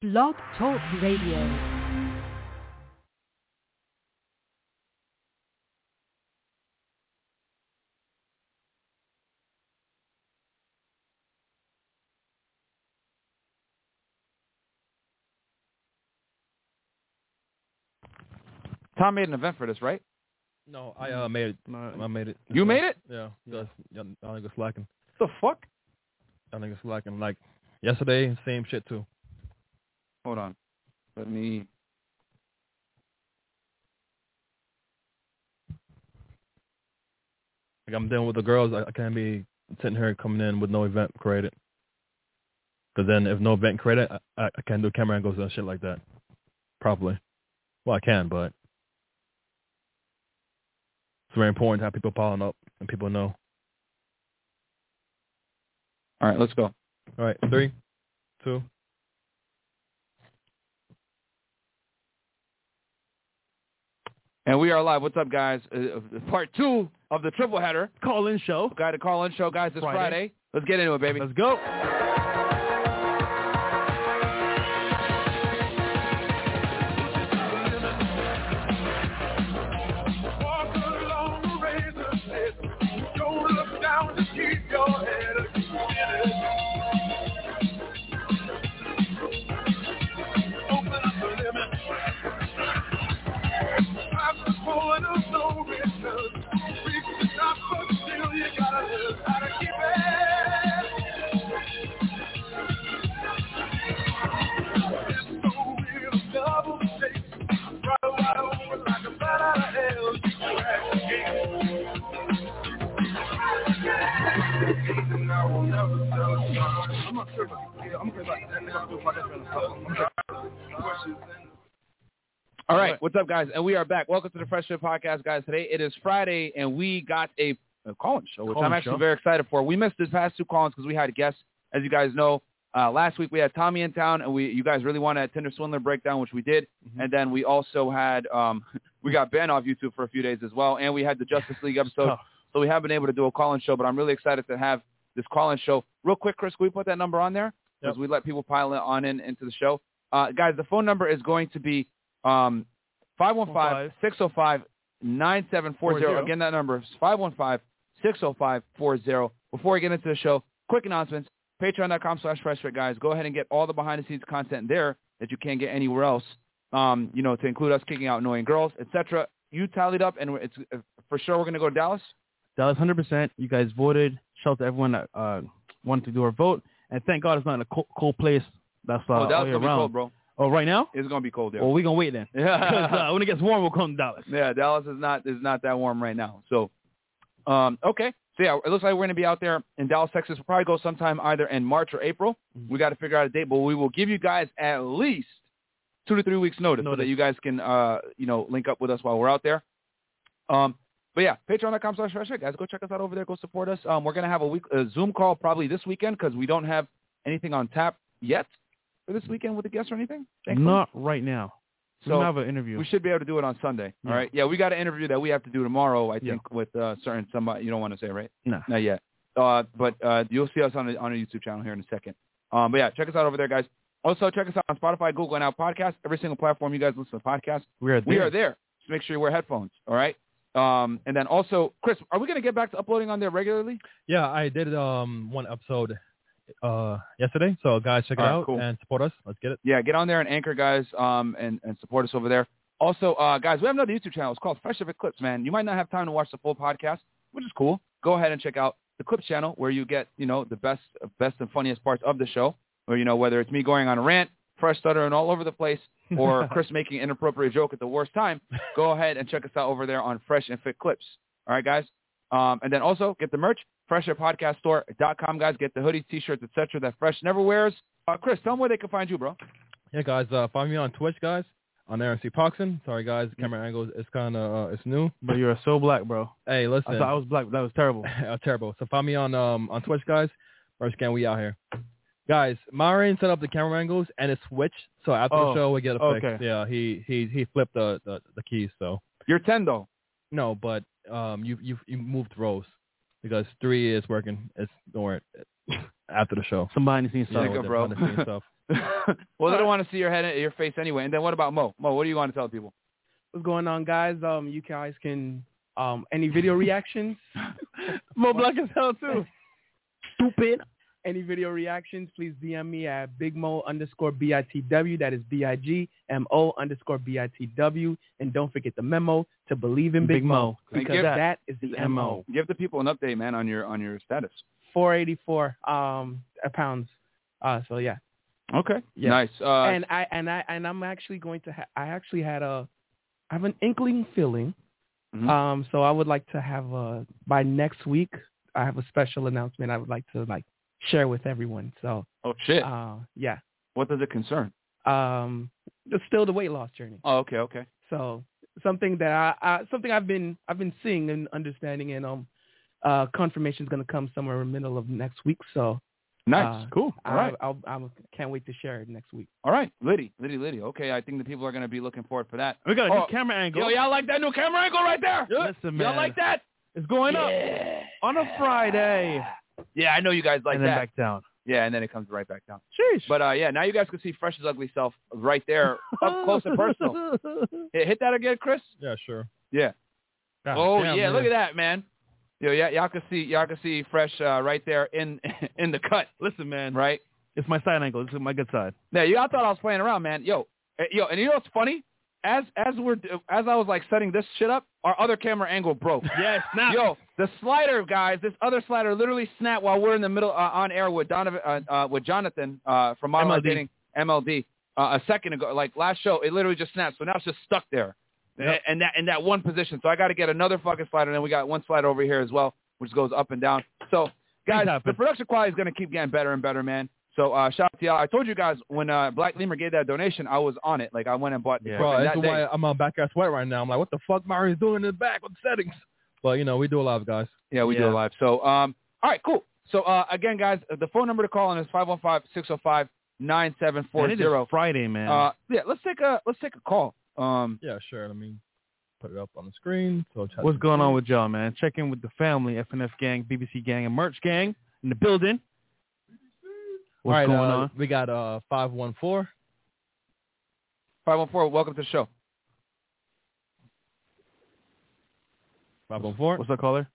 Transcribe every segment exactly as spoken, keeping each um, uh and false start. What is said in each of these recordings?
Blog Talk Radio. Tom made an event for this, right? No, I uh, made it. No, I made it. You made it? Yeah. yeah. I think it's slacking. The fuck? I think it's slacking. Like yesterday, same shit too. Hold on. Let me. Like I'm dealing with the girls. I, I can't be sitting here coming in with no event created. Because then if no event created, I, I, I can't do camera angles and shit like that properly. Well, I can, but it's very important to have people piling up and people know. All right, let's go. All right, three, two. And we are live. What's up, guys? Uh, part two of the triple header. Call-in show. Got a call-in show, guys, this Friday. Friday. Let's get into it, baby. Let's go. Keep your head up, open up the limit. I'm the point of no return. Reach the top, but still you gotta learn how to keep it. It's no real double shake. Right wide open like a bat out of hell. You crack the game. And I will never tell a lie. I'm not sure if I can I'm going to say that nigga feels like All right, what's up, guys? And we are back. Welcome to the Fresh Fit Podcast, guys. Today it is Friday, and we got a, a call-in show, which call-in I'm actually show. very excited for. We missed the past two call-ins because we had guests, as you guys know. Uh, last week we had Tommy in town, and we you guys really wanted a Tinder Swindler breakdown, which we did. Mm-hmm. And then we also had um, we got banned off YouTube for a few days as well, and we had the Justice League episode. So we haven't been able to do a call-in show, but I'm really excited to have this call-in show. Real quick, Chris, can we put that number on there? Because yep. we let people pile on in into the show. Uh, guys, the phone number is going to be um, five one five, six oh five, nine seven four zero. Again, that number is five one five, six oh five, four zero. Before we get into the show, quick announcements. Patreon.com slash FreshFit, guys. Go ahead and get all the behind-the-scenes content there that you can't get anywhere else, um, you know, to include us kicking out annoying girls, et cetera. You tallied up, and it's uh, for sure we're going to go to Dallas. Dallas, one hundred percent. You guys voted. Shout out to everyone that uh, wanted to do our vote. And thank God it's not in a cold, cold place. That's uh, oh, Dallas all year going to be round. cold, bro. Oh, right now? It's going to be cold there. Well, we're going to wait then. Yeah. Because uh, when it gets warm, we'll come to Dallas. Yeah, Dallas is not is not that warm right now. So, um, okay. So, yeah, it looks like we're going to be out there in Dallas, Texas. We'll probably go sometime either in March or April. Mm-hmm. We got to figure out a date, but we will give you guys at least two to three weeks notice, notice. so that you guys can, uh, you know, link up with us while we're out there. Um, But, yeah, patreon.com slash FreshFit, guys. Go check us out over there. Go support us. Um, we're going to have a, week, a Zoom call probably this weekend because we don't have anything on tap yet for this weekend with the guests or anything. Thankfully. Not right now. We so don't have an interview. We should be able to do it on Sunday. Yeah. All right? Yeah, we got an interview that we have to do tomorrow, I think, yeah. with uh, certain somebody. You don't want to say, right? No. Not yet. Uh, but uh, you'll see us on, the, on our YouTube channel here in a second. Um, but, yeah, check us out over there, guys. Also, check us out on Spotify, Google, and our podcast. Every single platform you guys listen to podcasts. We are there. We are there. Just make sure you wear headphones, all right? Um, and then also, Chris, are we going to get back to uploading on there regularly? Yeah, I did um, one episode uh, yesterday. So, guys, check it right, out cool. and support us. Let's get it. Yeah, get on there and anchor, guys, um, and, and support us over there. Also, uh, guys, we have another YouTube channel. It's called Fresh Fit Clips, man. You might not have time to watch the full podcast, which is cool. Go ahead and check out the Clips channel where you get, you know, the best best and funniest parts of the show. Or, you know, whether it's me going on a rant, Fresh stuttering all over the place, or Chris making an inappropriate joke at the worst time, go ahead and check us out over there on Fresh and Fit Clips. All right, guys? Um, and then also get the merch, fresh fit podcast store dot com, guys. Get the hoodies, T-shirts, et cetera that Fresh never wears. Uh, Chris, tell them where they can find you, bro. Yeah, guys, uh, find me on Twitch, guys, on Aaron C. Poxon. Sorry, guys, camera angles, it's kind of, uh, it's new. But you're so black, bro. Hey, listen. I thought I was black, but that was terrible. uh, terrible. So find me on um on Twitch, guys. First can we out here. Guys, Maureen set up the camera angles and it switched. So after oh, the show, we get a fix. okay. Yeah, he he he flipped the, the, the keys. So you're ten though. No, but um, you you you moved rows because three is working. It's don't worry. After the show, some behind the scenes stuff. Nigga, bro. Behind the scenes stuff. well, they don't want to see your head, your face anyway. And then what about Mo? Mo, what do you want to tell people? What's going on, guys? Um, you guys can um any video reactions. Mo black as hell too. Stupid. Any video reactions, please D M me at bigmo underscore B I T W. That is B I G M O underscore B I T W. And don't forget the memo to believe in Big, Big Mo, Mo. because give, that is the M O. Give the people an update, man, on your on your status. four eighty-four um pounds. Uh, so yeah. Okay. Yeah. Nice. Uh, and I and I and I'm actually going to. Ha- I actually had a. I have an inkling feeling. Mhm. Um. So I would like to have a by next week. I have a special announcement. I would like to like share with everyone. So. oh shit. Uh. Yeah. What does it concern? Um. It's still the weight loss journey. Oh, okay, okay. So something that I, I something I've been I've been seeing and understanding, and um, uh, confirmation is going to come somewhere in the middle of next week. So. Nice. Uh, cool. All I, right. I'll, I'll can't wait to share it next week. All right. Liddy, Liddy, Liddy. Okay, I think the people are going to be looking forward for that. We got a Oh, new camera angle. Yo, y'all like that new camera angle right there? Listen, man. Y'all like that? It's going Yeah. up on a Friday. Yeah, I know you guys like and then that. back down. Yeah, and then it comes right back down. Sheesh. But uh, yeah, now you guys can see Fresh's ugly self right there, up close and personal. Hey, hit that again, Chris. Yeah, sure. Yeah. God oh damn, yeah, man. look at that, man. Yo, yeah, y'all can see, y'all can see Fresh uh, right there in in the cut, Listen, man. right? It's my side angle. This is my good side. Yeah, y'all thought I was playing around, man. Yo, eh, yo, and you know what's funny? As as we're as I was like setting this shit up, our other camera angle broke. Yes, snap. Yo, the slider, guys, this other slider literally snapped while we're in the middle uh, on air with Donovan, uh, uh, with Jonathan uh, from Model M L D. Dating M L D uh, a second ago, like last show. It literally just snapped, so now it's just stuck there, Yep. and that in that one position. So I got to get another fucking slider, and then we got one slider over here as well, which goes up and down. So guys, Things happen. the production quality is gonna keep getting better and better, man. So uh, shout out to y'all. I told you guys when uh, Black Lemur gave that donation, I was on it. Like I went and bought the Yeah. Bro, equipment that's that day. why I'm on back ass sweat right now. I'm like, what the fuck Mario's doing in the back with the settings? But, you know, we do a lot, guys. Yeah, we do Yeah. it live. So, um, all right, cool. So, uh, again, guys, the phone number to call in is five one five, six oh five, nine seven four And it is zero. Friday, man. Uh, yeah, let's take a let's take a call. Um, Yeah, sure. Let me put it up on the screen. So chat What's to going the on screen. with y'all, man? Check in with the family, F N F gang, B B C gang, and Merch gang in the building. All What's right, going uh, on? We got uh, five one four. five one four. Welcome to the show. five one four. What's up, caller?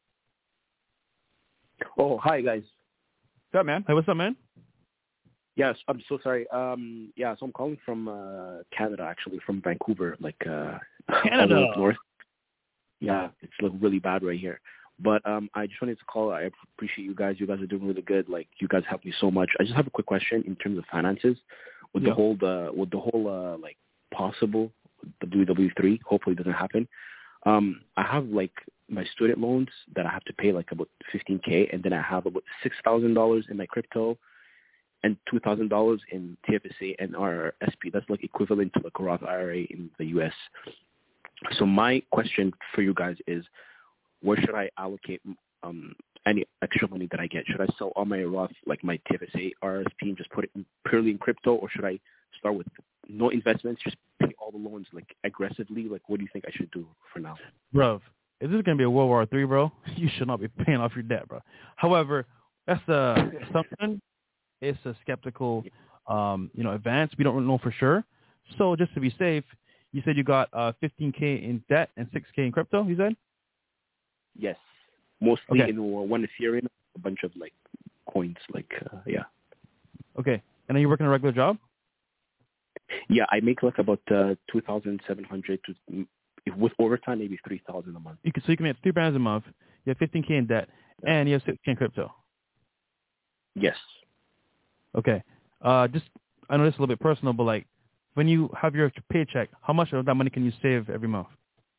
Oh, hi guys. What's up, man? Hey, what's up, man? Yes, I'm so sorry. Um, yeah, so I'm calling from uh, Canada, actually, from Vancouver, like uh, Canada. all the way up north. Yeah, it's like really bad right here. But um, I just wanted to call. I appreciate you guys. You guys are doing really good. Like you guys helped me so much. I just have a quick question in terms of finances, with Yeah. the whole the with the whole uh, like possible W W three. Hopefully, it doesn't happen. Um, I have like my student loans that I have to pay like about fifteen K, and then I have about six thousand dollars in my crypto, and two thousand dollars in T F S A and R S P. That's like equivalent to like a Roth I R A in the U S. So my question for you guys is, where should I allocate um, any extra money that I get? Should I sell all my Roth, like my T F S A, R S P, and just put it in, purely in crypto, or should I start with no investments, just pay all the loans like aggressively? Like, what do you think I should do for now? Bro, if this is going to be a World War Three, bro, you should not be paying off your debt, bro. However, that's the assumption. It's a skeptical, um, you know, advance. We don't really know for sure. So just to be safe, you said you got uh, fifteen K in debt and six K in crypto, you said? Yes, mostly Okay. in one Ethereum, a bunch of like coins, like uh, yeah. Okay. And are you working a regular job? Yeah, I make like about uh, two thousand seven hundred to, if with overtime, maybe three thousand a month. You can, so you can make three bands a month. You have fifteen K in debt, and you have six K in crypto. Yes. Okay. Uh, just I know this is a little bit personal, but like when you have your paycheck, how much of that money can you save every month?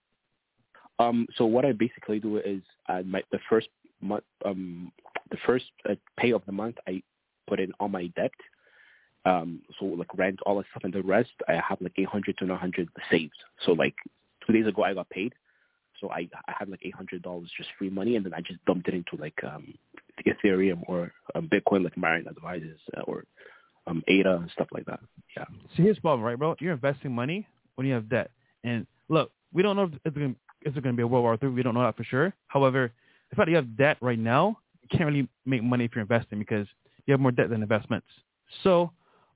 Um. So what I basically do is, uh, my the first month, um, the first uh, pay of the month, I put in all my debt. Um. So like rent, all that stuff, and the rest, I have like eight hundred to nine hundred saved. So like two days ago, I got paid. So I I had like eight hundred dollars just free money, and then I just dumped it into like um Ethereum or um, Bitcoin, like Marion advises, uh, or um A D A and stuff like that. Yeah. See, here's the problem, right, bro? You're investing money when you have debt. And look, we don't know if it's going is it going to be a World War Three. We don't know that for sure. However, the fact that you have debt right now, you can't really make money if you're investing because you have more debt than investments. So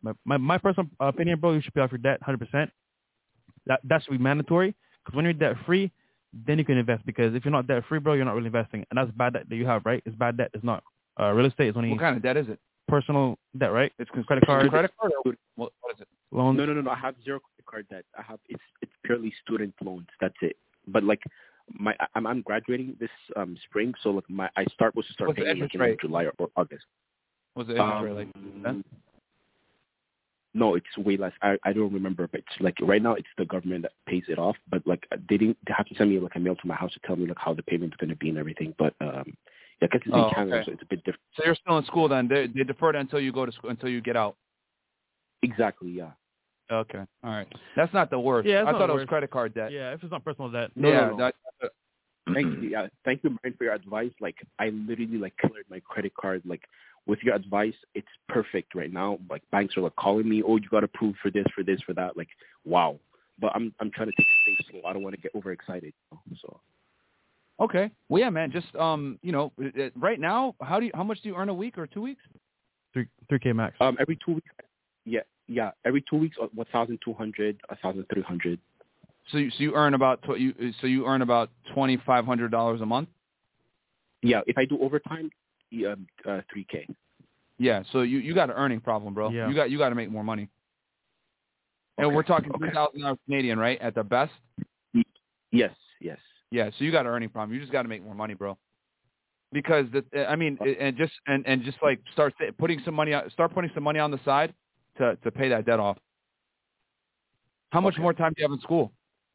My my, my personal opinion, bro, you should pay off your debt one hundred percent. That that should be mandatory. Because when you're debt free, then you can invest. Because if you're not debt free, bro, you're not really investing, and that's bad debt that you have, right? It's bad debt. It's not uh, real estate. It's only What kind of debt is it? personal debt, right? It's credit card, credit card. Or what, what is it? loans. No, no, no, no. I have zero credit card debt. I have it's it's purely student loans. That's it. But like my I'm I'm graduating this um spring, so like my I start was to start What's the paying like interest in rate? July or, or August. What's the interest Um, rate like? Huh? No, it's way less. I I don't remember, but it's like right now it's the government that pays it off. But like they didn't they have to send me like a mail to my house to tell me like how the payment's going to be and everything. But um yeah, because it's Oh, in Canada, okay. so it's a bit different. So you're still in school then? They, they defer it until you go to school, until you get out. Exactly. Yeah. Okay, all right. That's not the worst. Yeah, it's I not thought the it was worst. credit card debt. Yeah, if it's not personal debt. No, yeah, no, no. that- that- Thank you. Yeah, thank you, Brian, for your advice. Like, I literally like cleared my credit card. Like, with your advice, it's perfect right now. Like, banks are like calling me, oh, you got approved for this, for this, for that. Like, wow. But I'm I'm trying to take things slow. I don't want to get overexcited. So. Okay. Well, yeah, man. Just um, you know, it- it- right now, how do you how much do you earn a week or two weeks? Three three K max. Um, every two weeks. Yeah, yeah. Every two weeks, uh, one thousand two hundred, one thousand three hundred. So you so you earn about tw- you so you earn about twenty five hundred dollars a month. Yeah, if I do overtime, yeah, um, uh, three K. Yeah. So you, you got an earning problem, bro. Yeah. You got you got to make more money. And Okay, we're talking okay. three thousand dollars Canadian, right? At the best. Yes, yes. Yeah. So you got an earning problem. You just got to make more money, bro. Because the I mean, and just and, and just like start putting some money out, start putting some money on the side to to pay that debt off. How much Okay. more time do you have in school?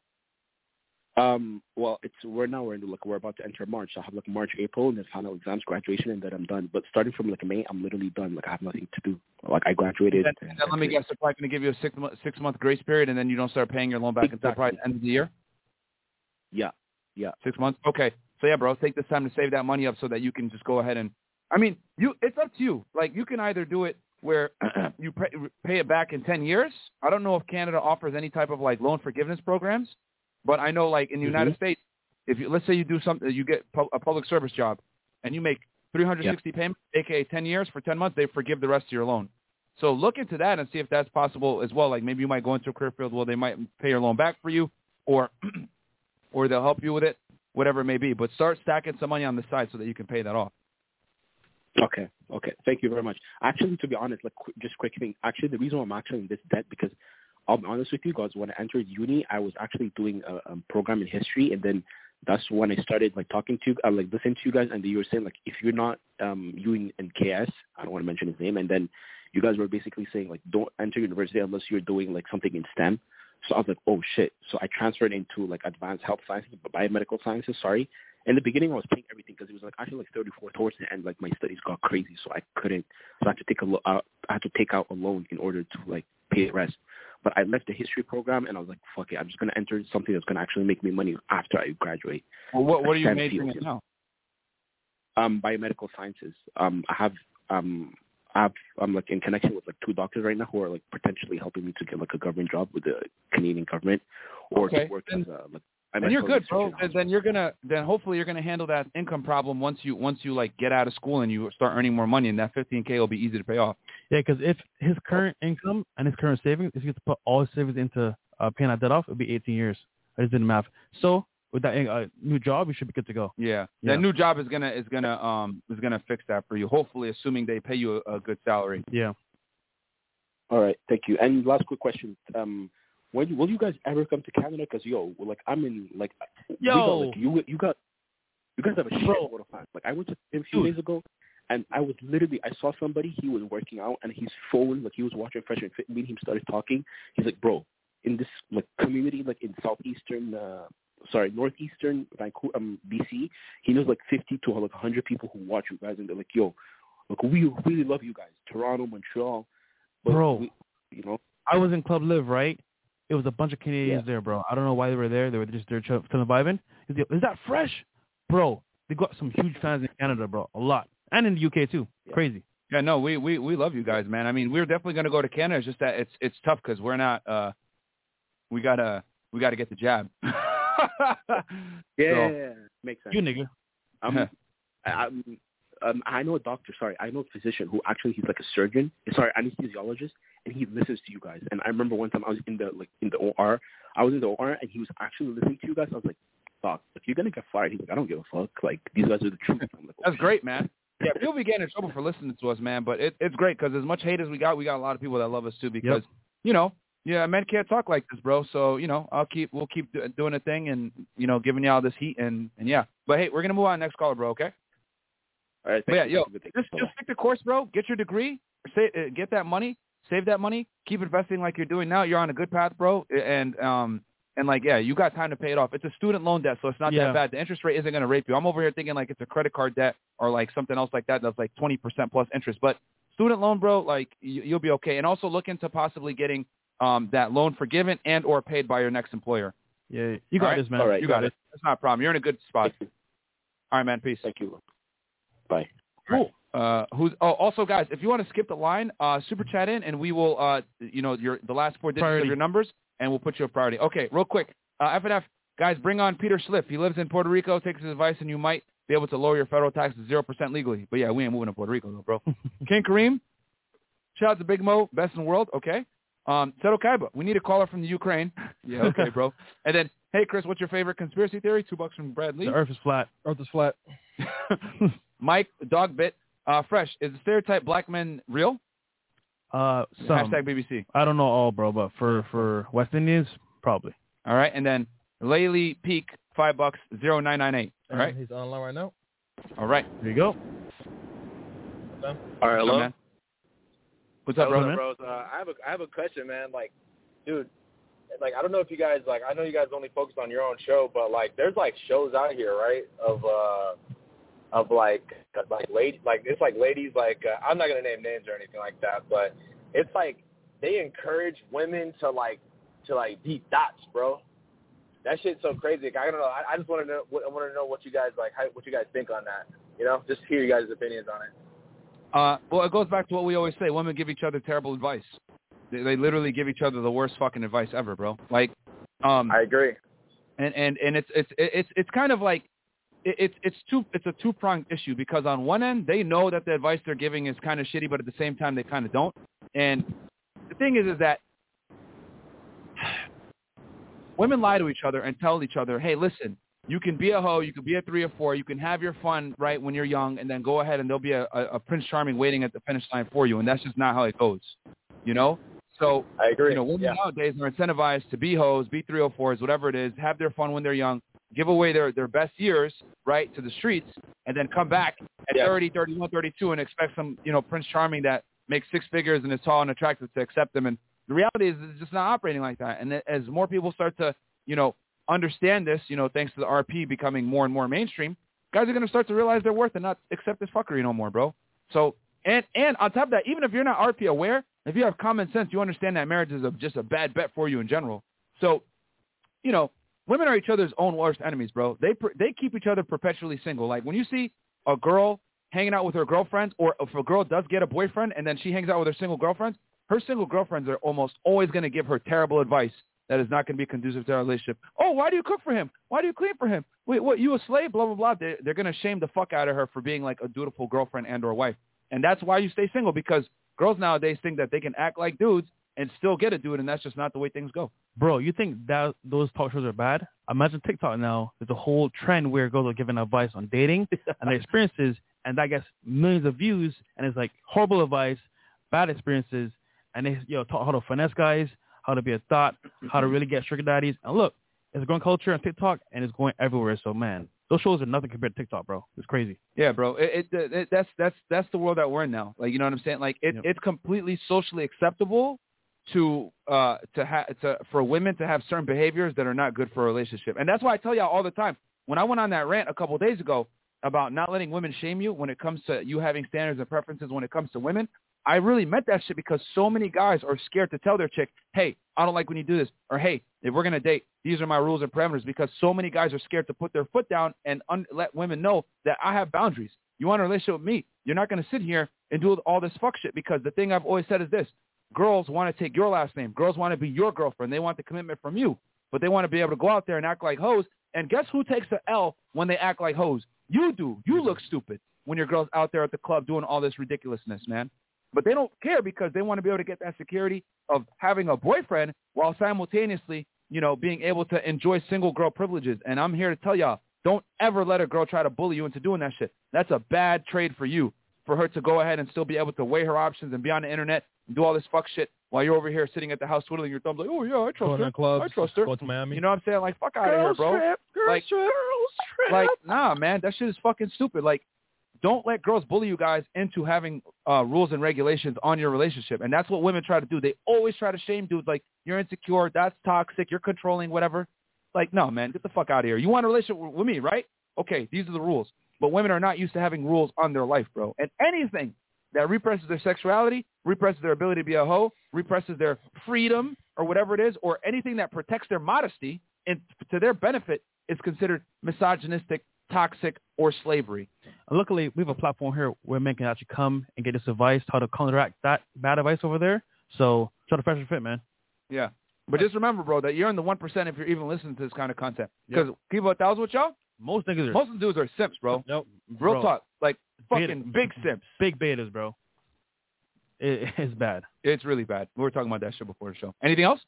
Um, well, it's we're now we're in like we're about to enter March. So I have like March, April, and then final exams, graduation, and then I'm done. But starting from like May, I'm literally done. Like I have nothing to do. Like I graduated. And then, and then let me guess, they're probably going to give you a six month six month grace period, and then you don't start paying your loan back until Exactly. probably the end of the year. Yeah, yeah. Six months. Okay. So yeah, bro, take this time to save that money up so that you can just go ahead and. I mean, you. It's up to you. Like you can either do it where you pay, pay it back in ten years. I don't know if Canada offers any type of like loan forgiveness programs, but I know like in the Mm-hmm. United States, if you let's say you do something, you get pu- a public service job, and you make three hundred sixty Yep. payments, aka ten years for ten months, they forgive the rest of your loan. So look into that and see if that's possible as well. Like maybe you might go into a career field where they might pay your loan back for you, or or they'll help you with it, whatever it may be. But start stacking some money on the side so that you can pay that off. Okay, okay. Thank you very much. Actually, to be honest, like qu- just quick thing. Actually, the reason why I'm actually in this debt because I'll be honest with you guys. When I entered uni, I was actually doing a, a program in history, and then that's when I started like talking to, uh, like listening to you guys, and you were saying like if you're not um you in, in K S, I don't want to mention his name, and then you guys were basically saying like don't enter university unless you're doing like something in STEM. So I was like, oh shit. So I transferred into like advanced health sciences, biomedical sciences. Sorry. In the beginning, I was paying everything because it was like actually like thirty-four towards the end. Like my studies got crazy, so I couldn't. So I had to take a lo- uh, I had to take out a loan in order to like pay the rest. But I left the history program, and I was like, fuck it, I'm just gonna enter something that's gonna actually make me money after I graduate. Well, what what are you STEM majoring fields. in now? Um, biomedical sciences. Um, I have um, I have I'm like in connection with like two doctors right now who are like potentially helping me to get like a government job with the Canadian government, or Okay. to work Then- as a like. And you're biomedical good, bro. researcher. Then you're gonna then hopefully you're gonna handle that income problem once you once you like get out of school and you start earning more money, and that fifteen K will be easy to pay off. Yeah, because if his current income and his current savings, if he gets to put all his savings into uh, paying that debt off, it'll be eighteen years. I just did the math. So with that uh, new job, you should be good to go. Yeah. Yeah. That new job is gonna is gonna um is gonna fix that for you. Hopefully, assuming they pay you a, a good salary. Yeah. All right, thank you. And last quick question: um, when will you guys ever come to Canada? Because yo, like I'm in like we Yo. got, like, you you got you guys have a Bro. shitload of fans. Like I went to him a few Dude. days ago, and I was literally I saw somebody he was working out and his phone like he was watching Fresh and Fit. Me and him started talking. He's like, bro, in this like community like in southeastern. Uh, Sorry, northeastern Vancouver, um, B C. He knows like fifty to like one hundred people who watch you guys, and they're like, "Yo, like we really love you guys." Toronto, Montreal, but Bro. we, you know, I was in Club Live, right? It was a bunch of Canadians Yeah. there, bro. I don't know why they were there. They were just there ch- still vibing. Is, it- is that fresh? Bro, they got some huge fans in Canada, bro. A lot. And in the U K, too. Yeah. Crazy. Yeah, no, we, we, we love you guys, man. I mean, we're definitely gonna go to Canada. It's just that it's it's tough because we're not. Uh, we gotta we gotta get the jab. yeah, So- makes sense. You nigga. I'm, I'm um, I know a doctor. Sorry, I know a physician who actually he's like a surgeon. Sorry, anesthesiologist, and he listens to you guys. And I remember one time I was in the like in the O R. I was in the O R, and he was actually listening to you guys. I was like, Doc, if you're gonna get fired, he's like, I don't give a fuck. Like these guys are the truth. I'm like, oh, that's great, man. Yeah, people be getting in trouble for listening to us, man. But it, it's great because as much hate as we got, we got a lot of people that love us too. Because yep. you know. Yeah, men can't talk like this, bro. So, you know, I'll keep, we'll keep do, doing a thing and, you know, giving y'all this heat and, and yeah. But, hey, we're going to move on next caller, bro, okay? All right. But, yeah, yo, just, just stick the course, bro. Get your degree. Say, uh, get that money. Save that money. Keep investing like you're doing now. You're on a good path, bro. And, um, and like, yeah, you got time to pay it off. It's a student loan debt, so it's not yeah. that bad. The interest rate isn't going to rape you. I'm over here thinking like it's a credit card debt or like something else like that that's like twenty percent plus interest. But student loan, bro, like you, you'll be okay. And also look into possibly getting Um, that loan forgiven and or paid by your next employer. Yeah, you got right? this, man. All right, you got, got it. That's not a problem. You're in a good spot. All right, man. Peace. Thank you. Bye. Cool. Uh, who's? Oh, also, guys, if you want to skip the line, uh, super chat in, and we will, uh, you know, your the last four digits priority. of your numbers, and we'll put you a priority. Okay, real quick. Uh, F N F guys, bring on Peter Schliff. He lives in Puerto Rico. Takes his advice, and you might be able to lower your federal tax to zero percent legally. But yeah, we ain't moving to Puerto Rico, though, bro. King Kareem. Shout out to Big Mo, best in the world. Okay. Um, Seto Kaiba, we need a caller from the Ukraine. Yeah, okay, bro. And then, hey, Chris, what's your favorite conspiracy theory? Two bucks from Brad Lee. The Earth is flat. Earth is flat. Mike, Dogbit, uh, Fresh, is the stereotype black men real? Uh, some. Hashtag B B C. I don't know all, bro, but for, for West Indians, probably. All right, and then Laylee Peak, five bucks, zero nine nine eight. All right. He's online right now. All right. There you go. All right, hello. Man. What's up, bro? What's up, bros? Uh, I have a I have a question, man. Like, dude, like I don't know if you guys like. I know you guys only focus on your own show, but like, there's like shows out here, right? Of uh, of like like lady like it's like ladies like uh, I'm not gonna name names or anything like that, but it's like they encourage women to like to like be dots, bro. That shit's so crazy. Like, I don't know. I, I just want to know. I want to know what you guys like. How, what you guys think on that? You know, just hear you guys' opinions on it. Uh, well, it goes back to what we always say. Women give each other terrible advice. They, they literally give each other the worst fucking advice ever, bro. Like, um, I agree. And, and, and it's it's it's it's kind of like it, it's it's two it's a two pronged issue because on one end they know that the advice they're giving is kind of shitty, but at the same time they kind of don't. And the thing is, is that women lie to each other and tell each other, hey, listen. You can be a hoe, you can be a three or four, you can have your fun, right, when you're young, and then go ahead and there'll be a, a, a Prince Charming waiting at the finish line for you, and that's just not how it goes, you know? So, I agree. You know, women yeah. nowadays are incentivized to be hoes, be three oh fours, whatever it is, have their fun when they're young, give away their, their best years, right, to the streets, and then come back at yeah. thirty, thirty-one, thirty-two and expect some, you know, Prince Charming that makes six figures and is tall and attractive to accept them. And the reality is it's just not operating like that. And as more people start to, you know, understand this, you know, thanks to the R P becoming more and more mainstream, guys are going to start to realize their worth and not accept this fuckery no more, bro. So, and and on top of that, even if you're not R P aware, if you have common sense, you understand that marriage is a, just a bad bet for you in general. So, you know, women are each other's own worst enemies, bro. They they keep each other perpetually single. Like when you see a girl hanging out with her girlfriends, or if a girl does get a boyfriend and then she hangs out with her single girlfriends, her single girlfriends are almost always going to give her terrible advice that is not going to be conducive to our relationship. Oh, why do you cook for him? Why do you clean for him? Wait, what, you a slave? Blah, blah, blah. They, they're going to shame the fuck out of her for being like a dutiful girlfriend and or wife. And that's why you stay single, because girls nowadays think that they can act like dudes and still get a dude, and that's just not the way things go. Bro, you think that those talk shows are bad? Imagine TikTok now. There's a whole trend where girls are giving advice on dating and their experiences, and that gets millions of views, and it's like horrible advice, bad experiences, and they you know talk how to finesse guys, how to be a thought, how to really get sugar daddies. And look, it's a growing culture on TikTok, and it's going everywhere. So, man, those shows are nothing compared to TikTok, bro. It's crazy. Yeah, bro. It, it, it that's that's that's the world that we're in now. Like, you know what I'm saying? Like, it, yep. it's completely socially acceptable to uh to ha- to for women to have certain behaviors that are not good for a relationship. And that's why I tell y'all all the time. When I went on that rant a couple of days ago about not letting women shame you when it comes to you having standards and preferences when it comes to women, I really meant that shit, because so many guys are scared to tell their chick, hey, I don't like when you do this, or hey, if we're going to date, these are my rules and parameters, because so many guys are scared to put their foot down and un- let women know that I have boundaries. You want a relationship with me, you're not going to sit here and do all this fuck shit, because the thing I've always said is this: girls want to take your last name. Girls want to be your girlfriend. They want the commitment from you, but they want to be able to go out there and act like hoes. And guess who takes the L when they act like hoes? You do. You look stupid. when your girl's out there at the club doing all this ridiculousness, man. But they don't care because they want to be able to get that security of having a boyfriend while simultaneously, you know, being able to enjoy single girl privileges. And I'm here to tell y'all, don't ever let a girl try to bully you into doing that shit. That's a bad trade for you, for her to go ahead and still be able to weigh her options and be on the internet and do all this fuck shit while you're over here sitting at the house twiddling your thumbs like, oh, yeah, I trust her. Clubs, I trust her. go to Miami. You know what I'm saying? Like, fuck out of here, bro. Trip, girl like, trip, girls trip. like, nah, man, that shit is fucking stupid. Like, don't let girls bully you guys into having uh, rules and regulations on your relationship. And that's what women try to do. They always try to shame dudes like, you're insecure, that's toxic, you're controlling, whatever. Like, no, man, get the fuck out of here. You want a relationship with me, right? Okay, these are the rules. But women are not used to having rules on their life, bro. And anything that represses their sexuality, represses their ability to be a hoe, represses their freedom or whatever it is, or anything that protects their modesty and to their benefit is considered misogynistic, toxic, or slavery. Luckily, we have a platform here where men can actually come and get this advice, how to counteract that bad advice over there. So, show the Fresh and Fit, man. Yeah. But just remember, bro, that you're in the one percent if you're even listening to this kind of content. Because yep. keep it a thousand with y'all. Most niggas are. Most of the dudes are simps, bro. Nope. Real bro. talk. Like, fucking Beta. big simps. Big betas, bro. It, it's bad. It's really bad. We were talking about that shit before the show. Anything else?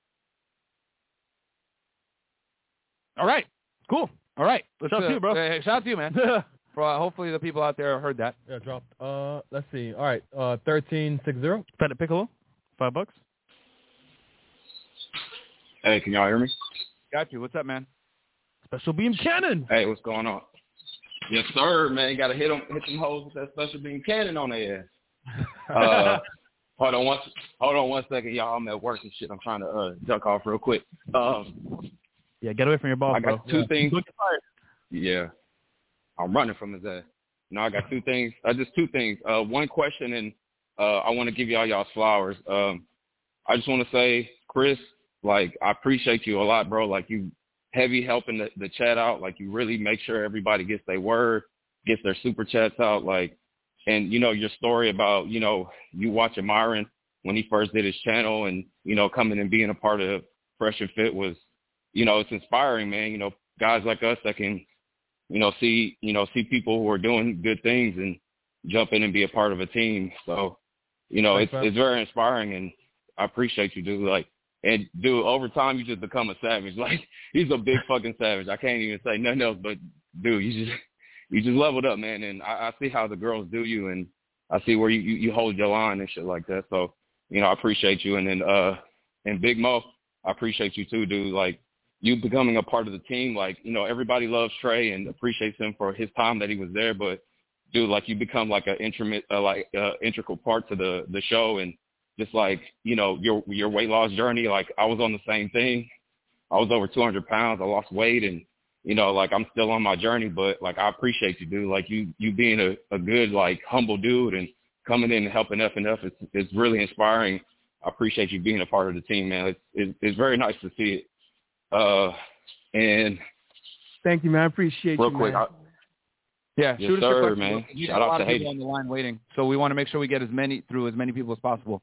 All right. Cool. All right. Let's, shout out uh, to you, bro. Uh, shout out to you, man. For, uh, hopefully the people out there heard that. Yeah, dropped. Uh, let's see. All right. Uh, thirteen sixty. Fed Piccolo. Five bucks. Hey, can y'all hear me? Got you. What's up, man? Special beam cannon. Hey, what's going on? Yes, sir, man. Got to hit them, hit them hoes with that special beam cannon on their ass. Uh, hold on one, hold on one second, y'all. I'm at work and shit. I'm trying to uh, duck off real quick. Um, yeah, get away from your boss, I got bro. two yeah. things. Yeah, I'm running from his ass. No, I got two things. Uh, just two things. Uh, one question, and uh, I want to give y'all y'all's flowers. Um, I just want to say, Chris, like, I appreciate you a lot, bro. Like, you heavy helping the, the chat out. Like, you really make sure everybody gets their word, gets their super chats out. Like, and, you know, your story about, you know, you watching Myron when he first did his channel and, you know, coming and being a part of Fresh and Fit was, you know, it's inspiring, man. You know, guys like us that can, you know, see, you know, see people who are doing good things and jump in and be a part of a team. So, you know, Thanks, it's man. It's very inspiring, and I appreciate you, dude. Like, and dude, over time you just become a savage. Like, he's a big fucking savage. I can't even say nothing else, but dude, you just you just leveled up, man. And I, I see how the girls do you, and I see where you, you you hold your line and shit like that. So, you know, I appreciate you. And then uh, and Big Mo, I appreciate you too, dude. Like, you becoming a part of the team. Like, you know, everybody loves Trey and appreciates him for his time that he was there, but dude, like, you become like an intricate, uh, like uh, integral part to the the show. And just like, you know, your your weight loss journey, like, I was on the same thing. I was over two hundred pounds. I lost weight, and, you know, like, I'm still on my journey, but, like, I appreciate you, dude. Like, you you being a, a good, like, humble dude and coming in and helping F and F, it's, it's really inspiring. I appreciate you being a part of the team, man. It's, it's, it's very nice to see it. Uh, and thank you, man. I appreciate real you, quick, man. I, yeah, yes, shoot us sir, a man. You Shout got a out lot to of people Hayden on the line waiting, so we want to make sure we get as many through as many people as possible.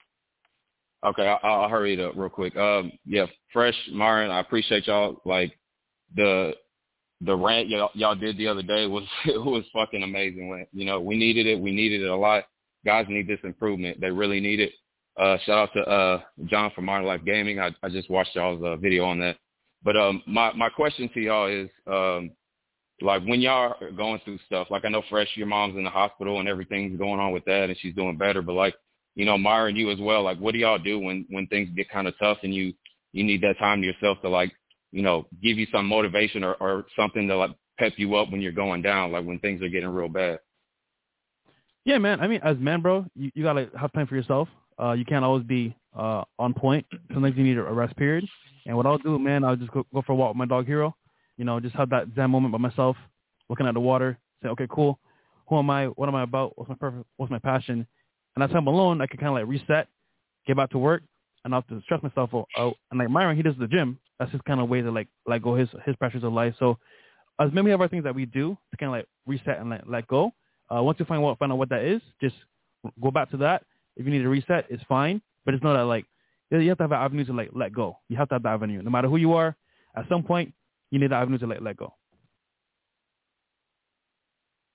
Okay, I, I'll hurry it up real quick. Um, yeah, Fresh, Myron, I appreciate y'all. Like, the the rant y'all, y'all did the other day was it was fucking amazing. You know, we needed it. We needed it a lot. Guys need this improvement. They really need it. Uh, shout out to uh, John from Modern Life Gaming. I, I just watched y'all's uh, video on that. But um, my my question to y'all is, um, like, when y'all are going through stuff, like, I know Fresh, your mom's in the hospital and everything's going on with that, and she's doing better. But, like, you know, Myron, you as well, like, what do y'all do when, when things get kind of tough and you, you need that time to yourself to, like, you know, give you some motivation or, or something to, like, pep you up when you're going down, like, when things are getting real bad? Yeah, man. I mean, as men, bro, you, you got to have time for yourself. Uh, you can't always be uh, on point. Sometimes you need a rest period. And what I'll do, man, I'll just go, go for a walk with my dog Hero. You know, just have that zen moment by myself, looking at the water, say, okay, cool. Who am I? What am I about? What's my purpose? What's my passion? And as I'm alone, I can kind of like reset, get back to work, and not have to stress myself out. And like Myron, he does the gym. That's his kind of way to like let go his his pressures of life. So as many of our things that we do to kind of like reset and let, let go, uh, once you find what find out what that is, just go back to that. If you need to reset, it's fine. But it's not that like, you have to have an avenue to like let go. You have to have that avenue. No matter who you are, at some point, you need that avenue to let, let go.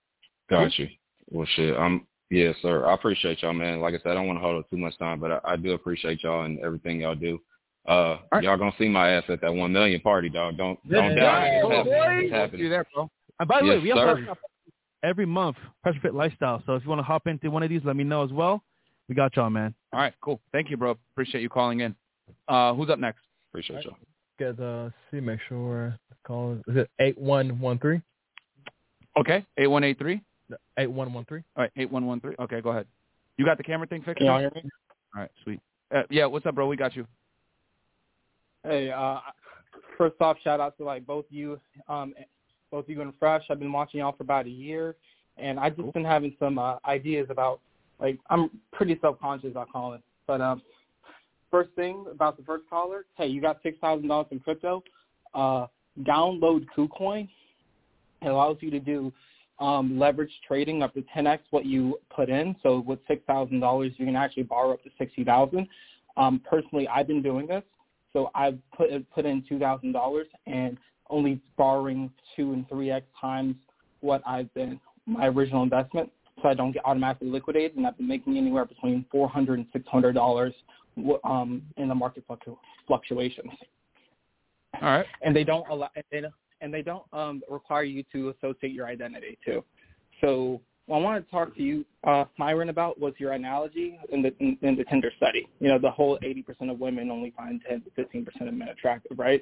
Got you. Well, shit. Um, yeah, sir. I appreciate y'all, man. Like I said, I don't want to hold up too much time, but I, I do appreciate y'all and everything y'all do. Uh, right. Y'all gonna see my ass at that one million party, dog. Don't don't yeah, doubt yeah, it. It's yeah. happening. It's happening. You there, bro? And by the yes, way, we sir. also have every month Pressure Fit Lifestyle. So if you want to hop into one of these, let me know as well. We got y'all, man. All right, cool. Thank you, bro. Appreciate you calling in. Uh, who's up next? Appreciate right. y'all. Get uh, see, make sure call is it eight one one three? Okay, eight one eight three. Eight one one three. All right, eight one one three. Okay, go ahead. You got the camera thing fixed? Can y'all hear me? All right, sweet. Uh, yeah, what's up, bro? We got you. Hey, uh, first off, shout out to like both you, um, both you and Fresh. I've been watching y'all for about a year, and I've just cool. been having some uh, ideas about like I'm pretty self-conscious, I'll call it. But um, first thing about the first caller, hey, you got six thousand dollars in crypto. Uh, download KuCoin. It allows you to do um, leverage trading up to ten x what you put in. So with six thousand dollars, you can actually borrow up to sixty thousand dollars. Um, personally, I've been doing this. So I've put put in two thousand dollars and only borrowing two and three x times what I've been my original investment, so I don't get automatically liquidated. And I've been making anywhere between four hundred and six hundred dollars um, in the market fluctu- fluctuations. All right. And they don't allow and they, and they don't um, require you to associate your identity too. So what I wanted to talk to you, uh, Myron, about was your analogy in the in, in the Tinder study. You know, the whole eighty percent of women only find ten to fifteen percent of men attractive, right?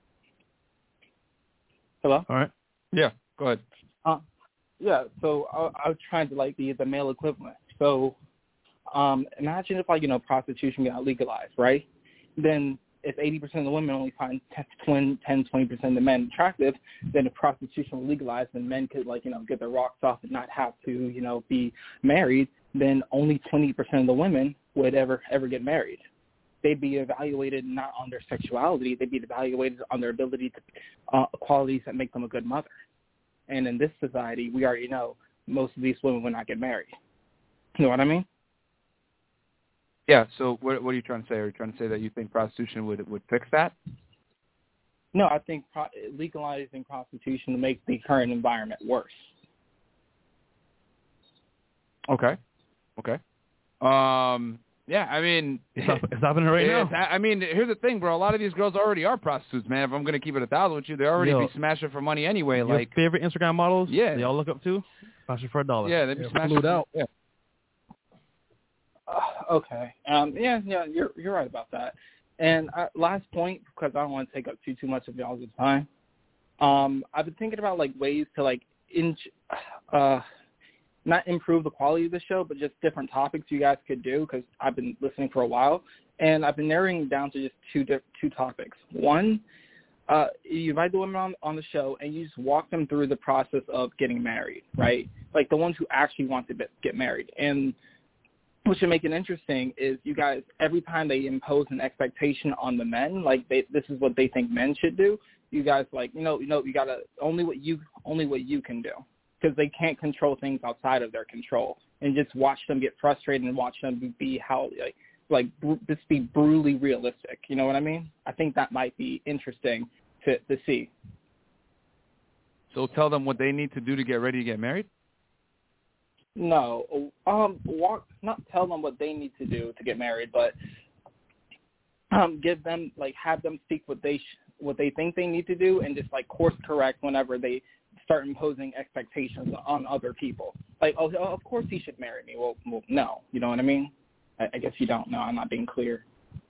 Hello? All right. Yeah, go ahead. Uh, yeah, so I, I was trying to, like, be the male equivalent. So um, imagine if, like, you know, prostitution got legalized, right? Then if eighty percent of the women only find ten, twenty percent of the men attractive, then if prostitution was legalized and men could, like, you know, get their rocks off and not have to, you know, be married, then only twenty percent of the women would ever, ever get married. They'd be evaluated not on their sexuality, they'd be evaluated on their ability to, uh, qualities that make them a good mother. And in this society, we already know most of these women will not get married. You know what I mean? Yeah, so what, what are you trying to say? Are you trying to say that you think prostitution would would fix that? No, I think pro- legalizing prostitution will make the current environment worse. Okay. Okay. Um, yeah, I mean... It's, it's happening right now. I mean, here's the thing, bro. A lot of these girls already are prostitutes, man. If I'm going to keep it a thousand with you, they already Yo, be smashing for money anyway. Your Like favorite Instagram models? Yeah. They all look up to? Smashing for a dollar. Yeah, they be Yeah, smashing. out. Yeah. Uh, okay. Um, yeah, yeah, you're you're right about that. And uh, last point, because I don't want to take up too too much of y'all's time. Um, I've been thinking about like ways to like inch, uh, not improve the quality of the show, but just different topics you guys could do, because I've been listening for a while, and I've been narrowing it down to just two diff- two topics. One, uh, you invite the women on on the show, and you just walk them through the process of getting married, right? Like the ones who actually want to be, get married. And what should make it interesting is you guys, every time they impose an expectation on the men, like they, this is what they think men should do, you guys like, you know, you know, you gotta only what you only what you can do, because they can't control things outside of their control, and just watch them get frustrated and watch them be how like like br- just be brutally realistic. You know what I mean? I think that might be interesting to to see. So tell them what they need to do to get ready to get married? No, um, walk, not tell them what they need to do to get married, but um, give them, like, have them speak what they sh- what they think they need to do, and just like course correct whenever they start imposing expectations on other people. Like, oh, of course he should marry me. Well, well no, you know what I mean? I, I guess you don't know. I'm not being clear.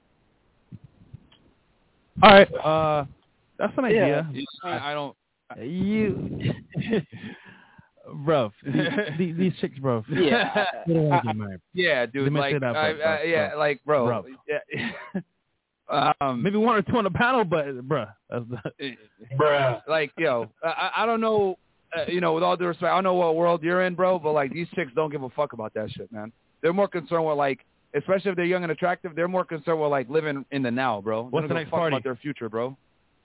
All right, uh, that's an idea. Yeah. I, I don't. You. Bro, these, these, these chicks, bro. Yeah, they don't want to get married. Yeah, dude. They Like, say that, I, bro, uh, yeah, bro. like, bro. Bro. Yeah. um, Maybe one or two on the panel, but, bro, that's the, bruh. Like, yo, I, I don't know. Uh, you know, with all due respect, I don't know what world you're in, bro. But like, these chicks don't give a fuck about that shit, man. They're more concerned with like, especially if they're young and attractive. They're more concerned with like living in the now, bro. They What's don't the give a next fuck party? about their future, bro.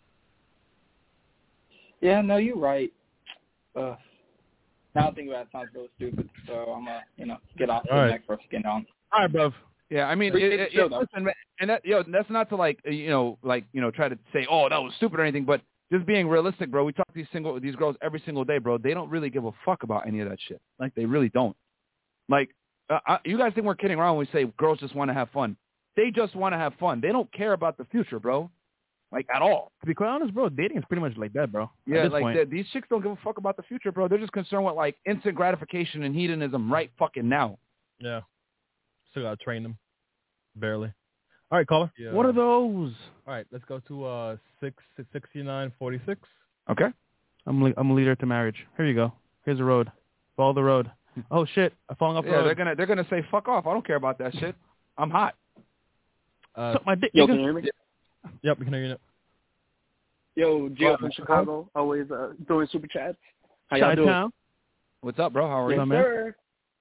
Yeah, no, you're right. Uh, now I think about it, it sounds really stupid, so I'm gonna, you know, get off to All the right. next person getting on. all right, bro. Yeah, I mean, it, Appreciate it, the show, it, though. listen, man, and that, yo, that's not to like, you know, like, you know, try to say, oh, that was stupid or anything, but just being realistic, bro. We talk to these single these girls every single day, bro. They don't really give a fuck about any of that shit. Like they really don't. Like uh, I, you guys think we're kidding around when we say girls just want to have fun. They just want to have fun. They don't care about the future, bro. Like at all. To be quite honest, bro, dating is pretty much like that, bro. Yeah, At this like point. the, these chicks don't give a fuck about the future, bro. They're just concerned with like instant gratification and hedonism right fucking now. Yeah. Still gotta train them. Barely. All right, caller. Yeah. What are those? All right, let's go to uh six sixty nine forty six. Okay. I'm le- I'm a leader to marriage. Here you go. Here's the road. Follow the road. Oh shit! I'm falling off the Yeah, road. they're gonna they're gonna say fuck off. I don't care about that shit. I'm hot. Uh, Suck my dick. Yo, nigga. can you hear me? Yep, we can hear you now. Yo, Gio What, from man? Chicago, always uh, doing super chats. How y'all doing? Chi-town. What's up, bro? How are Yes, you? man? sir.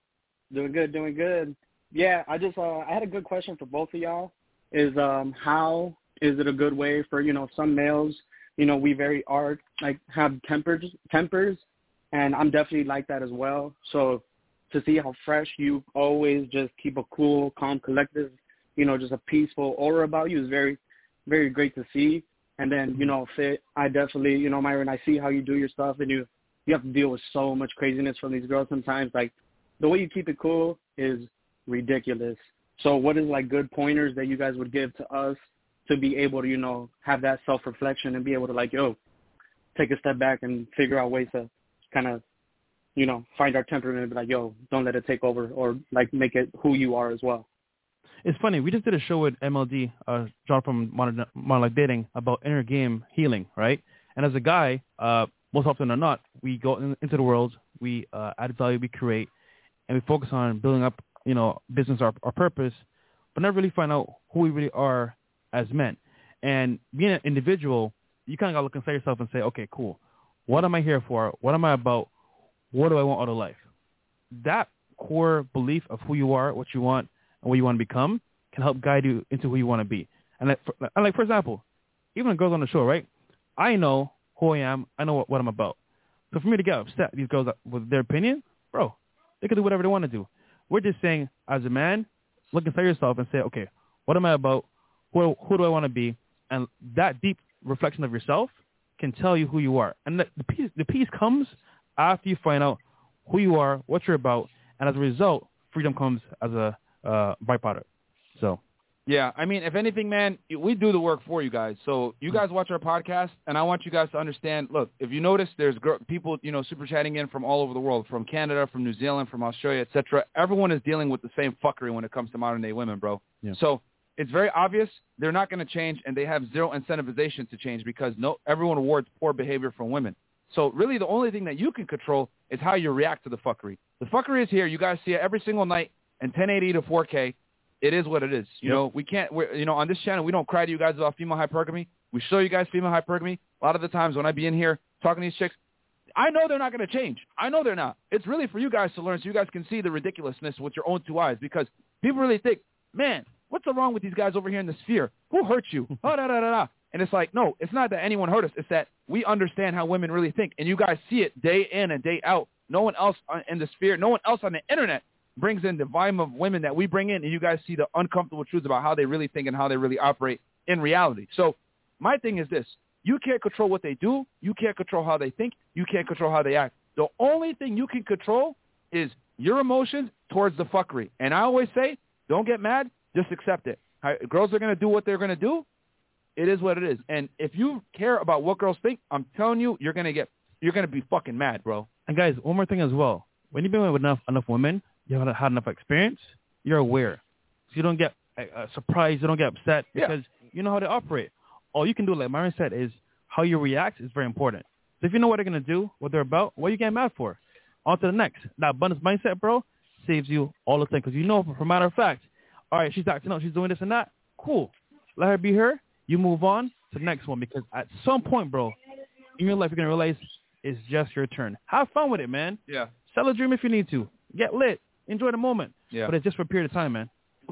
Doing good, doing good. Yeah, I just uh, I had a good question for both of y'all. Is um how is it a good way for, you know, some males, you know, we very are like have tempers tempers and I'm definitely like that as well. So to see how fresh you always just keep a cool, calm, collective, you know, just a peaceful aura about you is very, very great to see. And then, you know, fit, I definitely, you know, Myron, I see how you do your stuff and you, you have to deal with so much craziness from these girls sometimes. Like, the way you keep it cool is ridiculous. So what is, like, good pointers that you guys would give to us to be able to, you know, have that self-reflection and be able to, like, yo, take a step back and figure out ways to kind of, you know, find our temperament and be like, yo, don't let it take over or, like, make it who you are as well. It's funny. We just did a show with M L D, uh, John from Modern, Modern Life Dating, about inner game healing, right? And as a guy, uh, most often than not, we go in, into the world, we uh, add value, we create, and we focus on building up, you know, business, our, our purpose, but never really find out who we really are as men. And being an individual, you kind of got to look inside yourself and say, okay, cool. What am I here for? What am I about? What do I want out of life? That core belief of who you are, what you want, and what you want to become can help guide you into who you want to be. And like, for, and like, for example, even the girls on the show, right? I know who I am. I know what, what I'm about. So for me to get upset, these girls with their opinion, bro, they can do whatever they want to do. We're just saying, as a man, look inside yourself and say, okay, what am I about? Who, who do I want to be? And that deep reflection of yourself can tell you who you are. And the, the peace, the peace comes after you find out who you are, what you're about, and as a result, freedom comes as a uh, byproduct. So, yeah, I mean, if anything, man, we do the work for you guys. So you guys watch our podcast, and I want you guys to understand, look, if you notice, there's gr- people, you know, super chatting in from all over the world, from Canada, from New Zealand, from Australia, et cetera. Everyone is dealing with the same fuckery when it comes to modern-day women, bro. Yeah. So it's very obvious they're not going to change, and they have zero incentivization to change because no, everyone awards poor behavior from women. So really the only thing that you can control is how you react to the fuckery. The fuckery is here. You guys see it every single night in ten eighty to four K. It is what it is. You Yep. know, we can't, we're, you know, on this channel, we don't cry to you guys about female hypergamy. We show you guys female hypergamy. A lot of the times when I be in here talking to these chicks, I know they're not going to change. I know they're not. It's really for you guys to learn so you guys can see the ridiculousness with your own two eyes because people really think, man, what's wrong with these guys over here in the sphere? Who hurt you? Oh, da, da, da, da. And it's like, no, it's not that anyone hurt us. It's that we understand how women really think. And you guys see it day in and day out. No one else in the sphere, no one else on the internet brings in the volume of women that we bring in, and you guys see the uncomfortable truths about how they really think and how they really operate in reality. So my thing is this. You can't control what they do. You can't control how they think. You can't control how they act. The only thing you can control is your emotions towards the fuckery. And I always say, don't get mad. Just accept it. Girls are going to do what they're going to do. It is what it is. And if you care about what girls think, I'm telling you, you're going to get, you're going to be fucking mad, bro. and guys, one more thing as well. When you've been with enough enough women, you haven't had enough experience, you're aware. So you don't get uh, surprised. You don't get upset because yeah. you know how they operate. All you can do, like Myron said, is how you react is very important. So if you know what they're going to do, what they're about, what are you getting mad for? On to the next. That abundance mindset, bro, saves you all the time. Because you know, for a matter of fact, all right, she's acting out, she's doing this and that. Cool. Let her be her. You move on to the next one. Because at some point, bro, in your life, you're going to realize it's just your turn. Have fun with it, man. Yeah. Sell a dream if you need to. Get lit. Enjoy the moment. Yeah. But it's just for a period of time, man.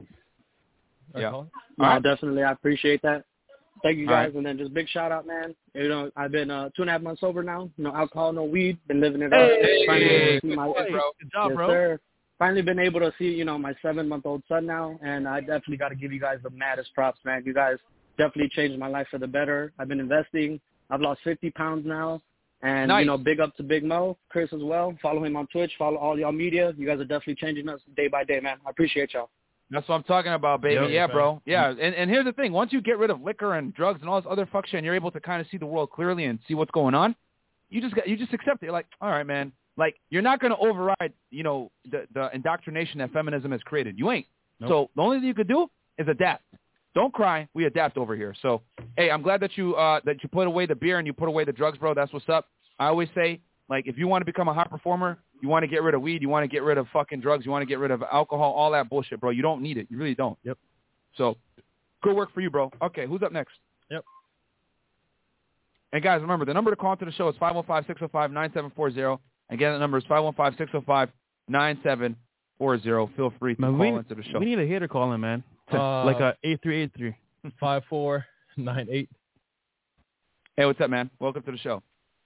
Yeah. No, right. definitely. I appreciate that. Thank you, guys. Right. And then just big shout out, man. You know, I've been uh, two and a half months sober now. No alcohol, no weed. Been living it Hey, up. Finally hey, able to see my, hey, bro. Good job, yes, bro. sir. Finally been able to see, you know, my seven-month-old son now. And I definitely got to give you guys the maddest props, man. You guys definitely changed my life for the better. I've been investing. I've lost fifty pounds now. And, nice. you know, big up to Big Mo, Chris as well. Follow him on Twitch. Follow all y'all media. You guys are definitely changing us day by day, man. I appreciate y'all. That's what I'm talking about, baby. Yep, yeah, man. bro. Yeah, and, and here's the thing. Once you get rid of liquor and drugs and all this other fuck shit and you're able to kind of see the world clearly and see what's going on, you just got, you just accept it. You're like, all right, man. Like, you're not going to override, you know, the, the indoctrination that feminism has created. You ain't. Nope. So the only thing you could do is adapt. Don't cry. We adapt over here. So, hey, I'm glad that you uh, that you put away the beer and you put away the drugs, bro. That's what's up. I always say, like, if you want to become a high performer, you want to get rid of weed, you want to get rid of fucking drugs, you want to get rid of alcohol, all that bullshit, bro. You don't need it. You really don't. Yep. So, good work for you, bro. Okay, who's up next? Yep. And, guys, remember, the number to call into the show is five one five, six oh five, nine seven four zero. Again, the number is five one five, six oh five, nine seven four zero. Feel free to man, call we, into the show. We need a hitter calling, man. Uh, like a eight three eight three. five four nine eight. Hey, what's up, man? Welcome to the show.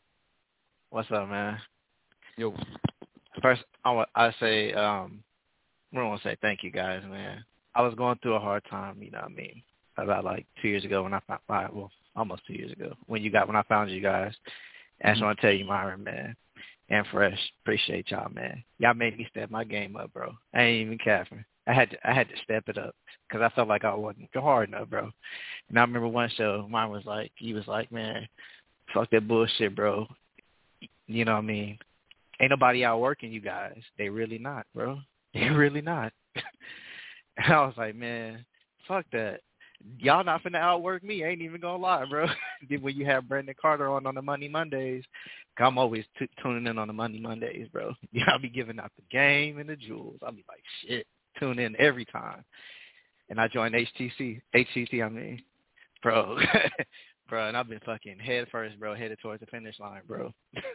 What's up, man? Yo. First, I want I say um, I want to say thank you guys, man. I was going through a hard time, you know what I mean, about like two years ago when I found, well, almost two years ago when you got when I found you guys. And I just want to tell you, Myron, man, and Fresh, appreciate y'all, man. Y'all made me step my game up, bro. I ain't even capping. I had to I had to step it up because I felt like I wasn't hard enough, bro. And I remember one show, mine was like, he was like, man, fuck that bullshit, bro. You know what I mean? Ain't nobody outworking you guys. They really not, bro. They really not. And I was like, man, fuck that. Y'all not finna outwork me. I ain't even gonna lie, bro. When you have Brandon Carter on on the Monday Mondays, I'm always t- tuning in on the Monday Mondays, bro. I'll be giving out the game and the jewels. I'll be like, shit, tune in every time. And I joined H T C, H T C, I mean, bro. Bro, and I've been fucking head first, bro, headed towards the finish line, bro.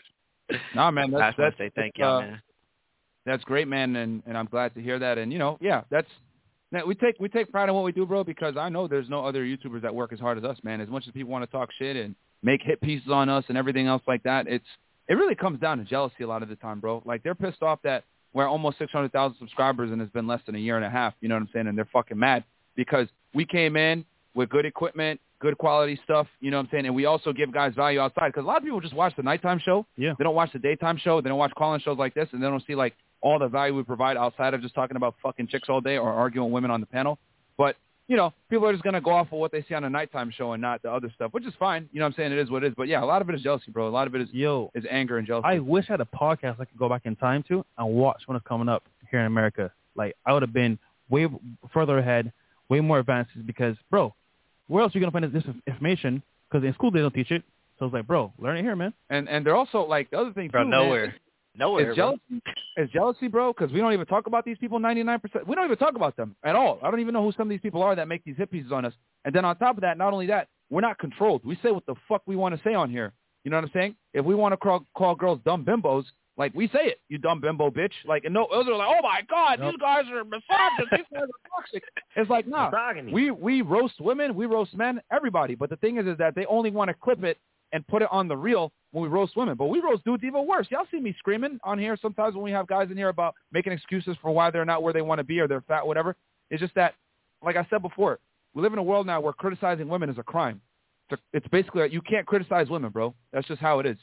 Nah, man, that's, I just want that's to say thank y'all, uh, man. That's great, man, and, and I'm glad to hear that. And, you know, yeah, that's – we take we take pride in what we do, bro, because I know there's no other YouTubers that work as hard as us, man. As much as people want to talk shit and make hit pieces on us and everything else like that, it's it really comes down to jealousy a lot of the time, bro. Like, they're pissed off that we're almost six hundred thousand subscribers and it's been less than a year and a half, you know what I'm saying, and they're fucking mad because we came in with good equipment, good quality stuff, you know what I'm saying, and we also give guys value outside because a lot of people just watch the nighttime show. Yeah. They don't watch the daytime show. They don't watch call-in shows like this, and they don't see, like, all the value we provide outside of just talking about fucking chicks all day or arguing women on the panel. But, you know, people are just going to go off of what they see on a nighttime show and not the other stuff, which is fine. You know what I'm saying? It is what it is. But, yeah, a lot of it is jealousy, bro. A lot of it is, Yo, is anger and jealousy. I wish I had a podcast I could go back in time to and watch when it's coming up here in America. Like, I would have been way further ahead, way more advances because, bro, where else are you going to find this information? Because in school they don't teach it. So it's like, bro, learn it here, man. And and they're also, like, the other thing, Bro, too, nowhere. Man, Nowhere, It's jealousy, it's jealousy, bro, because we don't even talk about these people ninety-nine percent. We don't even talk about them at all. I don't even know who some of these people are that make these hit pieces on us. And then on top of that, not only that, we're not controlled. We say what the fuck we want to say on here. You know what I'm saying? If we want to call, call girls dumb bimbos, like, we say it. You dumb bimbo bitch. Like, and no, others are like, oh, my God, Nope. these guys are misogynist. These guys are toxic. It's like, nah, we, we roast women, we roast men, everybody. But the thing is, is that they only want to clip it and put it on the reel when we roast women. But we roast dudes even worse. Y'all see me screaming on here sometimes when we have guys in here about making excuses for why they're not where they want to be or they're fat, whatever. It's just that, like I said before, we live in a world now where criticizing women is a crime. It's, a, it's basically, like, you can't criticize women, bro. That's just how it is.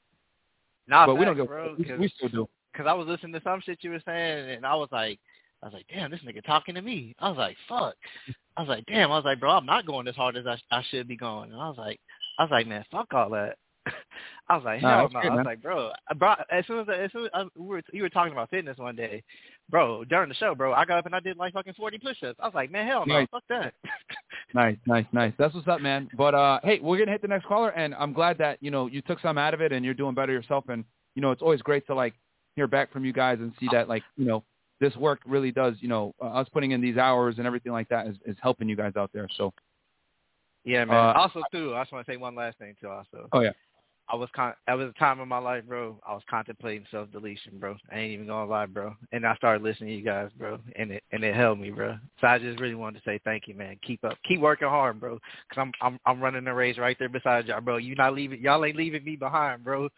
Nah, but facts, we don't go. bro, We, we still do. Because I was listening to some shit you were saying, and I was like, I was like, damn, this nigga talking to me. I was like, fuck. I was like, damn. I was like, bro, I'm not going as hard as I, I should be going. And I was like, I was like, man, fuck all that. I was like, Nah, hell that's no. good, I was man. like, bro, bro, as soon as, as soon as I, we were, you were talking about fitness one day, bro, during the show, bro, I got up and I did like fucking forty push-ups. I was like, man, hell no, Nice. fuck that. Nice, nice, nice. That's what's up, man. But, uh, hey, we're going to hit the next caller, and I'm glad that, you know, you took some out of it and you're doing better yourself. And, you know, it's always great to, like, hear back from you guys and see that, like, you know, this work really does, you know, uh, us putting in these hours and everything like that is, is helping you guys out there. So, Yeah, man. Uh, also, too, I just want to say one last thing, too, also. oh, yeah. I was con- that was a time in my life, bro. I was contemplating self-deletion, bro. I ain't even gonna lie, bro. And I started listening to you guys, bro, and it and it helped me, bro. So I just really wanted to say thank you, man. Keep up, keep working hard, bro. Cause I'm I'm I'm running the race right there beside y'all, bro. You not leaving, y'all ain't leaving me behind, bro.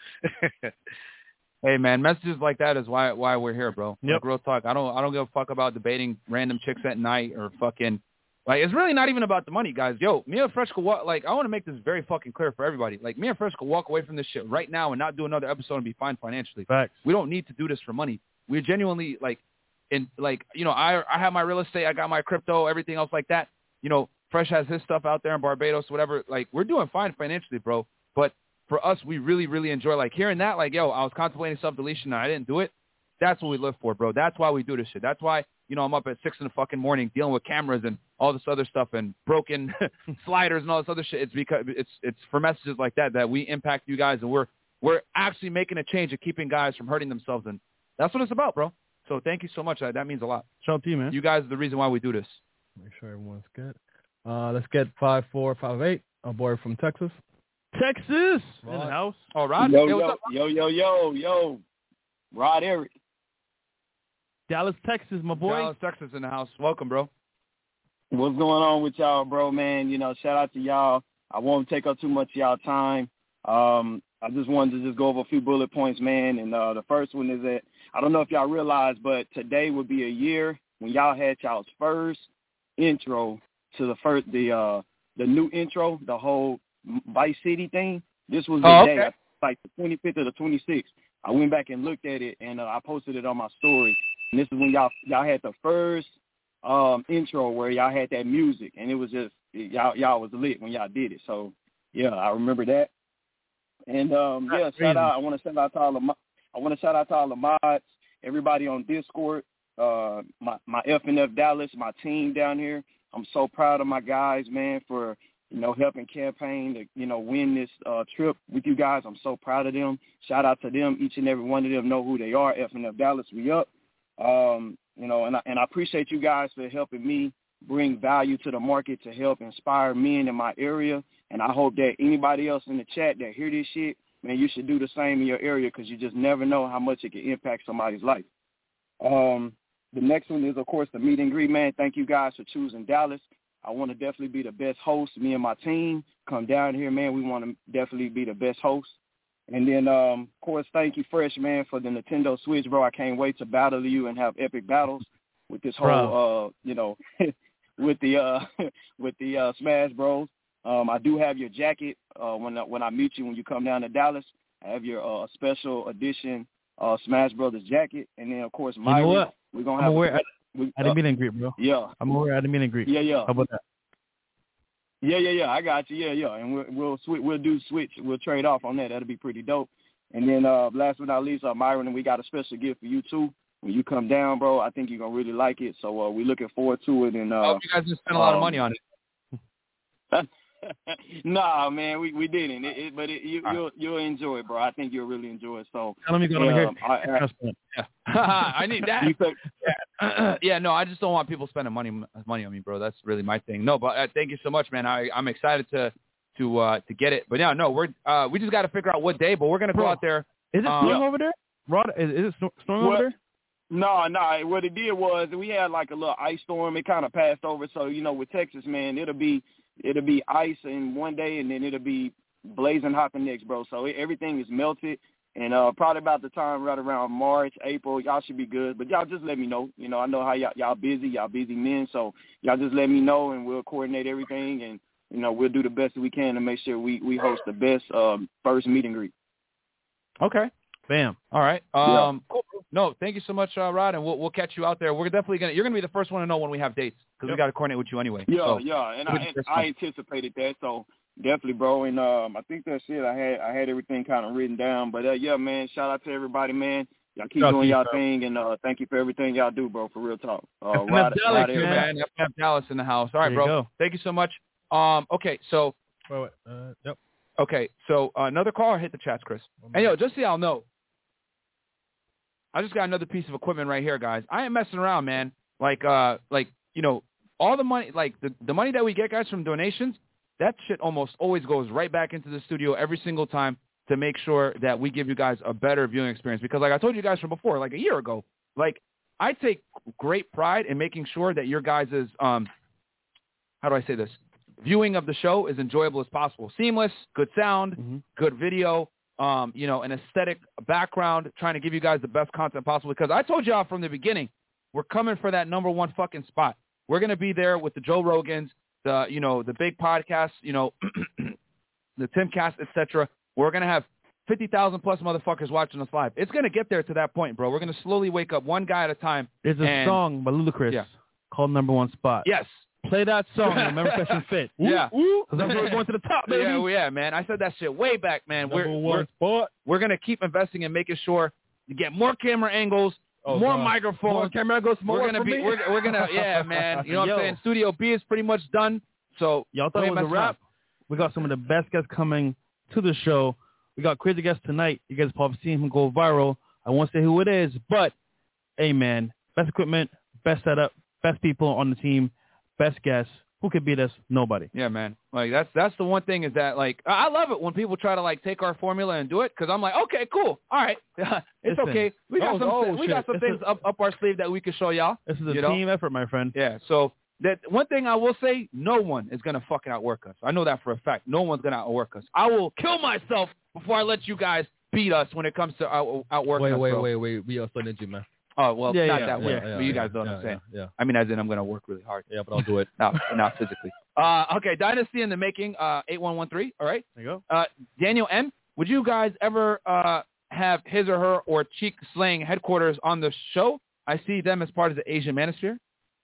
Hey, man, messages like that is why why we're here, bro. Yep. Like, real talk. I don't I don't give a fuck about debating random chicks at night or fucking Like, it's really not even about the money, guys. Yo, me and Fresh could walk, like, I want to make this very fucking clear for everybody. Like, me and Fresh could walk away from this shit right now and not do another episode and be fine financially. Facts. We don't need to do this for money. We're genuinely, like, in, like, you know, I I have my real estate, I got my crypto, everything else like that. You know, Fresh has his stuff out there in Barbados, whatever. Like, we're doing fine financially, bro. But for us, we really, really enjoy, like, hearing that, like, yo, I was contemplating self-deletion and I didn't do it. That's what we live for, bro. That's why we do this shit. That's why, you know, I'm up at six in the fucking morning dealing with cameras and all this other stuff and broken sliders and all this other shit. It's because it's it's for messages like that that we impact you guys, and we're we're actually making a change of keeping guys from hurting themselves, and that's what it's about, bro. So thank you so much. That, that means a lot. Shout out to you, man. You guys are the reason why we do this. Make sure everyone's good. Uh, let's get five four five eight, a boy from Texas. Texas Rod. in the house. Oh, Rod. Yo, Hey, what's yo, up? yo, yo, yo, yo. Rod Eric. Dallas, Texas, my boy. Dallas, Texas in the house. Welcome, bro. What's going on with y'all, bro, man? You know, shout out to y'all. I won't take up too much of y'all time. Um, I just wanted to just go over a few bullet points, man. And uh, the first one is that I don't know if y'all realize, but today would be a year when y'all had y'all's first intro to the first the uh, the new intro, the whole Vice City thing. This was the Oh, day, okay. like the twenty-fifth or the twenty-sixth. I went back and looked at it, and uh, I posted it on my story. And this is when y'all y'all had the first um, intro where y'all had that music, and it was just y'all y'all was lit when y'all did it. So yeah, I remember that. And um, yeah, shout out. I want to shout out to all the mo- I want to shout out to all the mods, everybody on Discord, uh, my my F N F Dallas, my team down here. I'm so proud of my guys, man, for you know helping campaign to you know win this uh, trip with you guys. I'm so proud of them. Shout out to them. Each and every one of them know who they are. F N F Dallas, we up. Um, you know, and I, and I appreciate you guys for helping me bring value to the market to help inspire men in my area. And I hope that anybody else in the chat that hear this shit, man, you should do the same in your area because you just never know how much it can impact somebody's life. Um, the next one is, of course, the meet and greet, man. Thank you guys for choosing Dallas. I want to definitely be the best host. Me and my team come down here, man. We want to definitely be the best host. And then, um, of course, thank you, Fresh, man, for the Nintendo Switch, bro. I can't wait to battle you and have epic battles with this whole, uh, you know, with the uh, with the uh, Smash Bros. Um, I do have your jacket uh, when I, when I meet you when you come down to Dallas. I have your uh, special edition uh, Smash Brothers jacket, and then of course, my you know what? we're gonna I'm have. aware. A, I, we, I didn't uh, meet and greet, bro. Yeah, I'm aware. I didn't meet and greet. Yeah, yeah. How about that? Yeah, yeah, yeah. I got you. Yeah, yeah. And we'll we'll switch. We'll do switch. We'll trade off on that. That'll be pretty dope. And then uh, last but not least, uh, Myron, and we got a special gift for you too. When you come down, bro, I think you're gonna really like it. So uh, we're looking forward to it. And uh, I hope you guys didn't spend a lot of um, money on it. Nah, man, we we didn't. It, it, but it, you, All you'll right. you'll enjoy it, bro. I think you'll really enjoy it. So Tell me go yeah, over here. I, I, Yeah. I need that. you could, yeah. yeah, no, I just don't want people spending money money on me, bro. That's really my thing. No, but uh, thank you so much, man. I I'm excited to to uh, to get it. But yeah, no, we're uh, we just got to figure out what day. But we're gonna go Bro, out there. Is it Um, snowing over there? Rod, is, is it snow- snowing What? over there? No, no. What it did was we had like a little ice storm. It kind of passed over. So you know, with Texas, man, it'll be it'll be ice in one day, and then it'll be blazing hot the next, bro. So it, everything is melted, and uh, probably about the time right around March, April, y'all should be good. But y'all just let me know. You know, I know how y'all, y'all busy, y'all busy men. So y'all just let me know, and we'll coordinate everything, and you know, we'll do the best that we can to make sure we we host the best um, first meet and greet. Okay. Bam. All right. Yeah. Um, cool. No, thank you so much, uh, Rod, and we'll we'll catch you out there. We're definitely gonna. You're gonna be the first one to know when we have dates because Yep. we got to coordinate with you anyway. Yeah, So, yeah, and, I, you're the and first I one. anticipated that, so definitely, bro. And um, I think that's it. I had I had everything kind of written down, but uh, yeah, man. Shout out to everybody, man. Y'all keep Shout out to doing you, y'all bro. thing, and uh, thank you for everything y'all do, bro. For real talk. Uh, F N F Rod, Dallas, Rod Thank you, everybody. man. F N F Dallas in the house. All right, There you bro. go. Thank you so much. Um, okay, so Wait, wait. Uh, yep. okay, so uh, another caller hit the chats, Chris. And yo, just so y'all know, I just got another piece of equipment right here, guys. I ain't messing around, man. Like, uh, like you know, all the money, like the the money that we get, guys, from donations, that shit almost always goes right back into the studio every single time to make sure that we give you guys a better viewing experience. Because, like I told you guys from before, like a year ago, like I take great pride in making sure that your guys' um, how do I say this? Viewing of the show is enjoyable as possible. Seamless, good sound, Mm-hmm. good video, um, you know, an aesthetic background, trying to give you guys the best content possible. Because I told y'all from the beginning, we're coming for that number one fucking spot. we're going to be there with the Joe Rogans, the, you know, the big podcasts, you know, the Timcast, et cetera. We're going to have fifty thousand plus motherfuckers watching us live. It's going to get there to that point, bro. We're going to slowly wake up one guy at a time. There's a and, song by Ludacris yeah. called Number One Spot. Yes. Play that song. Remember Question Fit. Ooh, yeah. Ooh, that's where we're going to the top, baby. Yeah, yeah, man. I said that shit way back, man. Number we're one we're, spot. we're going to keep investing in making sure to get more camera angles, Oh, more God. microphones. More camera angles, more we're work gonna for be, me. we're, we're gonna, yeah, man. You know what Yo. I'm saying? Studio B is pretty much done. So Y'all thought we it ain't was a messing wrap? around. We got some of the best guests coming to the show. We got crazy guests tonight. You guys probably seen him go viral. I won't say who it is, but hey, man, best equipment, best setup, best people on the team, best guests. Who could beat us? Nobody. Yeah, man. Like that's that's the one thing is that like I I love it when people try to like take our formula and do it because I'm like, okay, cool, all right, it's Listen, okay. We got oh, some oh, we got shit. some This things is- up up our sleeve that we can show y'all. This is a you know? team effort, my friend. Yeah. So that one thing I will say, no one is gonna fucking outwork us. I know that for a fact. No one's gonna outwork us. I will kill myself before I let you guys beat us when it comes to out, outworking Wait, us. wait, bro. wait, wait. We also need you, man. Oh well, Yeah, not yeah, that way. yeah, yeah, but you yeah, guys know what yeah, I'm saying. yeah, yeah. I mean, as in I'm gonna work really hard. Yeah, but I'll do it. No, not physically. Uh, okay, Dynasty in the making. Uh, eight one one three. All right. There you go. Uh, Daniel M. Would you guys ever uh have his or her or Cheek Slang headquarters on the show? I see them as part of the Asian Manosphere.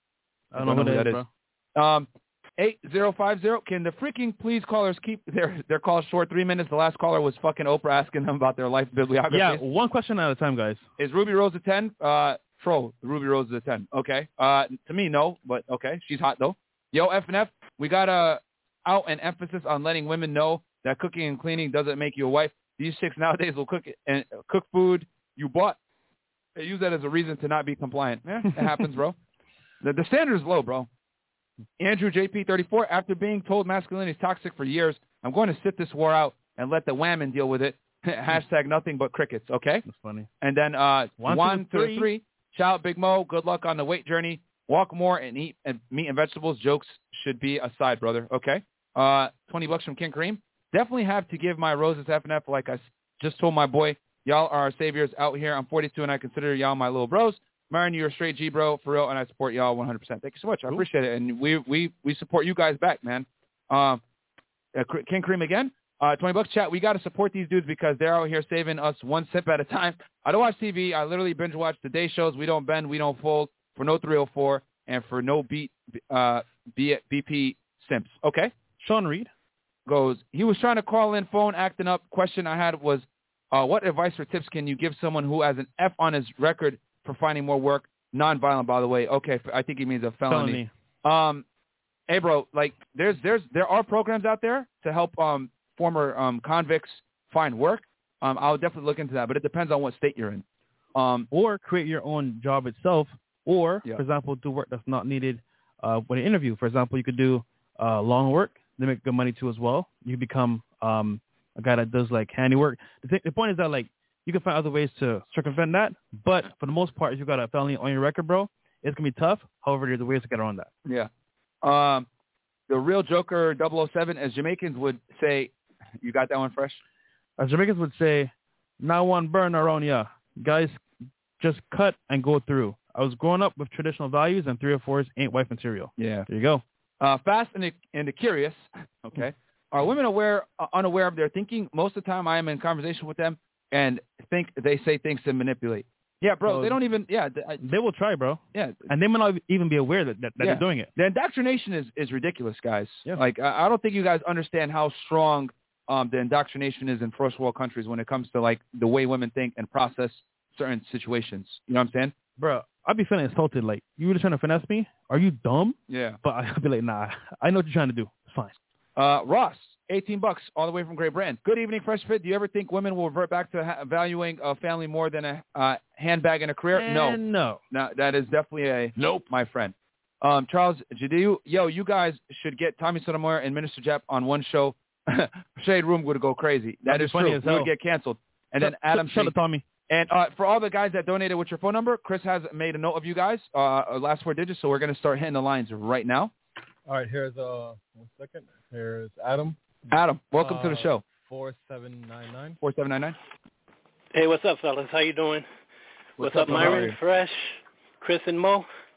I don't know who that is, bro. Um, eight zero five zero. Can the freaking please callers keep their their calls short? Three minutes. The last caller was fucking Oprah asking them about their life bibliography. Yeah, one question at a time, guys. Is Ruby Rose a ten? Uh, troll. Ruby Rose is a ten. Okay. Uh, to me, no, but okay. She's hot though. Yo, F and F. We got a out an emphasis on letting women know that cooking and cleaning doesn't make you a wife. These chicks nowadays will cook and uh, cook food you bought. They use that as a reason to not be compliant. Yeah, it happens, bro. The, the standard is low, bro. Andrew J P thirty-four. After being told masculinity is toxic for years, I'm going to sit this war out and let the women deal with it. Hashtag nothing but crickets. Okay. That's funny. And then uh, One, one, two, two, three. three. Shout out Big Mo. Good luck on the weight journey. Walk more and eat and meat and vegetables. Jokes should be aside, brother. Okay. Uh, twenty bucks from King Kareem. Definitely have to give my roses F and F. Like I s- just told my boy, y'all are our saviors out here. I'm forty-two and I consider y'all my little bros. Myron, you're a straight G bro for real, and I support y'all one hundred percent. Thank you so much. I appreciate it, and we we we support you guys back, man. Um, uh, King Kareem again. Uh, twenty bucks, chat. We got to support these dudes because they're out here saving us one sip at a time. I don't watch T V. I literally binge watch the day shows. We don't bend, we don't fold. For no three oh four and for no beat uh, B- BP simps. Okay. Sean Reed goes, he was trying to call in phone acting up. Question I had was, uh, what advice or tips can you give someone who has an F on his record for finding more work? Non-violent, by the way. Okay, I think he means a felony. Felony. Um, hey, bro, like there's there's there are programs out there to help um former um convicts find work. Um, I'll definitely look into that, but it depends on what state you're in. Um, or create your own job itself, or Yeah. for example, do work that's not needed uh, when an interview. For example, you could do uh, lawn work. They make good money too as well. You become um, a guy that does like handiwork. The, th- the point is that like you can find other ways to circumvent that, but for the most part, if you got a felony on your record, bro, it's gonna be tough. However, there's ways to get around that. Yeah. Um, the real Joker double oh seven, as Jamaicans would say, you got that one fresh? As Jamaicans would say, "Now one burn around ya, guys. Just cut and go through." I was growing up with traditional values, and three or fours ain't wife material. Yeah. There you go. Uh, fast and the, and the curious, okay. Are women aware, uh, unaware of their thinking? Most of the time I am in conversation with them and think they say things to manipulate. Yeah, bro, So- they don't even, yeah. th- I- They will try, bro. Yeah. And they may not even be aware that, that, that Yeah. they're doing it. The indoctrination is, is ridiculous, guys. Yeah. Like, I, I don't think you guys understand how strong um, the indoctrination is in first world countries when it comes to, like, the way women think and process certain situations. You know what I'm saying? Bro, I'd be feeling insulted. Like, you really trying to finesse me? Are you dumb? Yeah. But I'd be like, nah, I know what you're trying to do. It's fine. Uh, Ross, eighteen bucks, all the way from Great Britain. Good evening, Fresh Fit. Do you ever think women will revert back to ha- valuing a family more than a uh, handbag and a career? no. And no. No, that is definitely a nope, my friend. Um, Charles Jadiu, yo, you guys should get Tommy Sotomayor and Minister Jep on one show. Shade Room would go crazy. That That'd be is funny true. as We would hell. get canceled. And Shut- then Adam shut Shade- it, Tommy. And uh, for all the guys that donated with your phone number, Chris has made a note of you guys, uh, last four digits, so we're going to start hitting the lines right now. All right, here's uh one second. Here's Adam. Adam, welcome to the Uh, show. Four seven nine nine. four seven nine nine. Hey, what's up, fellas? How you doing? What's What's, up, up, how are Myron, you? Fresh, Chris, and Mo?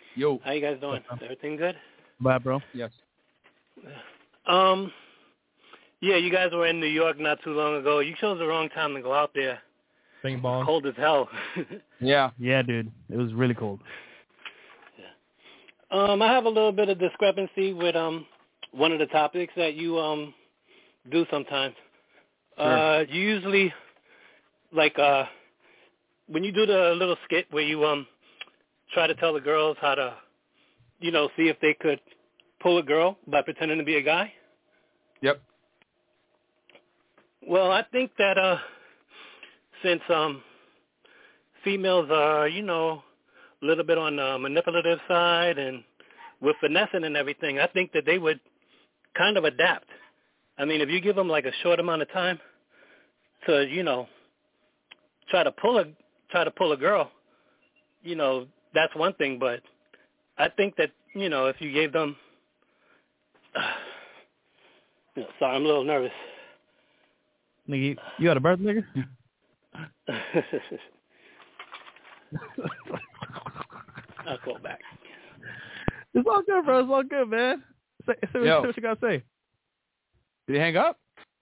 Yo. How you guys doing? Everything good? Bye, bro. Yes. Um, yeah, you guys were in New York not too long ago. You chose the wrong time to go out there. Bing bong. Cold as hell. Yeah. Yeah, dude. It was really cold. Um, I have a little bit of discrepancy with um one of the topics that you um do sometimes. Sure. Uh, you usually like uh when you do the little skit where you um try to tell the girls how to, you know, see if they could pull a girl by pretending to be a guy. Yep. Well, I think that uh since um females are, you know, a little bit on the manipulative side and with finessing and everything, I think that they would kind of adapt. I mean, if you give them like a short amount of time to, you know, try to pull a try to pull a girl, you know, that's one thing. But I think that, you know, if you gave them, uh, you know, sorry, I'm a little nervous. Nigga, you, you got a birth, nigga? I'll call back. It's all good, bro. It's all good, man. Say, say, Yo. what, what you got to say. Did he hang up?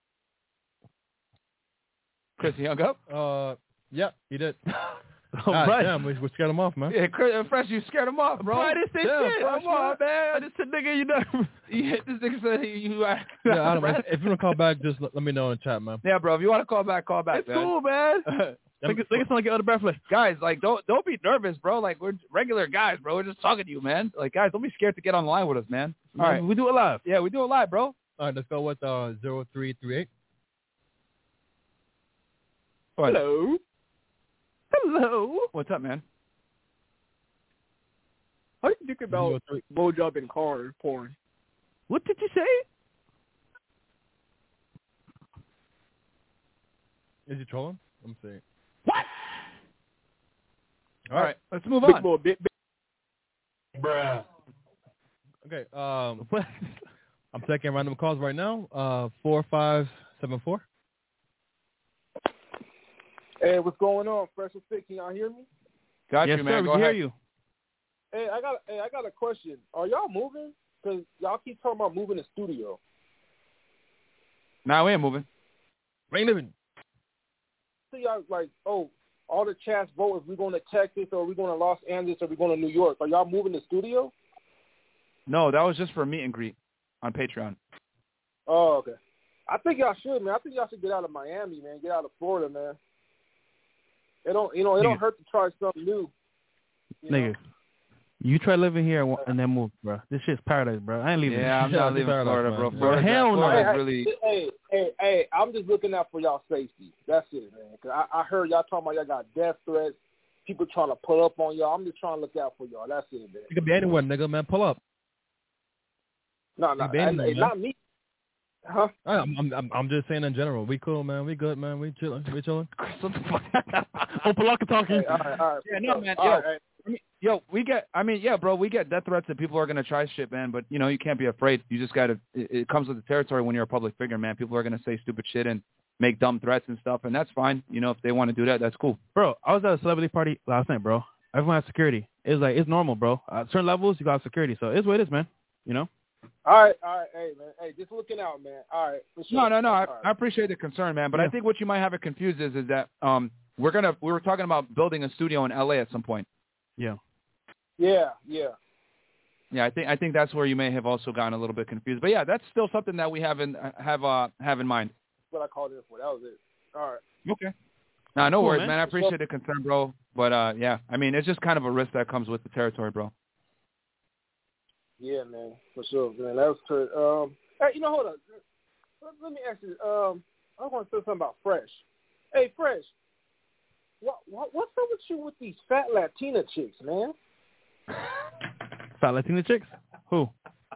Chris, he hung up? Uh, yeah, he did. All God right. damn, we, we scared him off, man. Yeah, Chris, uh, Fresh, you scared him off, bro. Bro, I didn't say Yeah, shit. Fresh, Come on, man. I just said, nigga, you know. You hit this nigga said you. you uh, Yeah, Adam, if, if you want to call back, just let, let me know in chat, man. Yeah, bro. If you want to call back, call back. It's man. cool, man. Nigga, nigga sound like you're out of breath. Like, Guys, like, don't don't be nervous, bro. Like, we're regular guys, bro. We're just talking to you, man. Like, guys, don't be scared to get on the line with us, man. All man, right. we do it live. Yeah, we do it live, bro. All right, let's go with uh, zero three three eight. Hello. Hello. What's up, man? How do you think about blowjob in car porn? What did you say? Is he trolling? I'm saying. What? All right, let's move Big on. boy, big, big. Bruh. Okay, um, I'm taking random calls right now. Uh, four five seven four. Hey, what's going on, Fresh and Fit? Can y'all hear me? Got yes, you, man. sir, Go we can ahead. hear you. Hey, I got, hey, I got a question. Are y'all moving? Cause y'all keep talking about moving the studio. Nah, we ain't moving. We ain't living. So y'all like, oh, all the chats vote if we're going to Texas or we're going to Los Angeles or we're going to New York. Are y'all moving the studio? No, that was just for a meet and greet on Patreon. Oh, okay. I think y'all should, man. I think y'all should get out of Miami, man. Get out of Florida, man. It don't, you know, it don't Nigga. hurt to try something new. You know? Nigga, you try living here and, and then move, bro. This shit's paradise, bro. I ain't leaving. Yeah, I'm Yeah, not it's leaving paradise, Florida, man. bro. Yeah. Florida's Hell not, no. Florida's Hey, really. hey, hey, hey, I'm just looking out for y'all safety. That's it, man. 'Cause I, I heard y'all talking about y'all got death threats, people trying to pull up on y'all. I'm just trying to look out for y'all. That's it, man. You can be anywhere, nigga, man. Pull up. No, no, be anywhere, hey, man. not me. Huh? I'm, I'm, I'm, I'm just saying in general. We cool, man. We good, man. We chilling. We chilling. What the fuck? Oh, Palaka talking. Hey, all right, all right. Yeah, no, man. All Yo, right, all right. I mean, yo, we get. I mean, yeah, bro, we get death threats that people are gonna try shit, man. But you know, you can't be afraid. You just gotta. It, it comes with the territory when you're a public figure, man. People are gonna say stupid shit and make dumb threats and stuff, and that's fine. You know, if they want to do that, that's cool. Bro, I was at a celebrity party last night, bro. Everyone has security. It's like, it's normal, bro. At certain levels, you got security. So it's what it is, man. You know? All right, all right, hey, man. Hey, just looking out, man. All right. For sure. No, no, no. I, All right. I appreciate the concern, man. But Yeah. I think what you might have it confused is, is that um we're gonna we were talking about building a studio in L A at some point. Yeah. Yeah, yeah. Yeah, I think I think that's where you may have also gotten a little bit confused. But yeah, that's still something that we have in have uh have in mind. That's what I called it for. That was it. All right. Okay. Nah, no Cool, worries, man. man. I appreciate the concern, bro. But uh, yeah, I mean, it's just kind of a risk that comes with the territory, bro. Yeah, man, for sure, man. That was good. Um, hey, you know, hold on. Let, let me ask you. Um, I want to say something about Fresh. Hey, Fresh. What, what what's up with you with these fat Latina chicks, man? Fat Latina chicks? Who?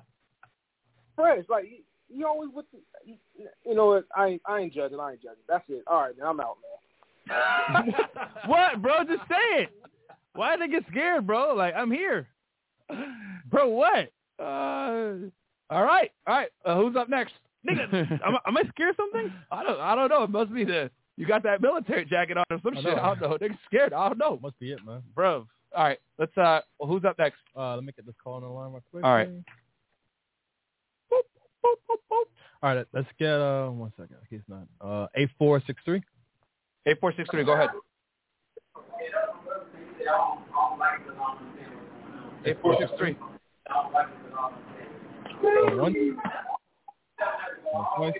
Fresh, like you, you always with the, you, you know what? I ain't, I ain't judging. I ain't judging. That's it. All right, man. I'm out, man. What, bro? Just say it. Why did they get scared, bro? Like, I'm here. Bro, what? Uh, all right, all right. Uh, who's up next? Nigga, am, I- am I scared of something? I don't, I don't know. It must be the you got that military jacket on or some I shit. know. I don't know. Nigga scared. I don't know. Must be it, man. Bro, All right. Let's. Uh. Well, who's up next? Uh, let me get this call on the line real quick. All right. Boop, boop, boop, boop. All right. Let's get uh one second. He's not. Uh, eight four six three. Eight four six three. Go ahead. Eight four six three. One. Twice.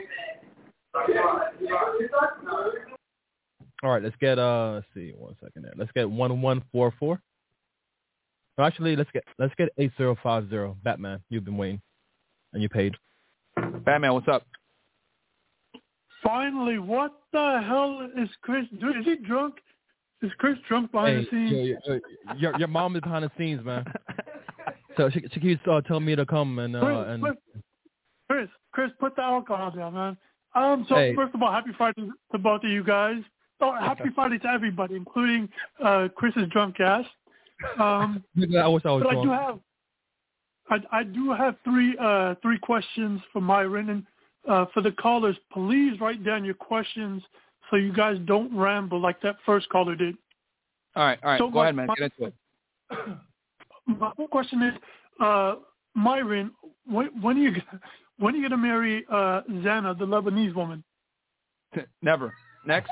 All right, let's get uh let's see, one second there. Let's get one one four four. No, actually let's get let's get eight zero five zero. Batman, you've been waiting. And you paid. Batman, what's up? Finally, what the hell is Chris doing? Is he drunk? Is Chris drunk behind Hey, the scenes? Your, your, your, your mom is behind the scenes, man. So she, she keeps uh, telling me to come and uh Chris, and Chris, Chris, Chris, put the alcohol down, man. Um, so Hey. first of all, happy Friday to both of you guys. Oh, happy Friday to everybody, including uh, Chris's drunk ass. Um, I wish I was but I do drunk. have, I, I do have three uh, three questions for Myron, and uh, for the callers, please write down your questions so you guys don't ramble like that first caller did. All right. All right. So Go my- ahead, man. my- Get into it. My first question is, uh, Myron, when, when are you when are you gonna marry uh, Zana, the Lebanese woman? Never. Next.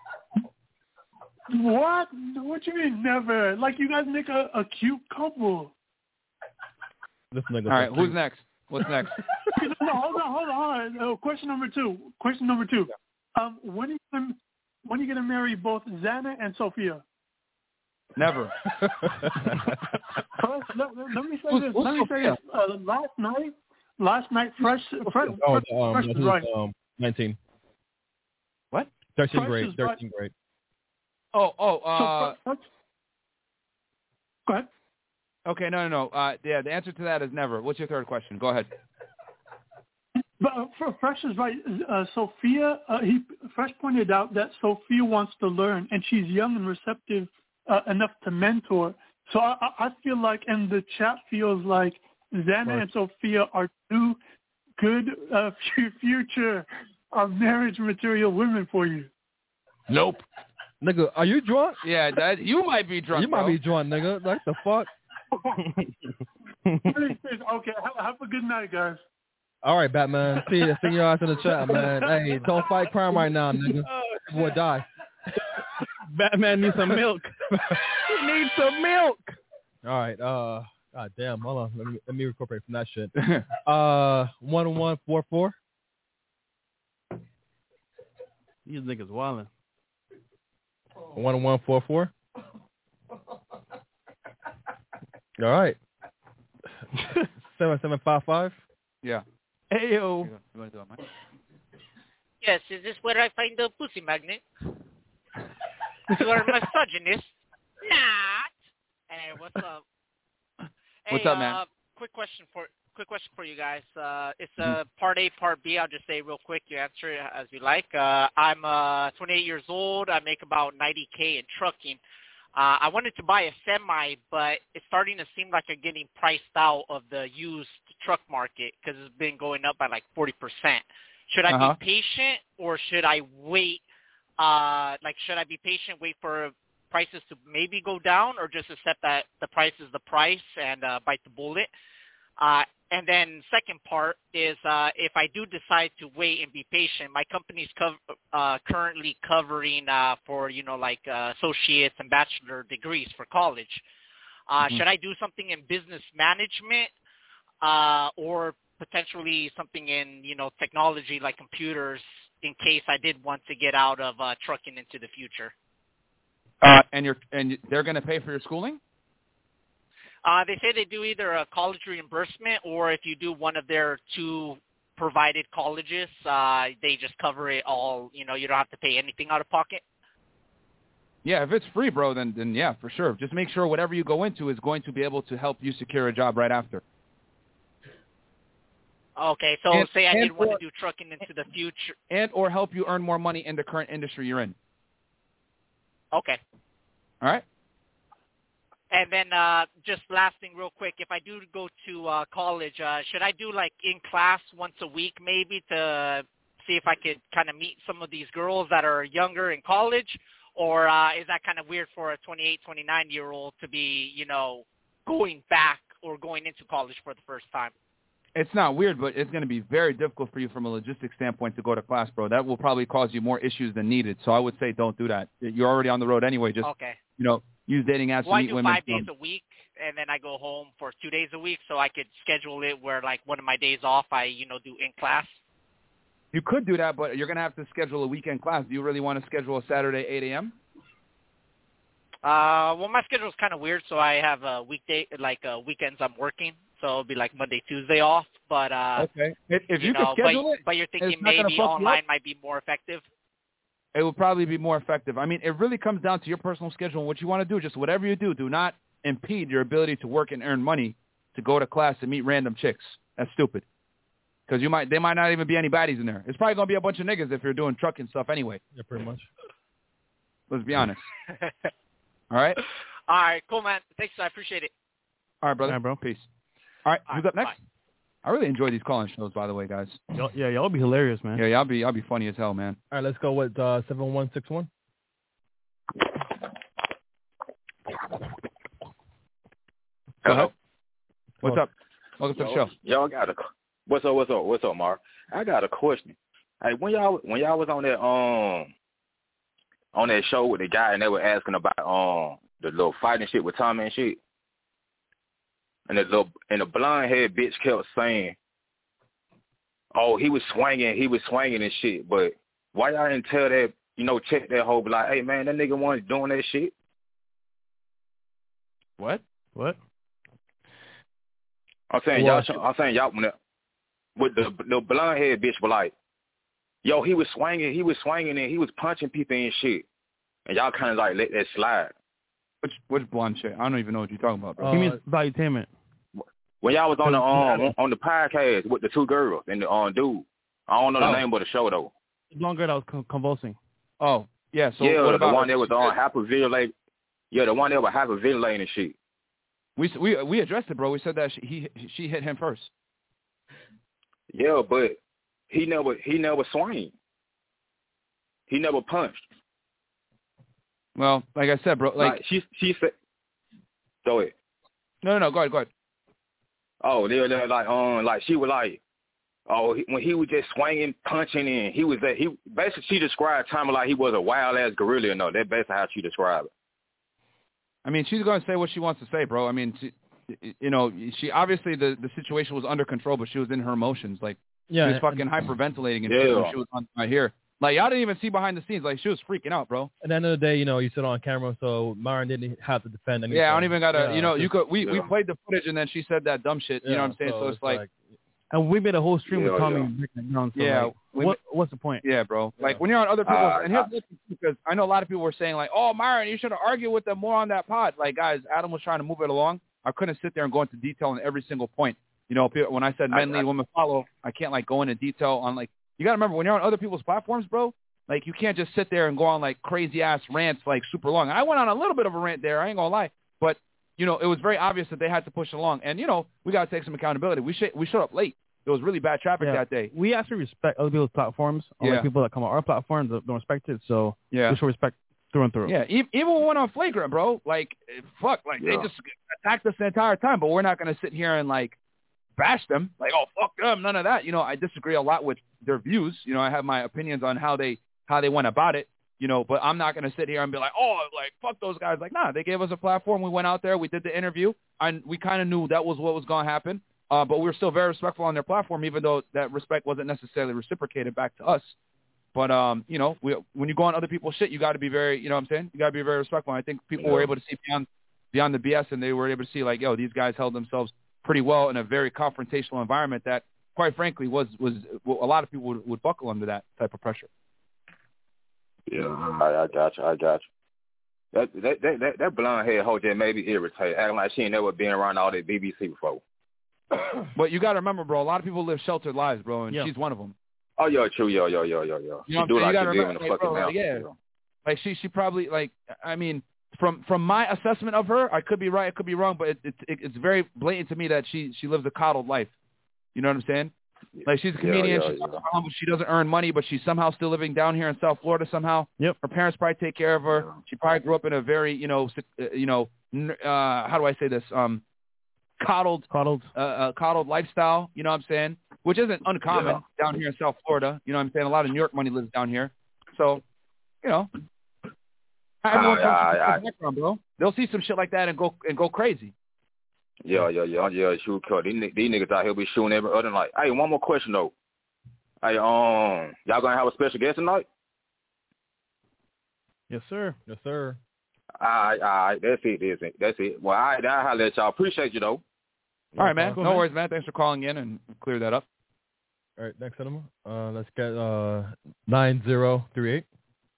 What? What you mean never? Like you guys make a, a cute couple. This nigga All right. Who's next? What's next? No, hold on, hold on, hold on. Uh, question number two. Question number two. Um, when are you gonna, when are you gonna marry both Zana and Sophia? Never. First, let, let me say Who's- this. who's Let me say Sophia? this. Uh, last night, last night, fresh, fresh, Oh, fresh, um, fresh he is was, right. um, nineteen. What? Thirteen Fresh grade. is right. Thirteen grade. Oh. Oh. Uh. So, Fresh- go ahead. Okay. No. No. No. Uh. Yeah. The answer to that is never. What's your third question? Go ahead. But uh, Fr- Fresh is right. Uh, Sophia, uh, he Fresh pointed out that Sophia wants to learn, and she's young and receptive uh, enough to mentor. So I, I I feel like, and the chat feels like Zana Right. and Sophia are two good uh, fu- future uh, marriage material women for you. Nope. Nigga, are you drunk? Yeah. That you might be drunk. You might bro. be drunk, nigga. Like the fuck? Please, please. Okay, have, have a good night, guys. All right, Batman. See, see your ass in the chat, man. Hey, don't fight crime right now, nigga. Boy, die. Batman needs some milk. He needs some milk. All right. Uh, God damn. Hold on. Let me let me recuperate from that shit. Uh, one one four four. These niggas wildin'. One one four four. All right. Seven seven five five. Yeah. Hey yo. You want to do it, Mike? Yes, is this where I find the pussy magnet? You are misogynist. Not. Hey, what's up? What's hey, up, man? Uh, quick question for quick question for you guys. Uh, it's uh, part A, part B. I'll just say real quick. You answer it as you like. Uh, I'm uh, twenty-eight years old. I make about ninety K in trucking. Uh, I wanted to buy a semi, but it's starting to seem like I'm getting priced out of the used truck market because it's been going up by like forty percent. Should I Uh-huh. be patient or should I wait? Uh, like, should I be patient, wait for prices to maybe go down, or just accept that the price is the price and uh, bite the bullet? Uh, and then second part is uh, if I do decide to wait and be patient, my company's cov- uh, currently covering uh, for, you know, like uh, associates and bachelor degrees for college. Uh, Mhm. Should I do something in business management uh, or potentially something in, you know, technology like computers in case I did want to get out of uh, trucking into the future? Uh, and you're and they're going to pay for your schooling? Uh, they say they do either a college reimbursement or if you do one of their two provided colleges, uh, they just cover it all. You know, you don't have to pay anything out of pocket. Yeah, if it's free, bro, then then yeah, for sure. Just make sure whatever you go into is going to be able to help you secure a job right after. Okay, so And- say I and did want or- to do trucking into the future. And or help you earn more money in the current industry you're in. Okay. All right? And then uh, just last thing real quick, if I do go to uh, college, uh, should I do like in class once a week maybe to see if I could kind of meet some of these girls that are younger in college? Or uh, is that kind of weird for a twenty-eight, twenty-nine-year-old to be, you know, going back or going into college for the first time? It's not weird, but it's going to be very difficult for you from a logistics standpoint to go to class, bro. That will probably cause you more issues than needed. So I would say don't do that. You're already on the road anyway. Just, okay. you know, use dating apps Well, to I meet do women. five days from, a week, and then I go home for two days a week, so I could schedule it where, like, one of my days off I, you know, do in class. You could do that, but you're going to have to schedule a weekend class. Do you really want to schedule a Saturday eight a.m.? Uh, well, my schedule is kind of weird, so I have a weekday, like uh, weekends I'm working, so it'll be like Monday, Tuesday off. But uh, okay, if, if you, you know, can schedule but, it, but you're thinking it's not gonna maybe fuck you online up. might be more effective. It will probably be more effective. I mean, it really comes down to your personal schedule and what you want to do. Just whatever you do, do not impede your ability to work and earn money to go to class and meet random chicks. That's stupid. Because you might, they might not even be any baddies in there. It's probably gonna be a bunch of niggas if you're doing trucking stuff anyway. Yeah, pretty much. Let's be honest. All right. All right, cool, man. Thanks, I appreciate it. All right, brother. All right, bro. Peace. All right, All who's right, up next? bye. I really enjoy these call-in shows, by the way, guys. Y'all, yeah, y'all be hilarious, man. Yeah, y'all be y'all be funny as hell, man. All right, let's go with uh, seven one six one. Go ahead. What's up? Welcome to the show. Y'all got a what's up? What's up? What's up, Mark? I got a question. Hey, when y'all when y'all was on that um on that show with the guy and they were asking about um the little fighting shit with Tommy and shit, and the little and the blonde haired bitch kept saying, "Oh, he was swinging, he was swinging and shit." But why y'all didn't tell that? You know, check that whole like, hey man, that nigga wasn't doing that shit. What? What? I'm saying y'all. I'm saying y'all. When the, with the the blonde haired bitch, was like, yo, he was swinging, he was swinging, and he was punching people and shit, and y'all kind of like let that slide. Which which blonde shit? I don't even know what you're talking about, bro. He means valuetainment. When y'all was on the um on the podcast with the two girls and the um dude, I don't know the Oh. name of the show though. The blonde girl that was con- convulsing. Oh, yeah. So yeah, what the about one that was on hyperventilating. Yeah, the one that was hyperventilating and shit. We we we addressed it, bro. We said that she he she hit him first. Yeah, but he never he never swung. He never punched. Well, like I said, bro, like, Like, she she said. Go ahead. no, no, no. Go ahead, go ahead. Oh, they're, they're like, um, like she was like, oh, he, when he was just swinging, punching, and he was that he basically she described Tommy like he was a wild ass gorilla. No, that's basically how she described it. I mean, she's going to say what she wants to say, bro. I mean, she, you know, she obviously the, the situation was under control, but she was in her emotions. Like, Yeah, she was fucking and- hyperventilating and Yeah. shit when she was on right here. Like, y'all didn't even see behind the scenes. Like, she was freaking out, bro. At the end of the day, you know, you sit on camera, so Myron didn't have to defend anything. Yeah, I don't even got to, Yeah, you know, you just- could, we, we yeah. played the footage and then she said that dumb shit. You know Yeah, what I'm saying? so So, it's it's like, like- And we made a whole stream Yeah, with Tommy yeah. breaking it down. So Yeah, like, we what what's the point? yeah, bro. Like, when you're on other people's, Uh, and here's I- the thing, because I know a lot of people were saying, like, oh, Myron, you should have argued with them more on that pod. Like, guys, Adam was trying to move it along. I couldn't sit there and go into detail on every single point. You know, pe- when I said men I- lead, women follow, I can't, like, go into detail on, like, you got to remember, when you're on other people's platforms, bro, like, you can't just sit there and go on, like, crazy-ass rants, like, super long. I went on a little bit of a rant there, I ain't going to lie. But, you know, it was very obvious that they had to push it along. And, you know, we got to take some accountability. We sh- we showed up late. There was really bad traffic Yeah. that day. We actually respect other people's platforms. Unlike Yeah. people that come on our platforms that don't respect it. So Yeah. we should respect through and through. Yeah, e- even when we went on Flagrant, bro, like, eh, fuck, like, Yeah. they just attacked us the entire time, but we're not going to sit here and, like, bash them. Like, oh, fuck them, none of that. You know, I disagree a lot with their views. You know, I have my opinions on how they how they went about it, you know, but I'm not going to sit here and be like, oh, like, fuck those guys. Like, nah, they gave us a platform. We went out there. We did the interview, and we kind of knew that was what was going to happen. Uh, but we were still very respectful on their platform, even though that respect wasn't necessarily reciprocated back to us. But, um, you know, we, when you go on other people's shit, you got to be very, you know what I'm saying? You got to be very respectful. And I think people were able to see beyond beyond the B S, and they were able to see, like, yo, these guys held themselves pretty well in a very confrontational environment that, quite frankly, was, was well, a lot of people would, would buckle under that type of pressure. Yeah, I, I got you. I got you. That that that that, that blonde head hoe just made me irritated, acting like she ain't never been around all that B B C before. But you got to remember, bro, a lot of people live sheltered lives, bro, and Yeah. she's one of them. Oh, yo, true, yo, yo, yo, yo, yo. You know She do what I'm saying? like You she gotta live in remember, a like, fucking bro, like, mountain. yeah. yo. Like, she she probably, like, I mean, from from my assessment of her, I could be right, I could be wrong, but it, it, it, it's very blatant to me that she, she lives a coddled life. You know what I'm saying? Like she's a Yeah, comedian. yeah, she's yeah. somehow, she doesn't earn money, but she's somehow still living down here in South Florida somehow. Yep. Her parents probably take care of her. She probably grew up in a very, you know, si- uh, you know, n- uh, how do I say this? Um, coddled, coddled, uh, uh, coddled lifestyle. You know what I'm saying? Which isn't uncommon Yeah. down here in South Florida. You know what I'm saying? A lot of New York money lives down here. So, you know, everyone Aye, comes aye, from a aye. different background, bro. They'll see some shit like that and go and go crazy. Yeah, yeah, yeah, yeah. Shoot, cut. These, ni- these niggas out here be shooting every other night. Hey, one more question though. Hey, um, y'all gonna have a special guest tonight? Yes, sir. Yes, sir. All right, all right. That's it. That's it. That's it. Well, all right. I'll holler at y'all. Appreciate you though. All right, man. Cool, No man. worries, man. Thanks for calling in and clear that up. All right, next cinema. Uh, let's get uh nine zero three eight.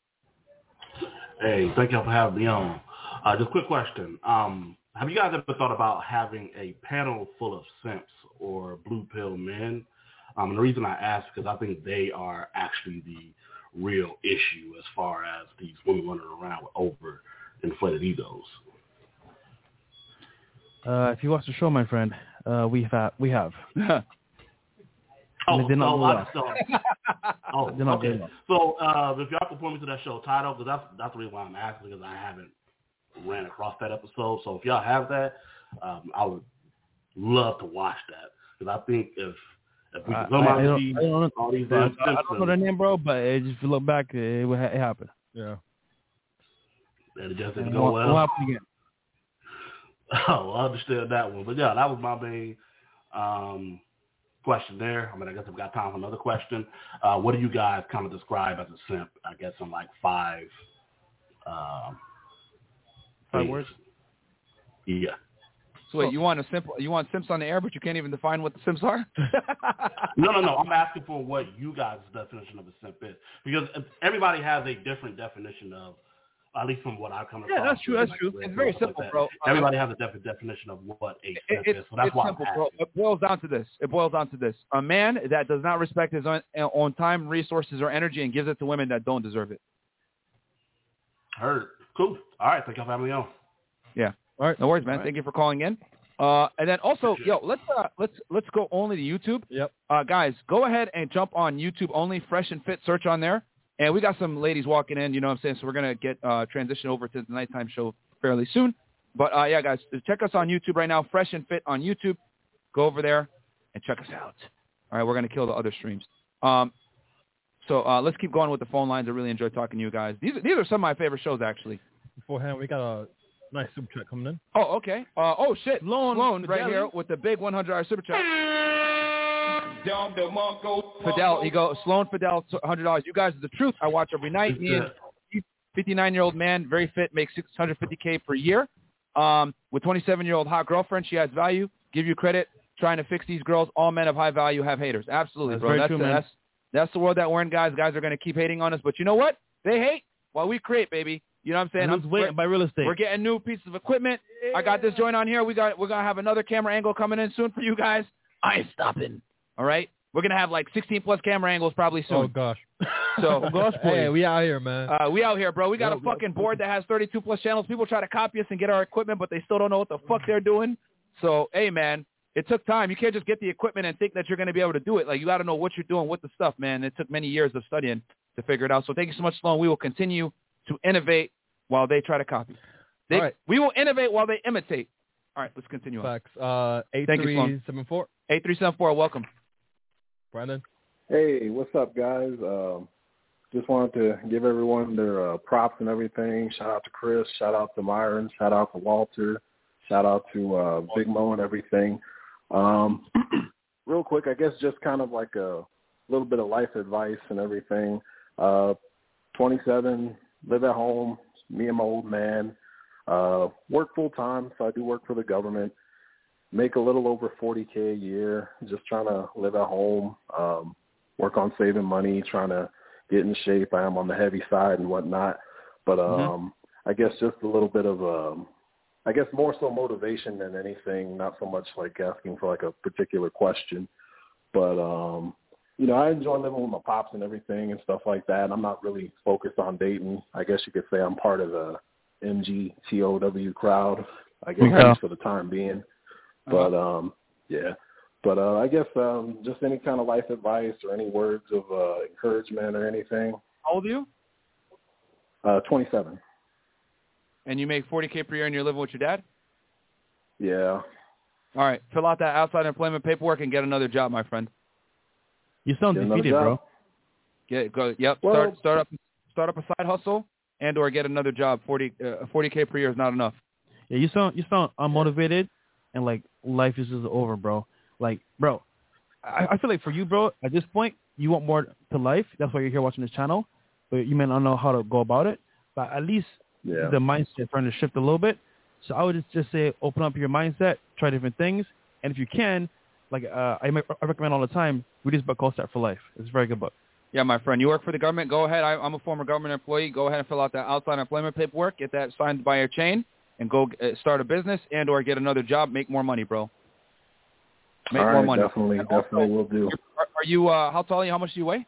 Hey, thank y'all for having me on. Uh, just a quick question. Um, have you guys ever thought about having a panel full of simps or blue pill men? Um, and the reason I ask is because I think they are actually the real issue as far as these women running around with over-inflated egos. Uh, if you watch the show, my friend, uh, we have we have. Oh, They're not oh, blue I out. just don't. Oh, They're not okay. blue out. So uh, if y'all can point me to that show title, because that's that's the reason why I'm asking, because I haven't ran across that episode. So if y'all have that, um, I would love to watch that, because I think if if we I, can come I, out I and don't, see I don't, all these I, damn I don't know their name, bro, but it, if you look back, it, it, it happened. Yeah. and it just And didn't it go won't- it won't well. happen again. Oh, I understood that one. But yeah, that was my main um, question there. I mean, I guess I've got time for another question. Uh, what do you guys kind of describe as a simp? I guess in like five um, Five things. words? Yeah. So wait, you want a simple? You want simps on the air, but you can't even define what the simps are? No, no, no. I'm asking for what you guys' definition of a simp is, because everybody has a different definition of, at least from what I've come across. Yeah, that's true. with, That's like, true. Reddit It's and very stuff like simple, that. bro. Everybody Uh, has a different definition of what a It, simp it's is, so that's it's why simple, I'm bro. asking. It boils down to this. It boils down to this. A man that does not respect his own, own time, resources, or energy and gives it to women that don't deserve it. Heard. Cool. All right. Thank y'all for having me on. Yeah. All right. No worries, man. All right. Thank you for calling in. Uh, and then also, yo, let's uh, let's let's go only to YouTube. Yep. Uh, guys, go ahead and jump on YouTube only, Fresh and Fit. Search on there, and we got some ladies walking in. You know what I'm saying? So we're gonna get uh, transition over to the nighttime show fairly soon. But uh, yeah, guys, check us on YouTube right now, Fresh and Fit on YouTube. Go over there and check us out. All right, we're gonna kill the other streams. Um, so uh, let's keep going with the phone lines. I really enjoyed talking to you guys. These these are some of my favorite shows, actually. Beforehand, we got a nice super chat coming in. Oh, okay. Uh, oh, shit. Sloan, Sloan right Fidel. here with the big one hundred dollars super chat. Fidel, he goes, Sloan Fidel, one hundred dollars. You guys are the truth. I watch every night. Me and fifty-nine-year-old man, very fit, makes six hundred fifty K per year. Um, with twenty-seven-year-old hot girlfriend, she adds value. Give you credit. Trying to fix these girls. All men of high value have haters. Absolutely, That's bro. very That's true, the, man. that's that's the world that we're in, guys. Guys are going to keep hating on us, but you know what? They hate while we create, baby. You know what I'm saying? And I'm who's waiting by real estate? We're getting new pieces of equipment. I got this joint on here. We got we're gonna have another camera angle coming in soon for you guys. I ain't stopping. All right, we're gonna have like sixteen plus camera angles probably soon. Oh gosh. So gosh, hey, we out here, man. uh, we out here, bro. We got Yo, a fucking board that has thirty-two plus channels. People try to copy us and get our equipment, but they still don't know what the fuck they're doing. So hey, man, it took time. You can't just get the equipment and think that you're gonna be able to do it. Like you got to know what you're doing with the stuff, man. It took many years of studying to figure it out. So thank you so much, Sloan. We will continue to innovate while they try to copy. They, All right. We will innovate while they imitate. All right, let's continue on. Facts. Uh, eight Thank you, three Sloan. seven four. eight three seven four, welcome. Brandon. Hey, what's up, guys? Um, just wanted to give everyone their uh, props and everything. Shout out to Chris. Shout out to Myron. Shout out to Walter. Shout out to uh, Big Mo and everything. Um, real quick, I guess just kind of like a little bit of life advice and everything. Uh, twenty-seven, live at home, me and my old man. Uh, work full time, so I do work for the government. Make a little over forty K a year, just trying to live at home, um, work on saving money, trying to get in shape. I am on the heavy side and whatnot. But um, Mm-hmm. I guess just a little bit of, um, I guess more so motivation than anything, not so much like asking for like a particular question. But, um, you know, I enjoy living with my pops and everything and stuff like that. I'm not really focused on dating. I guess you could say I'm part of the M G T O W crowd, I guess, Yeah. at least for the time being. But, um, yeah. But uh, I guess um, just any kind of life advice or any words of uh, encouragement or anything. How old are you? Uh, twenty-seven. And you make forty K per year and you're living with your dad? Yeah. All right. Fill out that outside employment paperwork and get another job, my friend. You sound Get another defeated, bro. job? Get go. Yep. Well- start start up start up a side hustle and or get another job. Forty uh, forty K per year is not enough. Yeah, you sound you sound unmotivated, and like life is just over, bro. Like, bro, I, I feel like for you, bro, at this point, you want more to life. That's why you're here watching this channel. But you may not know how to go about it. But at least Yeah. the mindset trying to shift a little bit. So I would just, just say open up your mindset, try different things, and if you can, like uh, I, I recommend all the time, read this book called Start for Life. It's a very good book. Yeah, my friend. You work for the government. Go ahead. I, I'm a former government employee. Go ahead and fill out that outside employment paperwork. Get that signed by your chain, and go uh, start a business and or get another job. Make more money, bro. Make All more right, money. definitely, And definitely also, will do. Are, are you? Uh, how tall are you? How much do you weigh?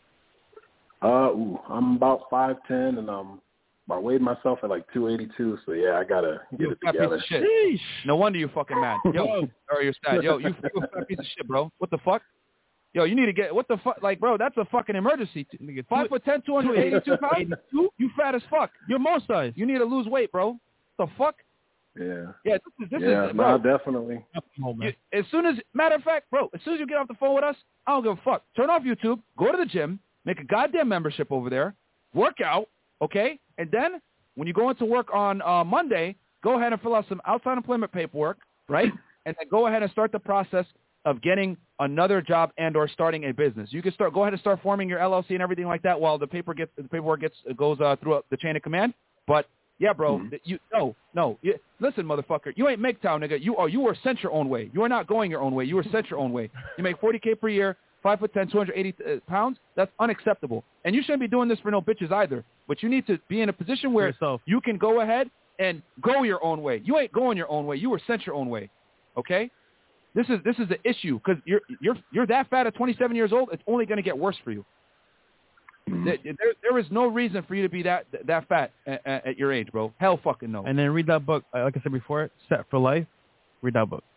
Uh, ooh, I'm about five ten, and um, I weighed myself at like two eighty-two. So yeah, I gotta get You it fat piece together. of shit. No wonder you fucking mad. Yo, or you're sad. Yo, you, you a fat piece of shit, bro. What the fuck? Yo, you need to get what the fuck? Like, bro, that's a fucking emergency. Five foot ten, two hundred eighty-two pounds. You fat as fuck. You're most size. You need to lose weight, bro. What the fuck? Yeah. Yeah, this is this yeah, is bro. no, definitely. You, as soon as, matter of fact, bro, as soon as you get off the phone with us, I don't give a fuck. Turn off YouTube, go to the gym, make a goddamn membership over there, work out, okay? And then when you go into work on uh, Monday, go ahead and fill out some outside employment paperwork, right? And then go ahead and start the process of getting another job and or starting a business. You can start, go ahead and start forming your L L C and everything like that while the paper gets the paperwork gets goes uh, through the chain of command. But yeah, bro, Mm-hmm. you no no. You, listen, motherfucker, you ain't MGTOW, nigga. You are you are sent your own way. You are not going your own way. You are sent your own way. You make forty K per year, five foot ten, two hundred eighty pounds. That's unacceptable. And you shouldn't be doing this for no bitches either. But you need to be in a position where you can go ahead and go your own way. You ain't going your own way. You were sent your own way. Okay? This is this is the issue because you're you're you're that fat at twenty-seven years old. It's only going to get worse for you. There, there, there is no reason for you to be that that fat at, at your age, bro. Hell fucking no. And then read that book, uh, like I said before, Set for Life. Read that book.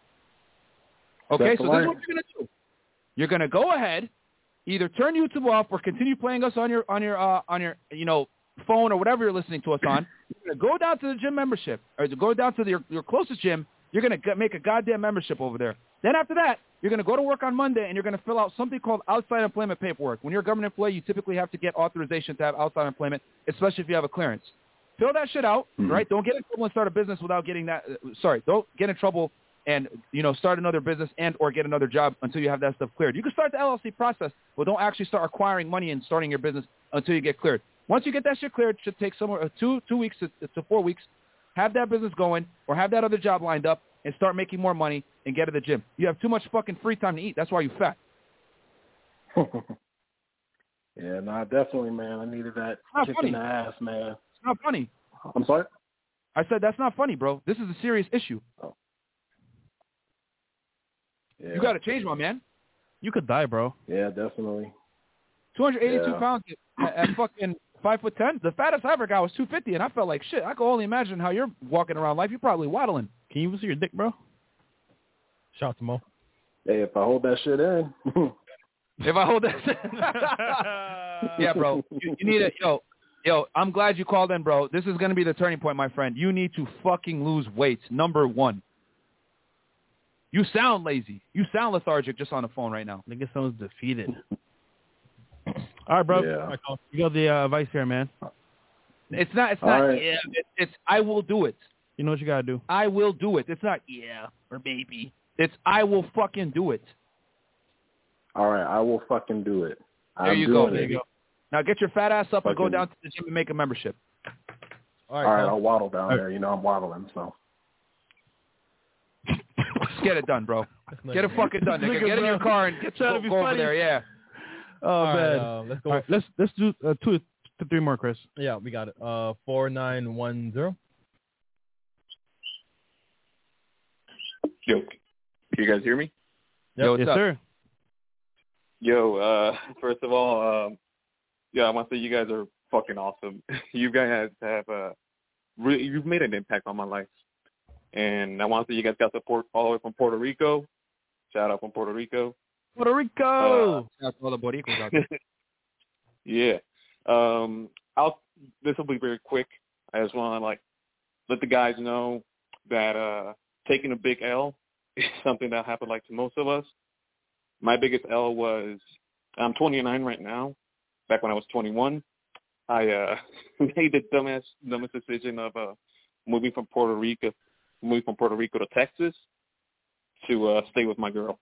Okay, so this is what you're gonna do. You're gonna go ahead, either turn YouTube off or continue playing us on your on your uh, on your you know phone or whatever you're listening to us on. You're gonna go down to the gym membership or to go down to the, your your closest gym. You're gonna get, make a goddamn membership over there. Then after that, you're going to go to work on Monday, and you're going to fill out something called outside employment paperwork. When you're a government employee, you typically have to get authorization to have outside employment, especially if you have a clearance. Fill that shit out, Mm-hmm. right? Don't get in trouble and start a business without getting that. Uh, sorry, don't get in trouble and you know start another business and or get another job until you have that stuff cleared. You can start the L L C process, but don't actually start acquiring money and starting your business until you get cleared. Once you get that shit cleared, it should take somewhere uh, two two weeks to, to four weeks. Have that business going or have that other job lined up and start making more money and get to the gym. You have too much fucking free time to eat. That's why you're fat. Yeah, no, definitely, man. I needed that not kick funny. in the ass, man. It's not funny. I'm sorry? I said that's not funny, bro. This is a serious issue. Oh. Yeah. You got to change, my man. You could die, bro. Yeah, definitely. two hundred eighty-two Yeah. pounds at, at fucking five foot ten. The fattest I ever got was two fifty, and I felt like shit. I can only imagine how you're walking around life. You're probably waddling. Can you see your dick, bro? Shout out to Mo. Hey, if I hold that shit in. If I hold that shit. Yeah, bro. You, you need it. Yo, yo, I'm glad you called in, bro. This is going to be the turning point, my friend. You need to fucking lose weight, number one. You sound lazy. You sound lethargic just on the phone right now. Nigga sounds defeated. All right, bro. Yeah. All right, you got the uh, advice here, man. It's not, it's All not, right. yeah, it, it's, I will do it. You know what you got to do. I will do it. It's not, yeah, or maybe. It's, I will fucking do it. All right, I will fucking do it. There I'm you go. doing There it. you go. Now get your fat ass up and go Fucking- down to the gym and make a membership. All All right, right, pal. I'll waddle down All there. You know I'm waddling, so. Just get it done, bro. Get it fucking done, nigga. Nigga, Get in your bro. car and get Trying go, to be go over funny. there, yeah. Oh, All right, man. uh, let's go. All right, let's let's do uh, two to three more, Chris. Yeah, we got it. Uh, four nine one zero. Yo, can you guys hear me? Yo, what's yes, up? sir. Yo, uh, first of all, um, yeah, I want to say you guys are fucking awesome. You guys have uh, really, you've made an impact on my life, and I want to say you guys got support all the way from Puerto Rico Shout out from Puerto Rico. Puerto Rico. Shout out to all the Boricuas out there. Yeah. Um, I'll. This will be very quick. I just want to like let the guys know that uh, taking a big L is something that happened like to most of us. My biggest L was I'm twenty-nine right now. Back when I was twenty-one, I uh, made the dumbass dumbest decision of uh, moving from Puerto Rico, moving from Puerto Rico to Texas to uh, stay with my girl.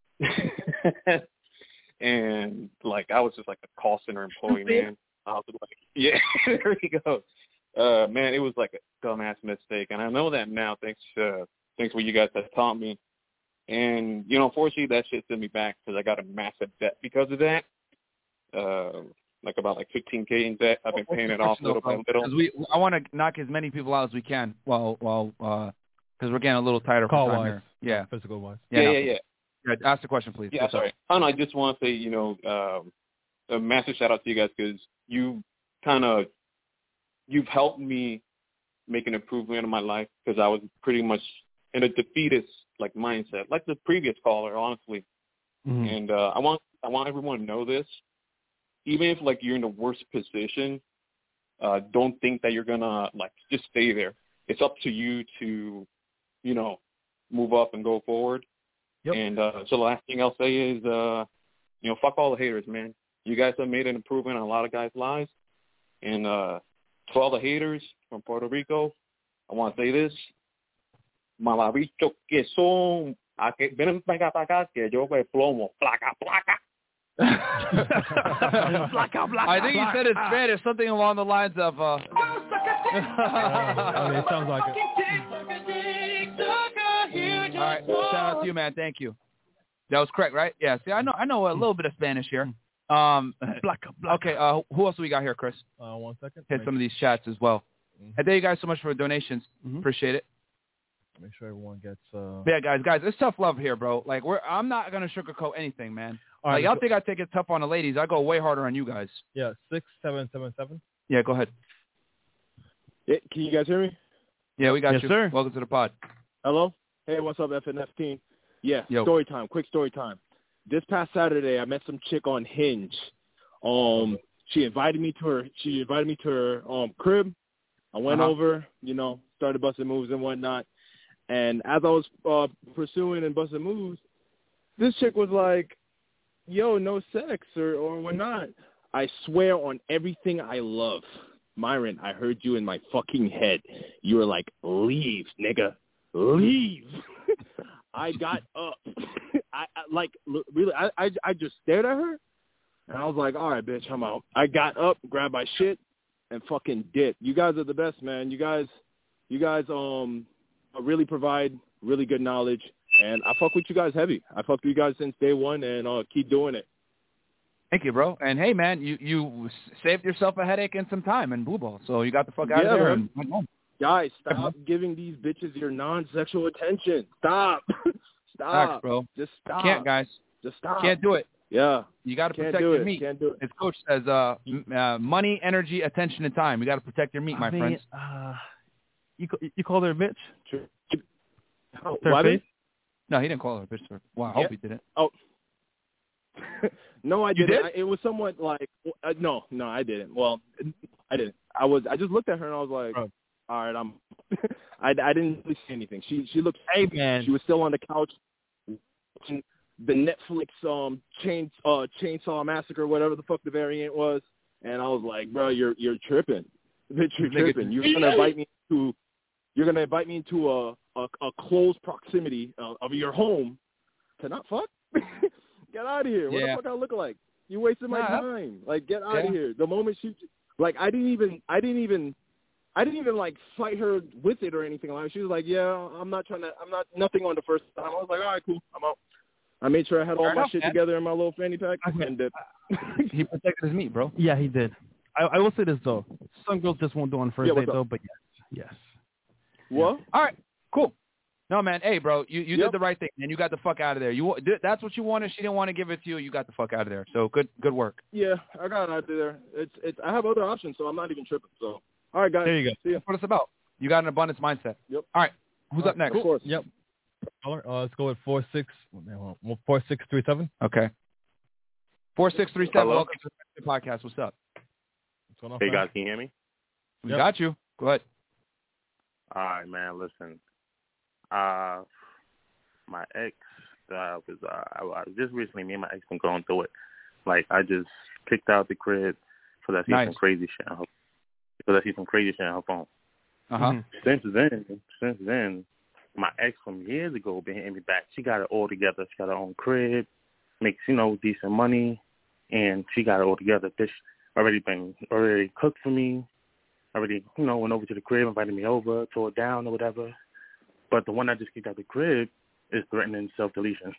And like I was just like a call center employee, man. I was like, yeah, there you go. Uh, man, it was like a dumbass mistake, and I know that now. Thanks, uh, thanks for you guys that taught me. And you know, unfortunately, that shit sent me back because I got a massive debt because of that. Uh, like about like fifteen K in debt. I've been paying it off little by little. We, I want to knock as many people out as we can. While, while, because we're getting a little tighter for Call time wise. here. Yeah, physical wise. Yeah, no, yeah, yeah. yeah. Ask the question, please. Yeah, What's up? sorry. I don't know. I just want to say, you know, um, a massive shout out to you guys because you kind of you've helped me make an improvement in my life because I was pretty much in a defeatist like mindset, like the previous caller, honestly. Mm-hmm. And uh, I want I want everyone to know this. Even if like you're in the worst position, uh, don't think that you're gonna like just stay there. It's up to you to, you know, move up and go forward. Yep. And uh, so the last thing I'll say is, uh, you know, fuck all the haters, man. You guys have made an improvement on a lot of guys' lives. And uh, to all the haters from Puerto Rico, I want to say this. Mamabicho que son, a que ven para acá que yo me plomo, placa, placa. I think he said in Spanish something along the lines of. Uh, I mean, it sounds like it. All right, shout out to you, man. Thank you. That was correct, right? Yeah. See, I know, I know a little bit of Spanish here. Um, okay. Uh, who else do we got here, Chris? Uh, one second. Hit some of these chats as well. Mm-hmm. And thank you guys so much for the donations. Mm-hmm. Appreciate it. Make sure everyone gets. Uh... Yeah, guys, guys, it's tough love here, bro. Like, we're I'm not gonna sugarcoat anything, man. All like, right, y'all so- think I take it tough on the ladies? I go way harder on you guys. Yeah, six seven seven seven. Yeah, go ahead. Yeah, can you guys hear me? Yeah, we got Yes, you. sir. Welcome to the pod. Hello? Hey, what's up, F N F team? Yeah, Yo. story time, quick story time. This past Saturday, I met some chick on Hinge. Um, she invited me to her. She invited me to her um crib. I went Uh-huh. over, you know, started busting moves and whatnot. And as I was uh, pursuing and busting moves, this chick was like, "Yo, no sex or or whatnot." I swear on everything I love, Myron, I heard you in my fucking head. You were like, "Leave, nigga, leave." I got up. I, I like l- really. I, I I just stared at her, and I was like, "All right, bitch, I'm out." I got up, grabbed my shit, and fucking dipped. You guys are the best, man. You guys, you guys, um, really provide really good knowledge, and I fuck with you guys heavy. I fucked with you guys since day one, and uh, keep doing it. Thank you, bro. And hey, man, you you saved yourself a headache and some time and blue ball, so you got the fuck out Yeah, of there man. and went home. Guys, stop giving these bitches your non-sexual attention. Stop. Stop. Facts, bro. Just stop. Can't, guys. Just stop. Can't do it. Yeah. You got to Can't protect do your it. meat. Can't do it. His coach says, uh, m- uh, money, energy, attention, and time. You got to protect your meat, my I mean, friends. Uh, you ca- you called her a bitch? Oh, Her what? face? No, he didn't call her a bitch. Sir. Wow, I Yeah. hope he didn't. Oh. No, I You didn't. did? I, it was somewhat like uh, no, no, I didn't. Well, I didn't. I was. I just looked at her and I was like, Bro. all right, I'm. I, I didn't really see anything. She she looked. Hey, man. She was still on the couch watching the Netflix um chain uh Chainsaw Massacre, whatever the fuck the variant was, and I was like, bro, you're you're tripping, bitch, you're Nigga- tripping. You're gonna invite me to. You're gonna invite me into a a, a close proximity uh, of your home to not fuck. Get out of here. What Yeah. the fuck I look like? You wasted my Nah, time. Like, get out Yeah. of here. The moment she, like, I didn't even, I didn't even, I didn't even like fight her with it or anything like that. She was like, yeah, I'm not trying to, I'm not, nothing on the first time. I was like, all right, cool, I'm out. I made sure I had all Fair my enough, shit man. together in my little fanny pack Okay. and dipped. He protected his meat, bro. Yeah, he did. I, I will say this though. Some girls just won't do it on the first Yeah, date what's up? though, but yes, yes. What? All right, cool. No, man. Hey, bro, you, you Yep. did the right thing, and you got the fuck out of there. You wa- That's what you wanted. She didn't want to give it to you. You got the fuck out of there. So good good work. Yeah, I got it out there. It's, it's, I have other options, so I'm not even tripping. So, all right, guys. There you go. See ya. That's what it's about. You got an abundance mindset. Yep. All right. Who's up next? Of course. Yep. caller. Uh, let's go with four six four six three seven. Okay. Four six three seven. Hello? Welcome to the podcast. What's up? What's going on? Hey fam? guys, can you hear me? We yep. got you. Go ahead. All right, man. Listen, uh, my ex uh, was uh, I, I just recently. Me and my ex been going through it. Like I just kicked out the crib because I see nice. some crazy shit on her. Because I see some crazy shit on her phone. Uh huh. Since then, since then, my ex from years ago been hitting me back. She got it all together. She got her own crib, makes you know decent money, and she got it all together. Bitch already been already cooked for me. Already, you know, went over to the crib, invited me over, tore it down or whatever. But the one I just kicked out the crib is threatening self-deletion.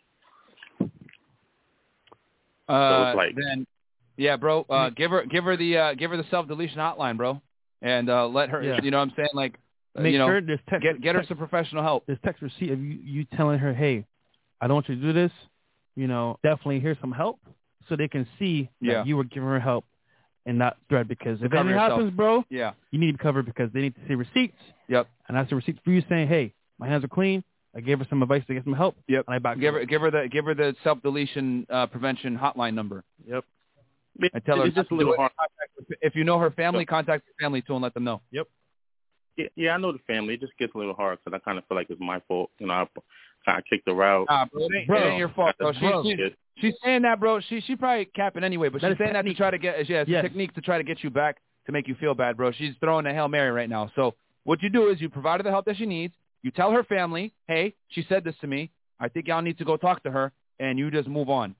Uh, so it's like, then, yeah, bro, uh, give her, give her the, uh, give her the self-deletion hotline, bro, and uh, let her, Yeah. you know what I'm saying, like, uh, Make you know, sure there's text, get get her text, some professional help. There's text receipt of you, you telling her, hey, I don't want you to do this. You know, definitely here's some help, so they can see that Yeah. you were giving her help and not threat. Because if Cover anything yourself. happens, bro, Yeah. you need to be covered because they need to see receipts. Yep. And that's the receipts for you saying, hey, my hands are clean. I gave her some advice to get some help. Yep. And I back Give her. her, give her the, give her the self-deletion uh, prevention hotline number. Yep. And tell her it's just a not to little do it. hard. If you know her family, contact her family too and let them know. Yep. Yeah, yeah, I know the family. It just gets a little hard because I kind of feel like it's my fault. You know, I kind of kicked her out. Nah, bro, it ain't, Bro. it ain't your fault, bro. She, Bro. she, she's saying that, bro. She she probably capping anyway, but That she's is saying that to try to get, yeah, it's Yes. a technique to try to get you back to make you feel bad, bro. She's throwing a Hail Mary right now. So what you do is you provide her the help that she needs. You tell her family, hey, she said this to me. I think y'all need to go talk to her, and you just move on.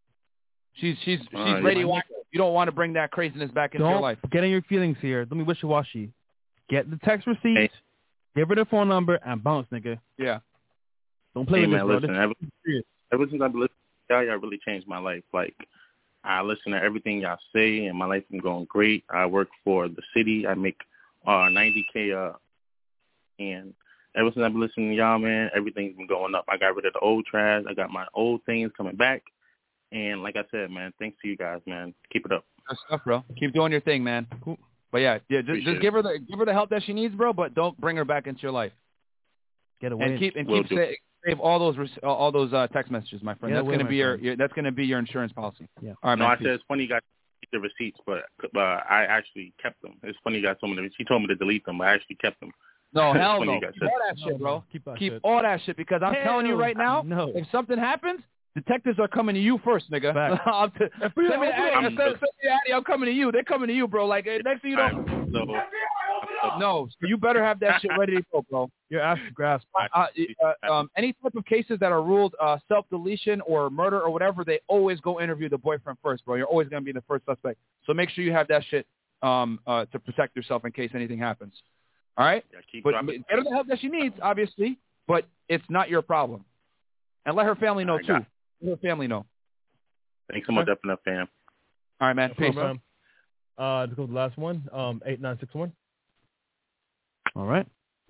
She's she's she's Uh, radioactive. You don't want to bring that craziness back into Don't your life. get in your feelings here. Don't be wishy-washy. Get the text receipt. Hey. Give her the phone number and bounce, nigga. Yeah. Don't play Hey, with man, this, bro. listen, This ever, is serious. ever since I've listened to y'all, y'all really changed my life. Like, I listen to everything y'all say, and my life is going great. I work for the city. I make uh, ninety K, uh, and ever since I've been listening to y'all, man, everything's been going up. I got rid of the old trash. I got my old things coming back. And like I said, man, thanks to you guys, man. Keep it up. Good stuff, bro. Keep doing your thing, man. Cool. But yeah, yeah, just, Appreciate just give her the give her the help that she needs, bro. But don't bring her back into your life. Get away. And keep and Will keep do. sa- save all those rec- all those uh, text messages, my friend. Get that's away, gonna my be your, friend. your that's gonna be your insurance policy. Yeah. All right, no, man. I peace. said it's funny you guys keep the receipts, but but I actually kept them. It's funny you guys told me to, she told me to delete them, but I actually kept them. No, It's hell funny no. you guys Keep said. all that shit, bro. Keep that Keep shit. all that shit because I'm telling you Hell right now, no. if something happens, detectives are coming to you first, nigga. Fact. I'm t- send me the Addy, I'm- send, send me the Addy, I'm coming to you. They're coming to you, bro. Like, eh, next thing you know, I'm so, no, so you better have that shit ready to go, bro. Your ass is grasped. Uh, uh, um, any type of cases that are ruled uh, self-deletion or murder or whatever, they always go interview the boyfriend first, bro. You're always going to be the first suspect. So make sure you have that shit um, uh, to protect yourself in case anything happens. All right? yeah, keep But dropping. get her the help that she needs, obviously, but it's not your problem. And let her family know, I got too. Let her family know. Thanks so much, up enough, fam. All right, man. No Peace. problem, fam. Uh, let's go to the last one. Um, eight nine six one. All right.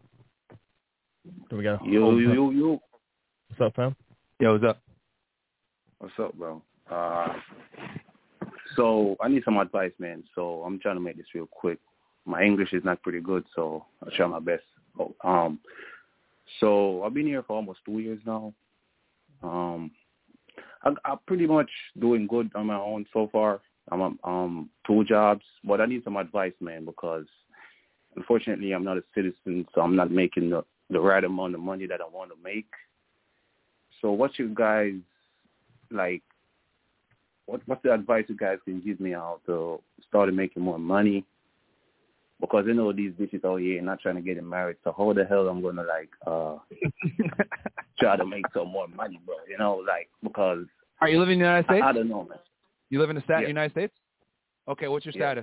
So we got Yo, yo, yo, yo. What's up, fam? Yo, what's up? What's up, bro? Uh, so I need some advice, man. So I'm trying to make this real quick. My English is not pretty good, so I'll try my best. Oh, um, so I've been here for almost two years now. Um, I, I'm pretty much doing good on my own so far. I'm on um, two jobs, but I need some advice, man, because unfortunately I'm not a citizen, so I'm not making the, the right amount of money that I want to make. So what's you guys, like, what, what's the advice you guys can give me how to start making more money? Because I know these bitches out here not trying to get married, so how the hell I'm going to, like, uh, try to make some more money, bro, you know, like, because... Are you living in the United States? I, I don't know, man. You live in the stat- Yeah. United States? Okay, what's your Yeah. status?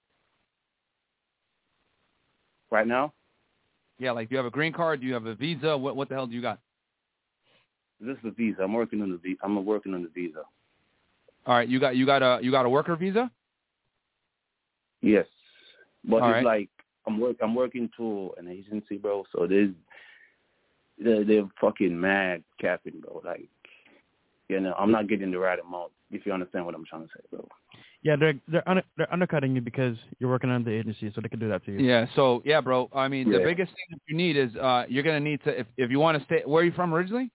Right now? Yeah, like, do you have a green card? Do you have a visa? What What the hell do you got? This is a visa. I'm working on the visa. I'm working on the visa. All right, you got you got a you got a worker visa? Yes, but All it's right. like I'm work. I'm working to an agency, bro. So there's they're, they're fucking mad capping, bro. Like you know, I'm not getting the right amount. If you understand what I'm trying to say, bro. Yeah, they're they're under, they're undercutting you because you're working under the agency, so they can do that to you. Yeah. So yeah, bro. I mean, Yeah. the biggest thing that you need is uh, you're gonna need to if if you want to stay. Where are you from originally?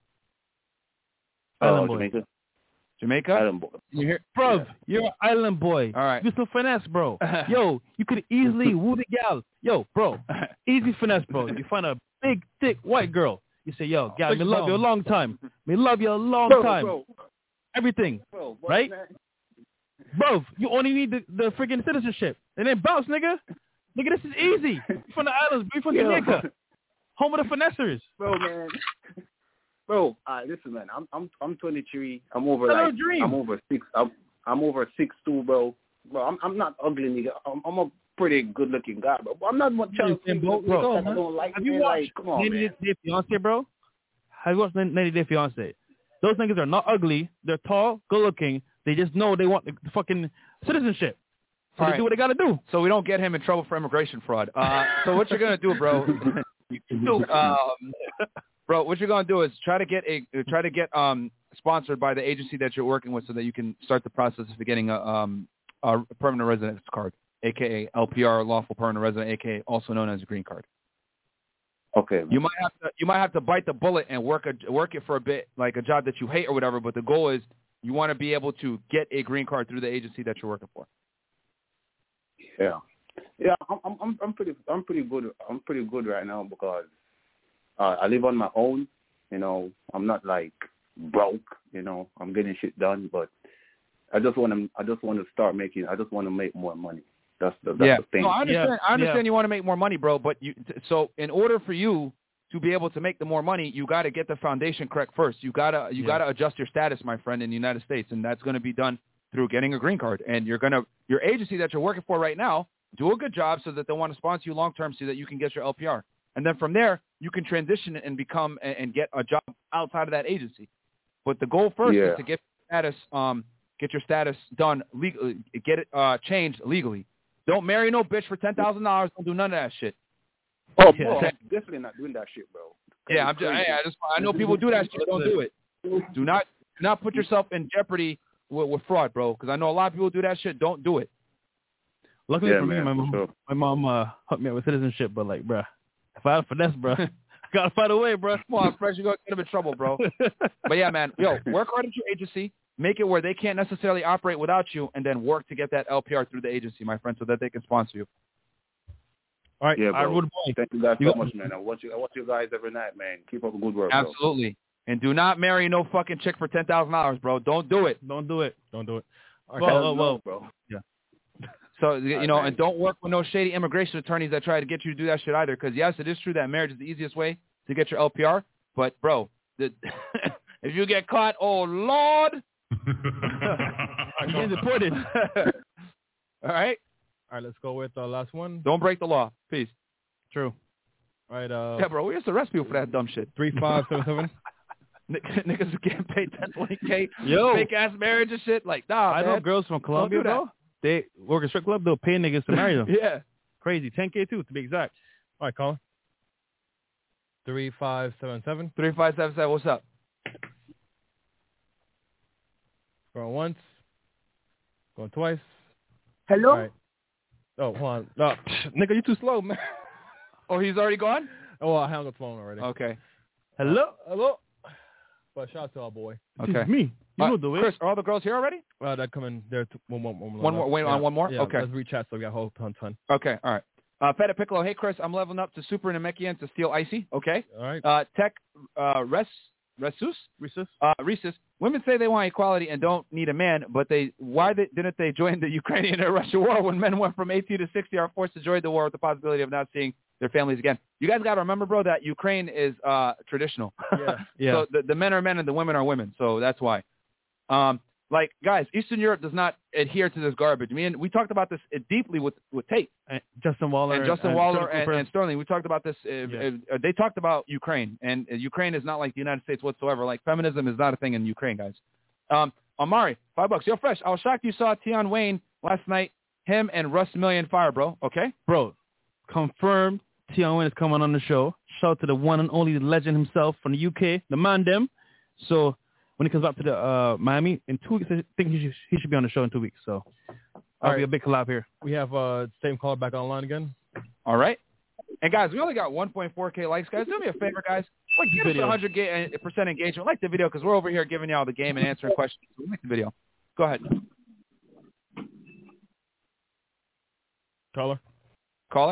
Oh, Island boy. Jamaica. Jamaica. Island boy. You hear, bro? You're an island boy. All right. You some finesse, bro. Yo, you could easily woo the gal. Yo, bro, easy finesse, bro. You find a big, thick white girl. You say, yo, gal, me love you a long time. Me love you a long Bro, time. bro. Everything, Bro, what, right? man? Bro, you only need the, the freaking citizenship. And then bounce, nigga. Nigga, this is easy. You from the islands. We from Yo. Jamaica. Home of the finessers. Bro, man. Bro, uh, listen, man. I'm I'm I'm twenty-three. I'm over Hello, like dream. I'm over six. I'm I'm over six two, bro. Bro, I'm I'm not ugly, nigga. I'm, I'm a pretty good looking guy, bro. I'm not one trying to think bro, niggas bro, that I don't like. Have you man. watched Like, come on, ninety man. Day Fiance, bro? Have you watched ninety Day Fiance? Those niggas are not ugly. They're tall, good looking. They just know they want the fucking citizenship. So All they right. do what they got to do. So we don't get him in trouble for immigration fraud. Uh, so what you're gonna do, bro? um, bro, what you're gonna do is try to get a try to get um sponsored by the agency that you're working with, so that you can start the process of getting a um a permanent residence card, aka L P R, lawful permanent resident, aka also known as a green card. Okay. Man. You might have to you might have to bite the bullet and work a work it for a bit, like a job that you hate or whatever. But the goal is you want to be able to get a green card through the agency that you're working for. Yeah, yeah. I'm I'm I'm I'm pretty I'm pretty good. I'm pretty good right now because uh, I live on my own. You know, I'm not like broke. You know, I'm getting shit done, but I just want to I just want to start making. I just want to make more money. That's the that's yeah. the thing. No, I understand. Yeah. I understand Yeah. you want to make more money, bro. But you t- so in order for you to be able to make the more money, you got to get the foundation correct first. You gotta you Yeah. gotta adjust your status, my friend, in the United States, and that's going to be done through getting a green card. And you're gonna your agency that you're working for right now, do a good job so that they want to sponsor you long term, so that you can get your L P R. And then from there, you can transition and become and, and get a job outside of that agency. But the goal first Yeah. is to get status um get your status done legally, get it uh changed legally. Don't marry no bitch for ten thousand dollars. Don't do none of that shit. Oh, Yeah. bro, I'm definitely not doing that shit, bro. Yeah, I'm just, I, I just I know people do that shit. Don't do it. Do not do not put yourself in jeopardy with, with fraud, bro. Because I know a lot of people do that shit. Don't do it. Luckily Yeah, for me, man, my for mom, sure. my mom uh, hooked me up with citizenship. But like, bruh, if I had finesse, bruh, I gotta find a way, bruh. Come on, fresh, you're gonna get them in trouble, bro. But yeah, man, yo, work hard at your agency. Make it where they can't necessarily operate without you, and then work to get that L P R through the agency, my friend, so that they can sponsor you. All right, Yeah, all right, bro. Rude boy. Thank you guys You so got- much, man. I watch you. I watch you guys every night, man. Keep up the good work, bro. Absolutely. And do not marry no fucking chick for ten thousand dollars, bro. Don't do it. Don't do it. Don't do it. All right, Well, guys. well, well, bro. So, you right, know, man. and don't work with no shady immigration attorneys that try to get you to do that shit either. Because, yes, it is true that marriage is the easiest way to get your L P R. But, bro, the, if you get caught, oh, Lord. I'm getting deported. All right? All right, let's go with the last one. Don't break the law. Peace. True. All right, uh, Yeah, bro, we used to arrest people for that dumb shit. three five seven seven. Niggas are getting paid ten, twenty K. Yo. Fake-ass marriage and shit. Like, nah, I man. know girls from Colombia, do that. bro. They work a strip club. They'll pay niggas to marry them. Yeah. Crazy. ten K too, to be exact. All right, Colin. Three five seven seven. three five seven seven, what's up? Going once. Going twice. Hello? All right. Oh, hold on. No, nigga, you too slow, man. Oh, he's already gone? Oh, well, I hung up the phone already. Okay. Hello? Hello. But shout out to our boy. Okay. This is me. You Uh, know the way. Chris, are all the girls here already? Uh, they're coming. They're t- one more. One, One more- wait, on one more? Yeah, Okay. Let's reach out so we got a whole ton, ton. Okay, all right. Uh, Feta Piccolo, hey, Chris, I'm leveling up to Super Namekian to steal Icy. Okay. All right. Uh, Tech uh, Res Resus? Resus? Uh, Resus. Women say they want equality and don't need a man, but they why they, didn't they join the Ukrainian and Russia war when men went from eighteen to sixty are forced to join the war with the possibility of not seeing their families again? You guys got to remember, bro, that Ukraine is uh, traditional. Yeah. Yeah. So the, the men are men and the women are women, so that's why. Um, like, guys, Eastern Europe does not adhere to this garbage. I mean, we talked about this uh, deeply with, with Tate. And Justin Waller. And Justin and Waller Sterling and, Cooper. and Sterling. We talked about this. Uh, Yeah. uh, they talked about Ukraine, and uh, Ukraine is not like the United States whatsoever. Like, feminism is not a thing in Ukraine, guys. Um, Amari, five bucks. Yo, Fresh, I was shocked you saw Tion Wayne last night. Him and Russ Million fire, bro. Okay? Bro, confirmed Tion Wayne is coming on the show. Shout out to the one and only legend himself from the U K, the man them. So when he comes up to the uh, Miami in two weeks. I think he should, he should be on the show in two weeks. So that'll right. be a big collab here. We have uh, same caller back online again. All right. And, guys, we only got one point four K likes. Guys, do me a favor, guys. Like, give us one hundred percent engagement. Like the video because we're over here giving y'all the game and answering questions. So like the video. Go ahead. Caller. Caller.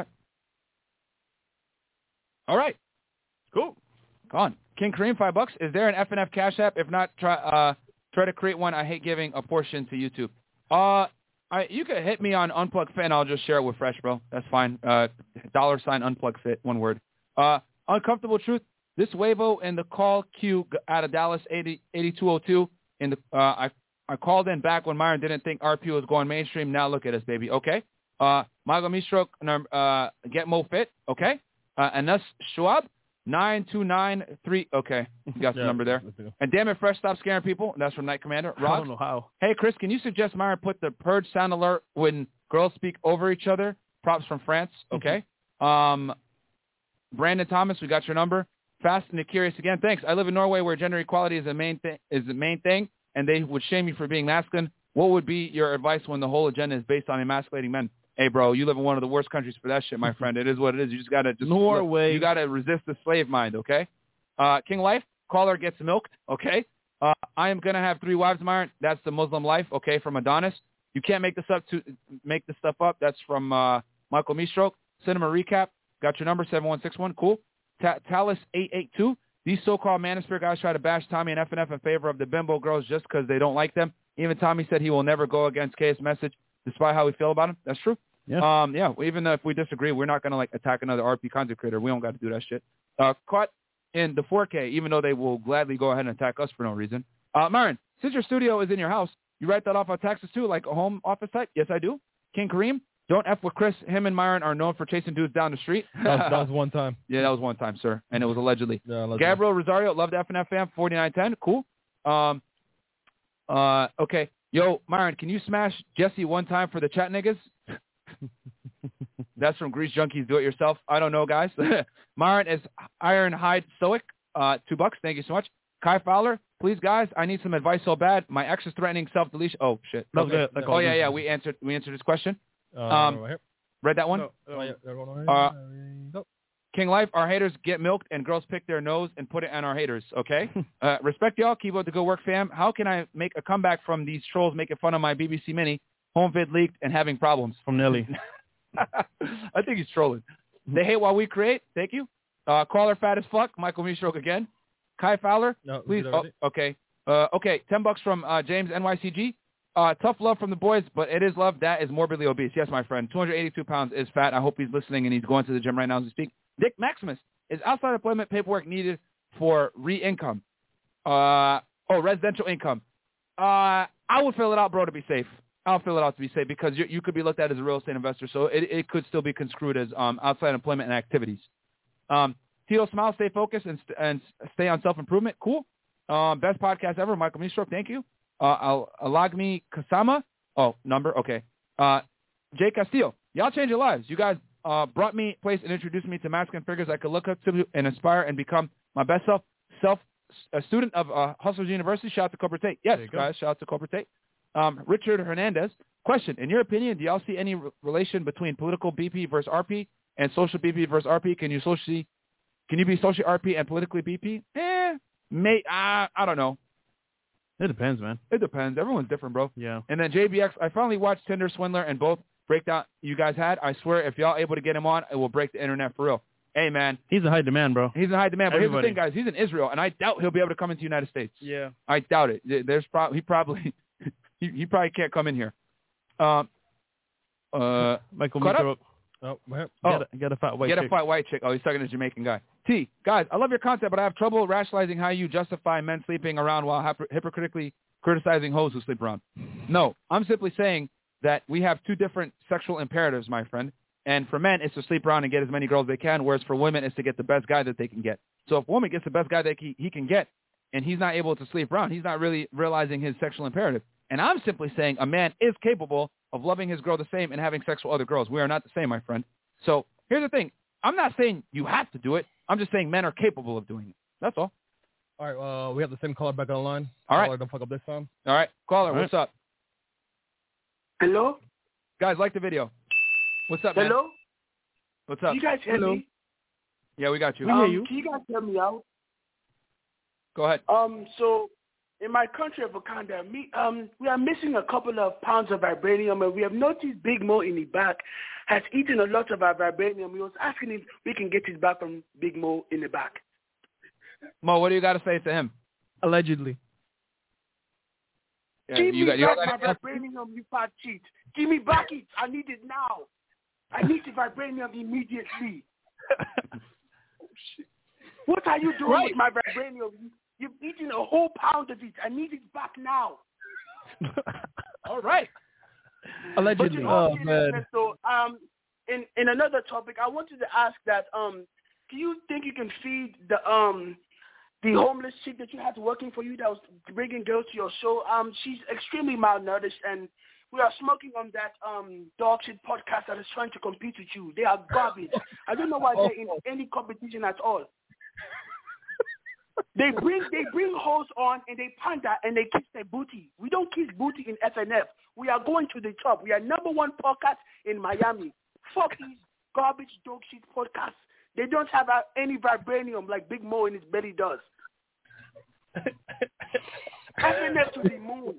All right. Cool. Go on. King Kareem, five bucks. Is there an F N F Cash App? If not, try uh, try to create one. I hate giving a portion to YouTube. Uh, I, you could hit me on Unplug Fit, and I'll just share it with Fresh, bro. That's fine. Uh, dollar sign Unplug Fit, one word. Uh, Uncomfortable Truth. This Wavo in the call queue out of Dallas, eighty, eighty-two oh two. In the uh, I I called in back when Myron didn't think R P was going mainstream. Now look at us, baby. Okay. Uh, Mago Mistro, uh, Get Mo Fit. Okay. Uh, Anas Schwab. Nine two nine three. Okay, you got the yeah, number there. And damn it, Fresh, stop scaring people. That's from Night Commander. Rob, I don't know how. Hey, Chris, can you suggest Myron put the purge sound alert when girls speak over each other? Props from France. Okay. um, Brandon Thomas, we got your number. Fast and the Curious again. Thanks. I live in Norway where gender equality is the main thing. Is the main thing, and they would shame you for being masculine. What would be your advice when the whole agenda is based on emasculating men? Hey, bro, you live in one of the worst countries for that shit, my friend. It is what it is. You just got to just Norway. You got to resist the slave mind, okay? Uh, King Life, caller gets milked, okay? Uh, I am going to have three wives, Myron. That's the Muslim life, okay, from Adonis. You can't make this up to make this stuff up. That's from uh, Michael Mistro. Cinema Recap, got your number, seven one six one. Cool. Ta- Talus eight eight two. These so-called manosphere guys try to bash Tommy and F N F in favor of the bimbo girls just because they don't like them. Even Tommy said he will never go against K S Message despite how we feel about him. That's true. Yeah. Um, yeah, even if we disagree, we're not going to, like, attack another R P content creator. We don't got to do that shit. Uh, caught in the four K, even though they will gladly go ahead and attack us for no reason. Uh, Myron, since your studio is in your house, you write that off on taxes too, like a home office type? Yes, I do. King Kareem, don't F with Chris. Him and Myron are known for chasing dudes down the street. that, was, that was one time. Yeah, that was one time, sir, and it was allegedly. Yeah, allegedly. Gabriel Rosario, loved F N F fam, forty-nine ten. Cool. Um, uh, okay. Yo, Myron, can you smash Jesse one time for the chat niggas? That's from Grease Junkies Do It Yourself. I don't know, guys. Myron is Ironhide Stoic. Uh, two bucks. Thank you so much. Kai Fowler, please, guys. I need some advice so bad. My ex is threatening self-deletion. Oh shit. That was Okay. good. That Oh yeah, called yeah. me. We answered. We answered this question. Uh, Um, right here. read that one. No, oh, yeah, that one right Uh, here. King Life, our haters get milked and girls pick their nose and put it on our haters, okay? uh, respect y'all. Keep up the good work, fam. How can I make a comeback from these trolls making fun of my B B C Mini, home vid leaked, and having problems? From Nelly. I think he's trolling. They hate while we create. Thank you. Uh, caller fat as fuck. Michael Mishroke again. Kai Fowler, No, please. we did Oh, already. okay. Uh, okay, ten bucks from uh, James N Y C G. Uh, tough love from the boys, but it is love. That is morbidly obese. Yes, my friend. two hundred eighty-two pounds is fat. I hope he's listening and he's going to the gym right now as we speak. Dick Maximus. Is outside employment paperwork needed for re-income? Uh, oh, residential income. Uh, I would fill it out, bro, to be safe. I'll fill it out to be safe because you, you could be looked at as a real estate investor, so it, it could still be construed as um, outside employment and activities. Um, Tito Smile, stay focused and, st- and stay on self-improvement. Cool. Um, best podcast ever. Michael Mistro, thank you. Uh, Alagmi Kasama. Oh, number. Okay. Uh, Jay Castillo. Y'all change your lives. You guys uh, brought me place and introduced me to masculine figures I could look up to and inspire and become my best self. Self, a student of uh, Hustlers University. Shout out to Cobra Tate. Yes, guys. Shout out to Cobra Tate. Um, Richard Hernandez. Question. In your opinion, do y'all see any re- relation between political B P versus R P and social B P versus R P? Can you socially, can you be socially R P and politically B P? Eh, may, uh, I don't know. It depends, man. It depends. Everyone's different, bro. Yeah. And then J B X, I finally watched Tinder Swindler and both breakdown you guys had. I swear, if y'all able to get him on, it will break the internet for real. Hey, man. He's in high demand, bro. He's in high demand. But Everybody. here's the thing, guys. He's in Israel, and I doubt he'll be able to come into the United States. Yeah. I doubt it. There- There's pro- he probably he, he probably can't come in here. Um. Uh. Michael caught up? Mistro. Oh, well, Oh. Get a, get a fat white Get a chick. fat white chick. Oh, he's talking to a Jamaican guy. T, guys, I love your content, but I have trouble rationalizing how you justify men sleeping around while hypo- hypocritically criticizing hoes who sleep around. No, I'm simply saying that we have two different sexual imperatives, my friend. And for men, it's to sleep around and get as many girls as they can, whereas for women, it's to get the best guy that they can get. So if a woman gets the best guy that he, he can get, and he's not able to sleep around, he's not really realizing his sexual imperative. And I'm simply saying a man is capable of loving his girl the same and having sex with other girls. We are not the same, my friend. So here's the thing. I'm not saying you have to do it. I'm just saying men are capable of doing it. That's all. All right, uh, we have the same caller back on the line. All right. Caller, don't fuck up this time. All right, caller, All right. what's up? Hello? Guys, like the video. What's up, man? Hello? What's up? You guys hear Hello. me? Yeah, we got you. Um, Can you guys hear me out? Go ahead. Um, so in my country of Wakanda, me, um, we are missing a couple of pounds of vibranium, and we have noticed Big Mo in the back has eaten a lot of our vibranium. We was asking if we can get it back from Big Mo in the back. Mo, what do you got to say to him? Allegedly. Yeah, Give you me got, you back got my vibranium, you fat cheat. Give me back it. I need it now. I need the vibranium immediately. What are you doing Right. with my vibranium? You, you've eaten a whole pound of it. I need it back now. All right. Allegedly. But you know, Oh, man. so um, in in another topic, I wanted to ask that um, do you think you can feed the um the homeless chick that you had working for you that was bringing girls to your show? Um, she's extremely malnourished, and we are smoking on that um dog shit podcast that is trying to compete with you. They are garbage. I don't know why they're in any competition at all. They bring they bring hoes on and they panda and they kiss their booty. We don't kiss booty in F N F. We are going to the top. We are number one podcast in Miami. Fuck these garbage dog shit podcasts. They don't have uh, any vibranium like Big Mo in his belly does. F N F to the moon.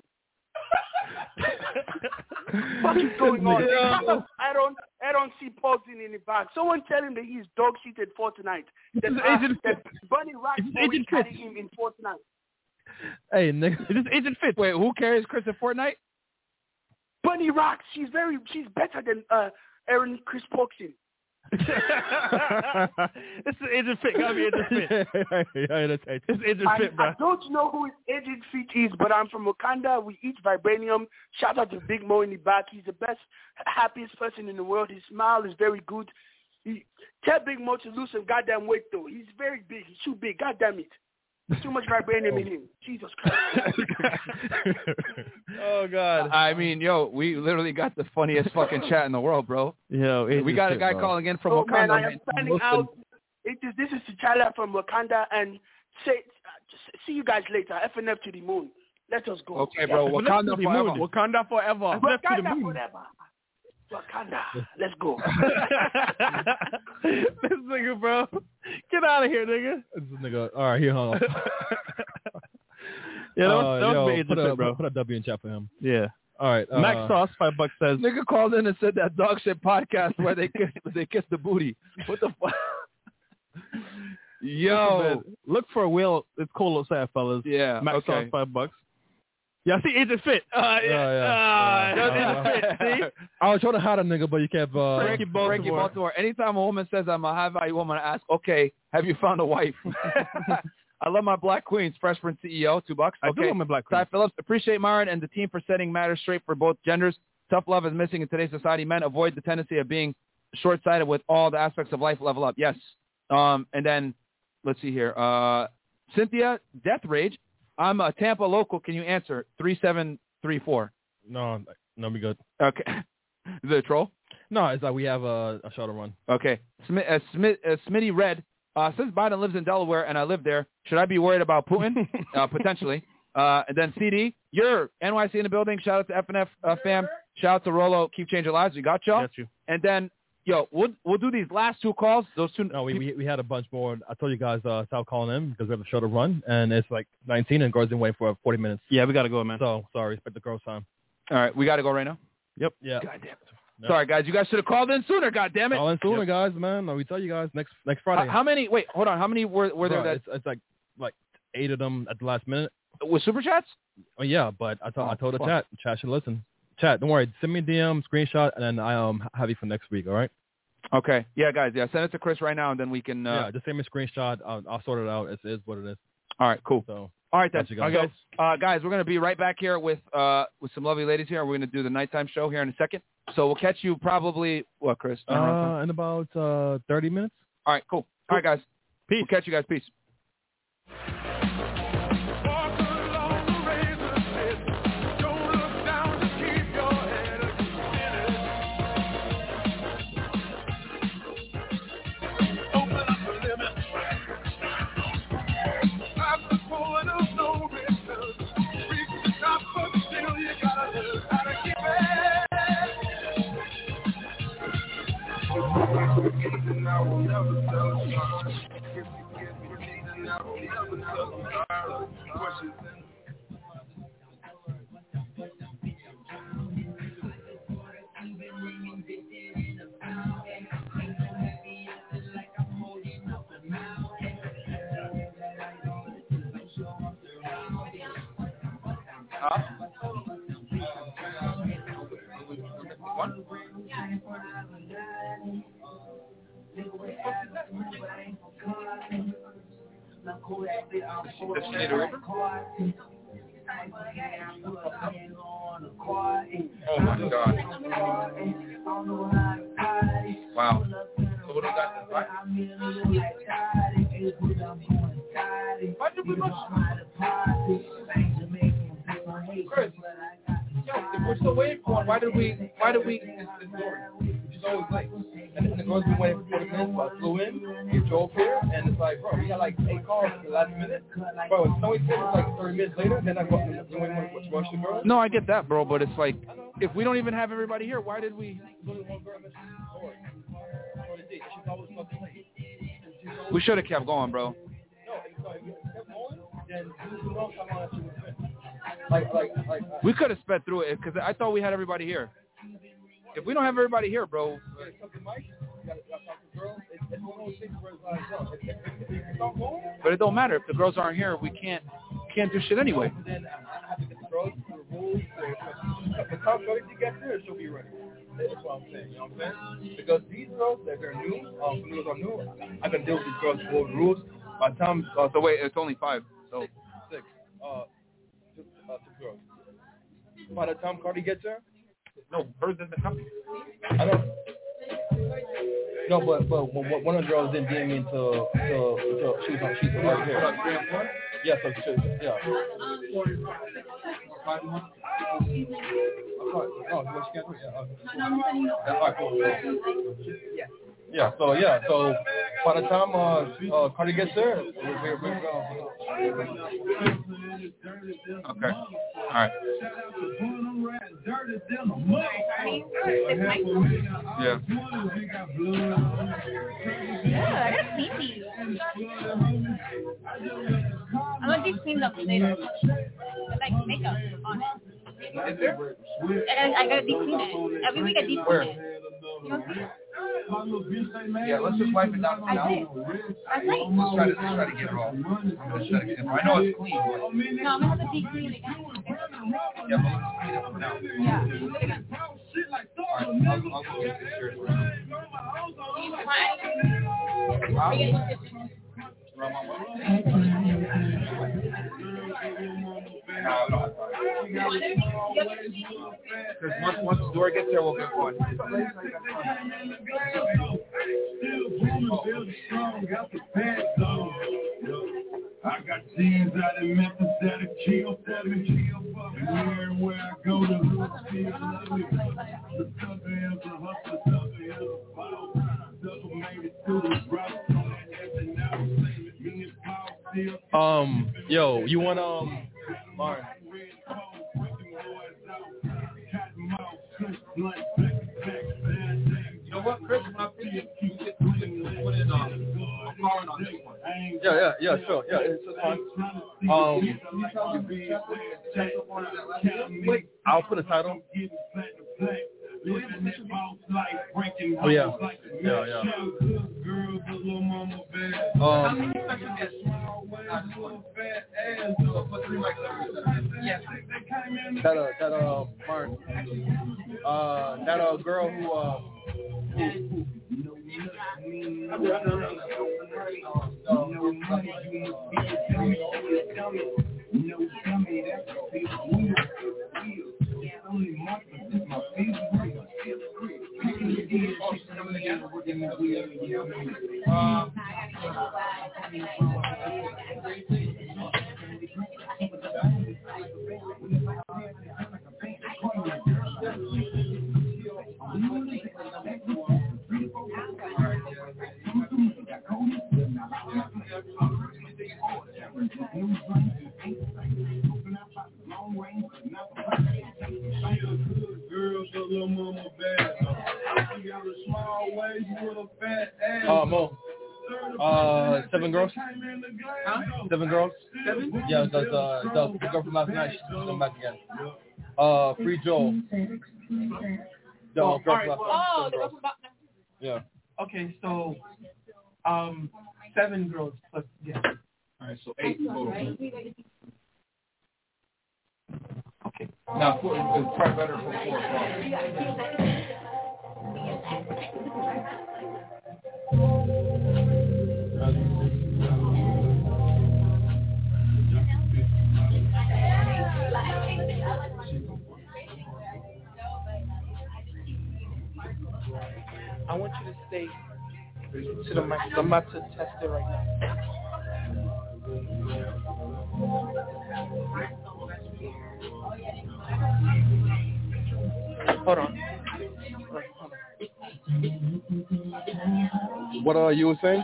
What is going on? Yeah. I don't I don't see posing in the back. Someone tell him that he's dog shit at Fortnite. That, This is uh, Agent that Bunny Rock This is always Agent carry Fitz. him in Fortnite. Hey, nigga. Is this Agent Fitz? Wait, who carries Chris at Fortnite? Bunny Rock, she's very she's better than uh Aaron Chris Porkson. This is Agent Fit. Gotta be Agent Fit. yeah, that's right. This is Agent I, Fit, bro. I don't know who his Agent Fit is, but I'm from Wakanda. We eat vibranium. Shout out to Big Mo in the back. He's the best, happiest person in the world. His smile is very good. He, tell Big Mo to lose some goddamn weight, though. He's very big. He's too big. God damn it. There's too much vibranium in him. Jesus Christ. Oh God. I mean, yo, we literally got the funniest fucking chat in the world, bro. Yo, we Agent got a Fit, guy bro. calling in from Oh, Wakanda. man, I am man. signing Listen. out. It is, this is T'Challa from Wakanda, and say, uh, just see you guys later. F N F to the moon. Let us go. Okay, bro. F N F Wakanda to the forever. moon. Wakanda forever. Wakanda forever. Wakanda. Let's go. This nigga, bro. Get out of here, nigga. This nigga. All right, here, hold on. Yeah, that was, Uh, that was yo, me, Agent put a, Fit, bro. Put a W in chat for him. Yeah. All right. Uh, Max Sauce, five bucks says. Nigga called in and said that dog shit podcast where they kiss, they kiss the booty. What the fuck? Yo. Listen, look for a wheel. It's cool outside, fellas. Yeah. Max okay. Sauce, five bucks. Yeah, I see Agent Fit. Uh, yeah. Yeah, yeah. Uh, that was Uh, Agent Fit. See? I was trying to hide a nigga, but you kept. Uh, Frankie Baltimore. Frankie Baltimore. Anytime a woman says I'm a high value woman, I ask, okay, have you found a wife? I love my black queens. Fresh Prince C E O, two bucks. I Okay. do love my black queen. Ty Phillips, appreciate Myron and the team for setting matters straight for both genders. Tough love is missing in today's society. Men avoid the tendency of being short-sighted with all the aspects of life. Level up. Yes. Um, and then, let's see here. Uh, Cynthia, Death Rage. I'm a Tampa local. Can you answer? three seven three four. No, no, we good. Okay. Is it a troll? No, it's like we have a, a show to run. Okay. Smith, uh, Smith, uh, Smitty Red. Uh, since Biden lives in Delaware and I live there, should I be worried about Putin? uh, potentially. Uh, and then C D, you're N Y C in the building. Shout out to F N F uh, fam. Shout out to Rolo. Keep changing lives. We got y'all. Got you. And then, yo, we'll we'll do these last two calls. Those two. No, we, we we had a bunch more. I told you guys uh, stop calling in because we have a show to run, and it's like nineteen, and girls been waiting for forty minutes. Yeah, we gotta go, man. So sorry, respect the girls' time. All right, we got to go right now. Yep. Yeah. God damn it. Sorry, guys. You guys should have called in sooner. God damn it. Call in sooner, guys, man. No, we tell you guys next next Friday. How, how many? Wait, hold on. How many were were there Bro, that it's, it's like like eight of them at the last minute. with super chats? Oh yeah, but I told Oh, I told the fuck. chat. Chat should listen. Chat, don't worry. Send me a D M, screenshot, and then I um have you for next week. All right. Okay. Yeah, guys. Yeah, send it to Chris right now, and then we can. Uh, yeah, just send me a screenshot. I'll, I'll sort it out. It is what it is. All right. Cool. So. All right, then. Got you guys. Okay, so, uh, guys, we're going to be right back here with uh, with some lovely ladies here. We're going to do the nighttime show here in a second. So we'll catch you probably, what, Chris? Uh, in about uh, thirty minutes. All right, cool. All right, guys. Peace. We'll catch you guys. Peace. Open up the limit. Huh? What? Does she need a Uber? Oh my God. Wow. So what do we got this, right? Why did we rush? Chris, yo, if we're still waiting for him, why did we, why did we, she's always late. And then the girls been waiting for forty minutes, so I flew in, we drove here, and it's like, bro, we got like eight cars for the last minute. Bro, it's only like thirty minutes later, then I go, then we want to rush the girls. No, I get that, bro, but it's like, if we don't even have everybody here, why did we? We should have kept going, bro. Like, like, like, we could have sped through it because I thought we had everybody here. If we don't have everybody here, bro. But it don't matter if the girls aren't here. We can't can't do shit anyway. Then I have to get the girls to the rules. The time Cody gets here, she'll be ready. That's what I'm saying. You know what I'm saying? Because these girls, that they're new, um, some girls are new. I can deal with these girls to follow the rules. By the time, uh, so wait, it's only five. So six, six, uh, six, uh, six girls. By the time Cardi gets there, no, hers doesn't come. I don't. No, but but one one of the girls didn't D M me until until until she was on she's right here. Yeah, so she, yeah. Oh, what she can't do? Yeah. Uh, all right, cool. Yeah. Yeah. So yeah. So by the time uh uh Cardi gets there, we're we're, we're going. Okay. All right. Yeah. Yeah, I gotta clean these. I'm gonna deep clean them later. With, like makeup on it. Is there? I gotta, I gotta deep clean it. Every week I deep clean it. You don't see it? Yeah, let's just wipe it down I now. did. Last night? Let's try to, let's try to get it off. Let's try to get it off. I know it's clean. But... No, I'm gonna have to deep clean it again. Yeah, but let's clean it for now. Yeah, do it again. Alright, I'll, I'll go get the shirt. Because once, once the door gets there, we'll get going. I got teams out in Memphis that'll kill seven, and everywhere I go, the hood still love me. The sucker is a hustler, sucker is a ball. Sucker made it through the rock. Um, yo, you want um, Martin? You know what, Chris? My opinion, you get put in um, a card on this one. Yeah, yeah, yeah, sure, yeah, it's just fine. Um, wait, I'll put a title. Oh yeah, yeah, yeah. Um, that uh, that uh, Martin, uh, that uh, girl who uh, who, Girls, a little mama bad. She got a small Uh, Mo. Uh, seven girls. Huh? Seven girls. Seven? Yeah, that's uh, the, the girl from last night. She's coming back again. Uh, Free Joel. The Oh, girl from all right. last Oh, night. the Seven girls. Yeah. Okay, so um, seven girls plus yeah. All right, so eight total. Okay. Now, four, it's probably better for four o'clock. I want you to stay to the mic. I'm about to test it right now. Hold on. What uh you were saying?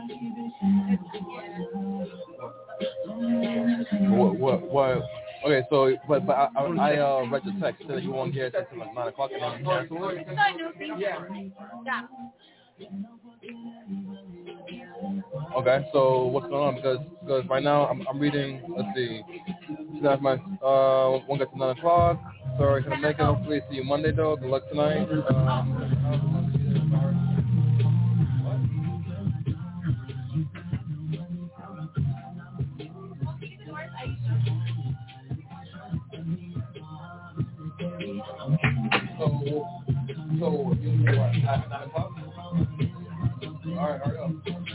What what what? Okay, so but but I I, I uh read the text said that you won't get it until like nine o'clock and then you cancel it. Yeah. Okay, so what's going on? Because because right now I'm I'm reading. Let's see. That's my uh won't get to nine o'clock. Sorry, can I make it? Hopefully see you Monday though. Good luck tonight. So so you what? At nine o'clock? All right, hurry up.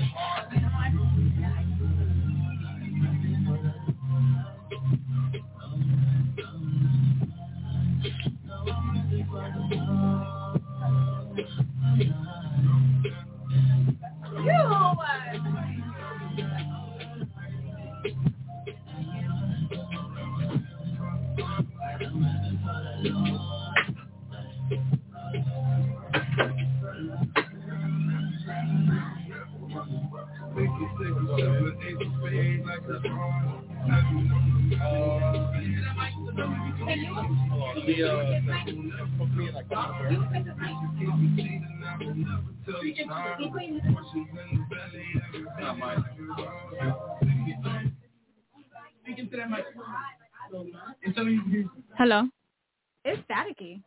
Hello. It's staticky.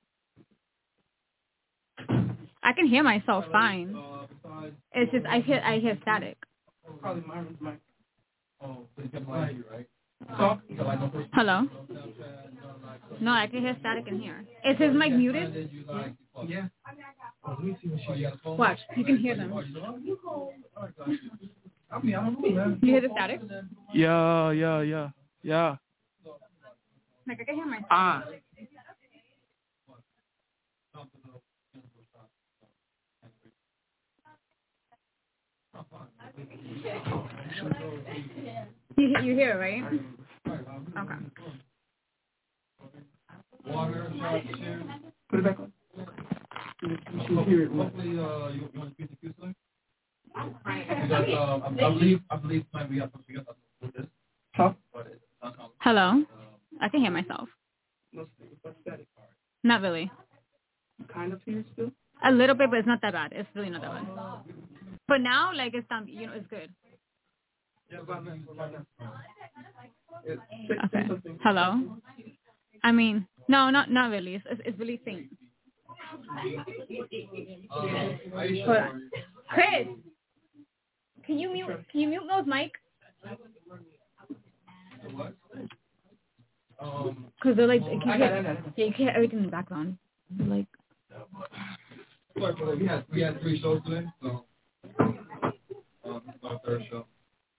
I can hear myself fine. It's just I hear I hear static. Probably my mic. Oh, so you can lie, right? So, Hello. No, I can hear static in here. Is his mic muted? Yeah. Watch, you can hear them. You hear the static? Yeah, yeah, yeah, yeah. Like I can hear myself. Ah. You you hear it, right? Okay. Put it back on. Hopefully, uh, you, you want to speak to Q today? Because um, I, I believe I believe tonight we have to figure out with this. Huh? But it's not common. Hello. I can hear myself. Not really. Kind of here still. A little bit, but it's not that bad. It's really not that bad. But now, like it's done. You know, it's good. Okay. Hello. I mean, no, not not really. It's it's, it's really faint. Hold on. Chris, can you mute? Can you mute those mic? Because they're like, you can hear, yeah, you can hear everything in the background. They're like. We had we had three shows today, so um, this is our third show.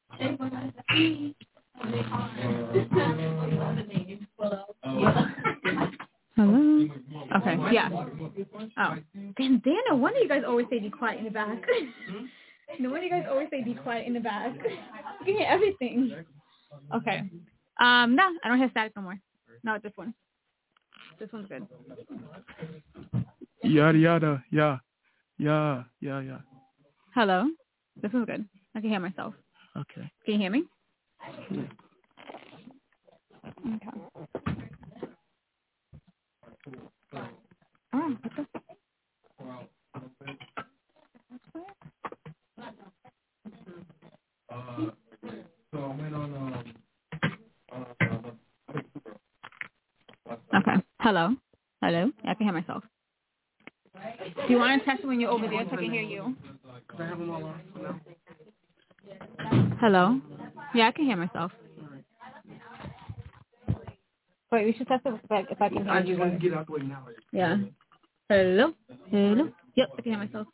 Hello. Okay. Yeah. Oh. Then Dana, one of you guys always say be quiet in the back. No wonder you guys always say be quiet in the back. You can hear everything. Okay. Um. No, I don't have static no more. Not this one. This one's good. Yada yada. Yeah. Yeah. Yeah. Yeah. Hello. This one's good. I can hear myself. Okay. Can you hear me? Okay. Oh, what's this? Hello? Hello? I can hear myself. Do you want to test when you're over there so I can hear you? Hello? Yeah, I can hear myself. Wait, we should test it if I, if I can hear I you. just want to get out the way now. Yeah. Hello? Hello? Yep, I can hear myself.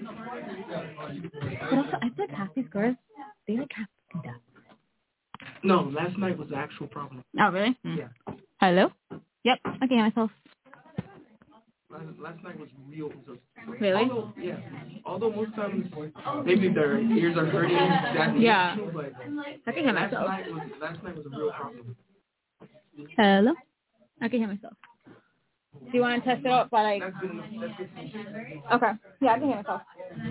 But also, I feel like half these girls, they like half fucking deaf. No, last night was the actual problem. Oh, really? Mm. Yeah. Hello? Yep, I can hear myself. Last, last night was real. Was Really? Although, yeah. Although most times maybe their ears are hurting. That's Yeah. issue, but I can hear last myself. Night was, last night was a real problem. Hello? I can hear myself. Do you want to test it out by like... Okay. Yeah, I can hear myself.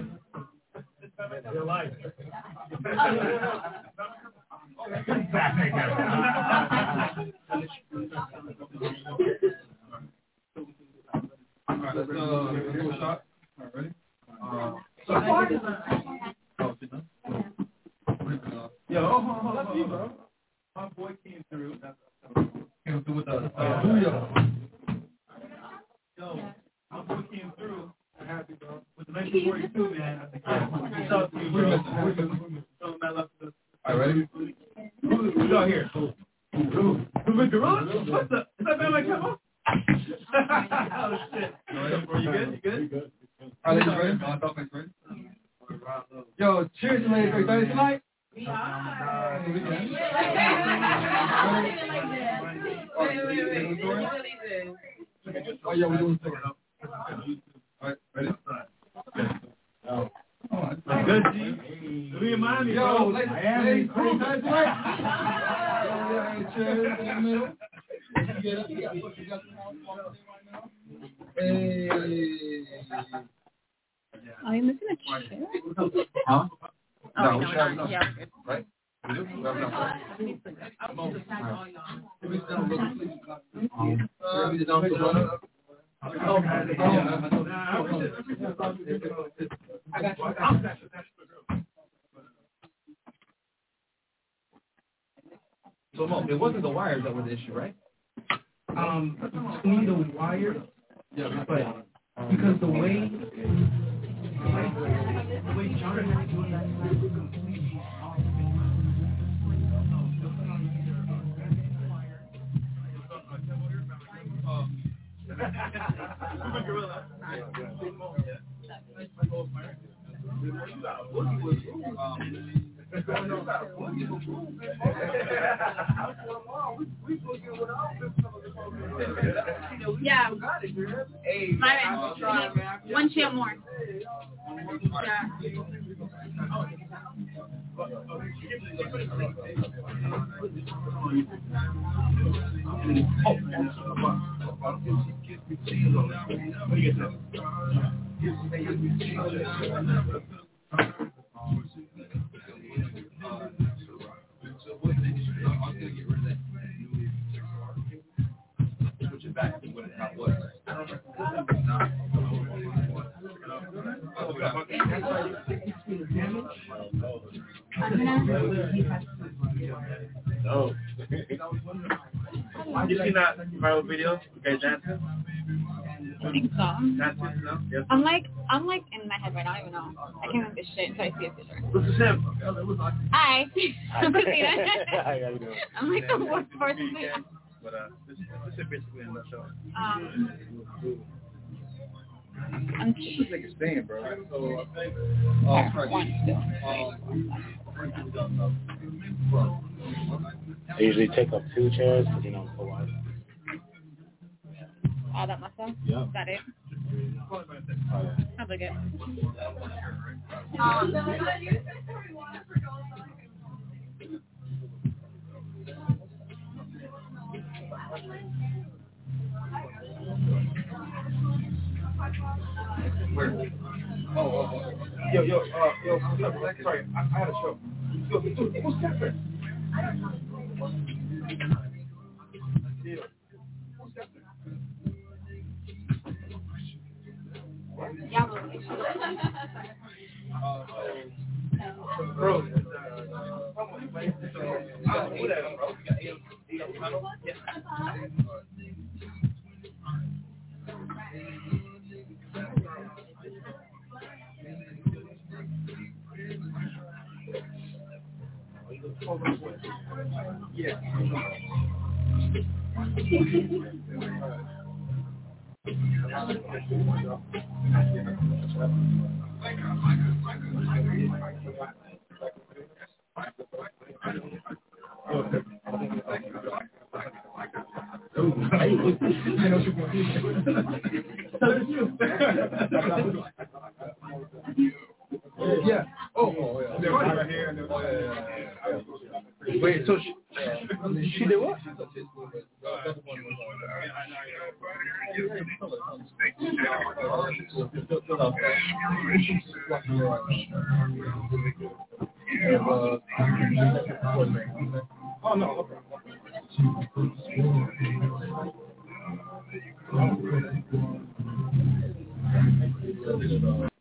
Alright, let's uh, do a shot. Alright, ready? Uh, so, oh, she's done? Yo, hold on, hold on, hold on. My boy came through. Came through with the uh, yo. Yo, my boy came through. I'm happy, bro. With the nineteen forty-two, man. I think that's up to you, bro. Alright, ready? Who, who y'all here? Who? Who? Who with Gorilla? What the? Is that man like Kevin? Oh shit. Bro, you good? You good? You good? Alright, ladies ready? I'll talk next, ready? Yo, cheers to ladies. Are you ready tonight? We are. Oh, yeah, we're doing story. Alright, ready? Oh. Good, G. Me and Miami, yo, ladies, ladies, cool guys, right? Yeah, cheers in the middle. Hey. Are you missing a chair? Huh? Oh, No, no, we we're should have not. enough. Yeah, we're good. Right? We do? We have enough, right? If we stand up, please. Um, we just don't put one up. Oh, yeah. I got you. So, Mo, it wasn't the wires that were the issue, right? Um, to me the wires, Yeah, but because the way, the way John had to do that was completely off. Yeah. My man. One chair more. Yeah. No. You seen that viral video? Okay, dancing? I think so. Dancing, no? Yes. I'm like, I'm like in my head right now. I don't even know. I can't remember this shit until I see a picture. This is him. Hi. I'm Christina. Hi, how you doing? I'm like the worst person. But uh, this, this is basically in a nutshell. Um, I'm This nigga's staying, bro. So I think, uh, I usually take up two chairs because, you know, for what? all that muscle? Yeah. Is that it? Oh, I'll look it. Where? Oh, oh, oh. Yo, yo, uh, yo, what's up? Sorry, I, I had a show. Yo, dude, what's that? Yeah, bro. Yeah. Yeah. Oh, oh yeah. They're right here. And oh, yeah, yeah. Wait, so she, she did what? Oh no. Okay.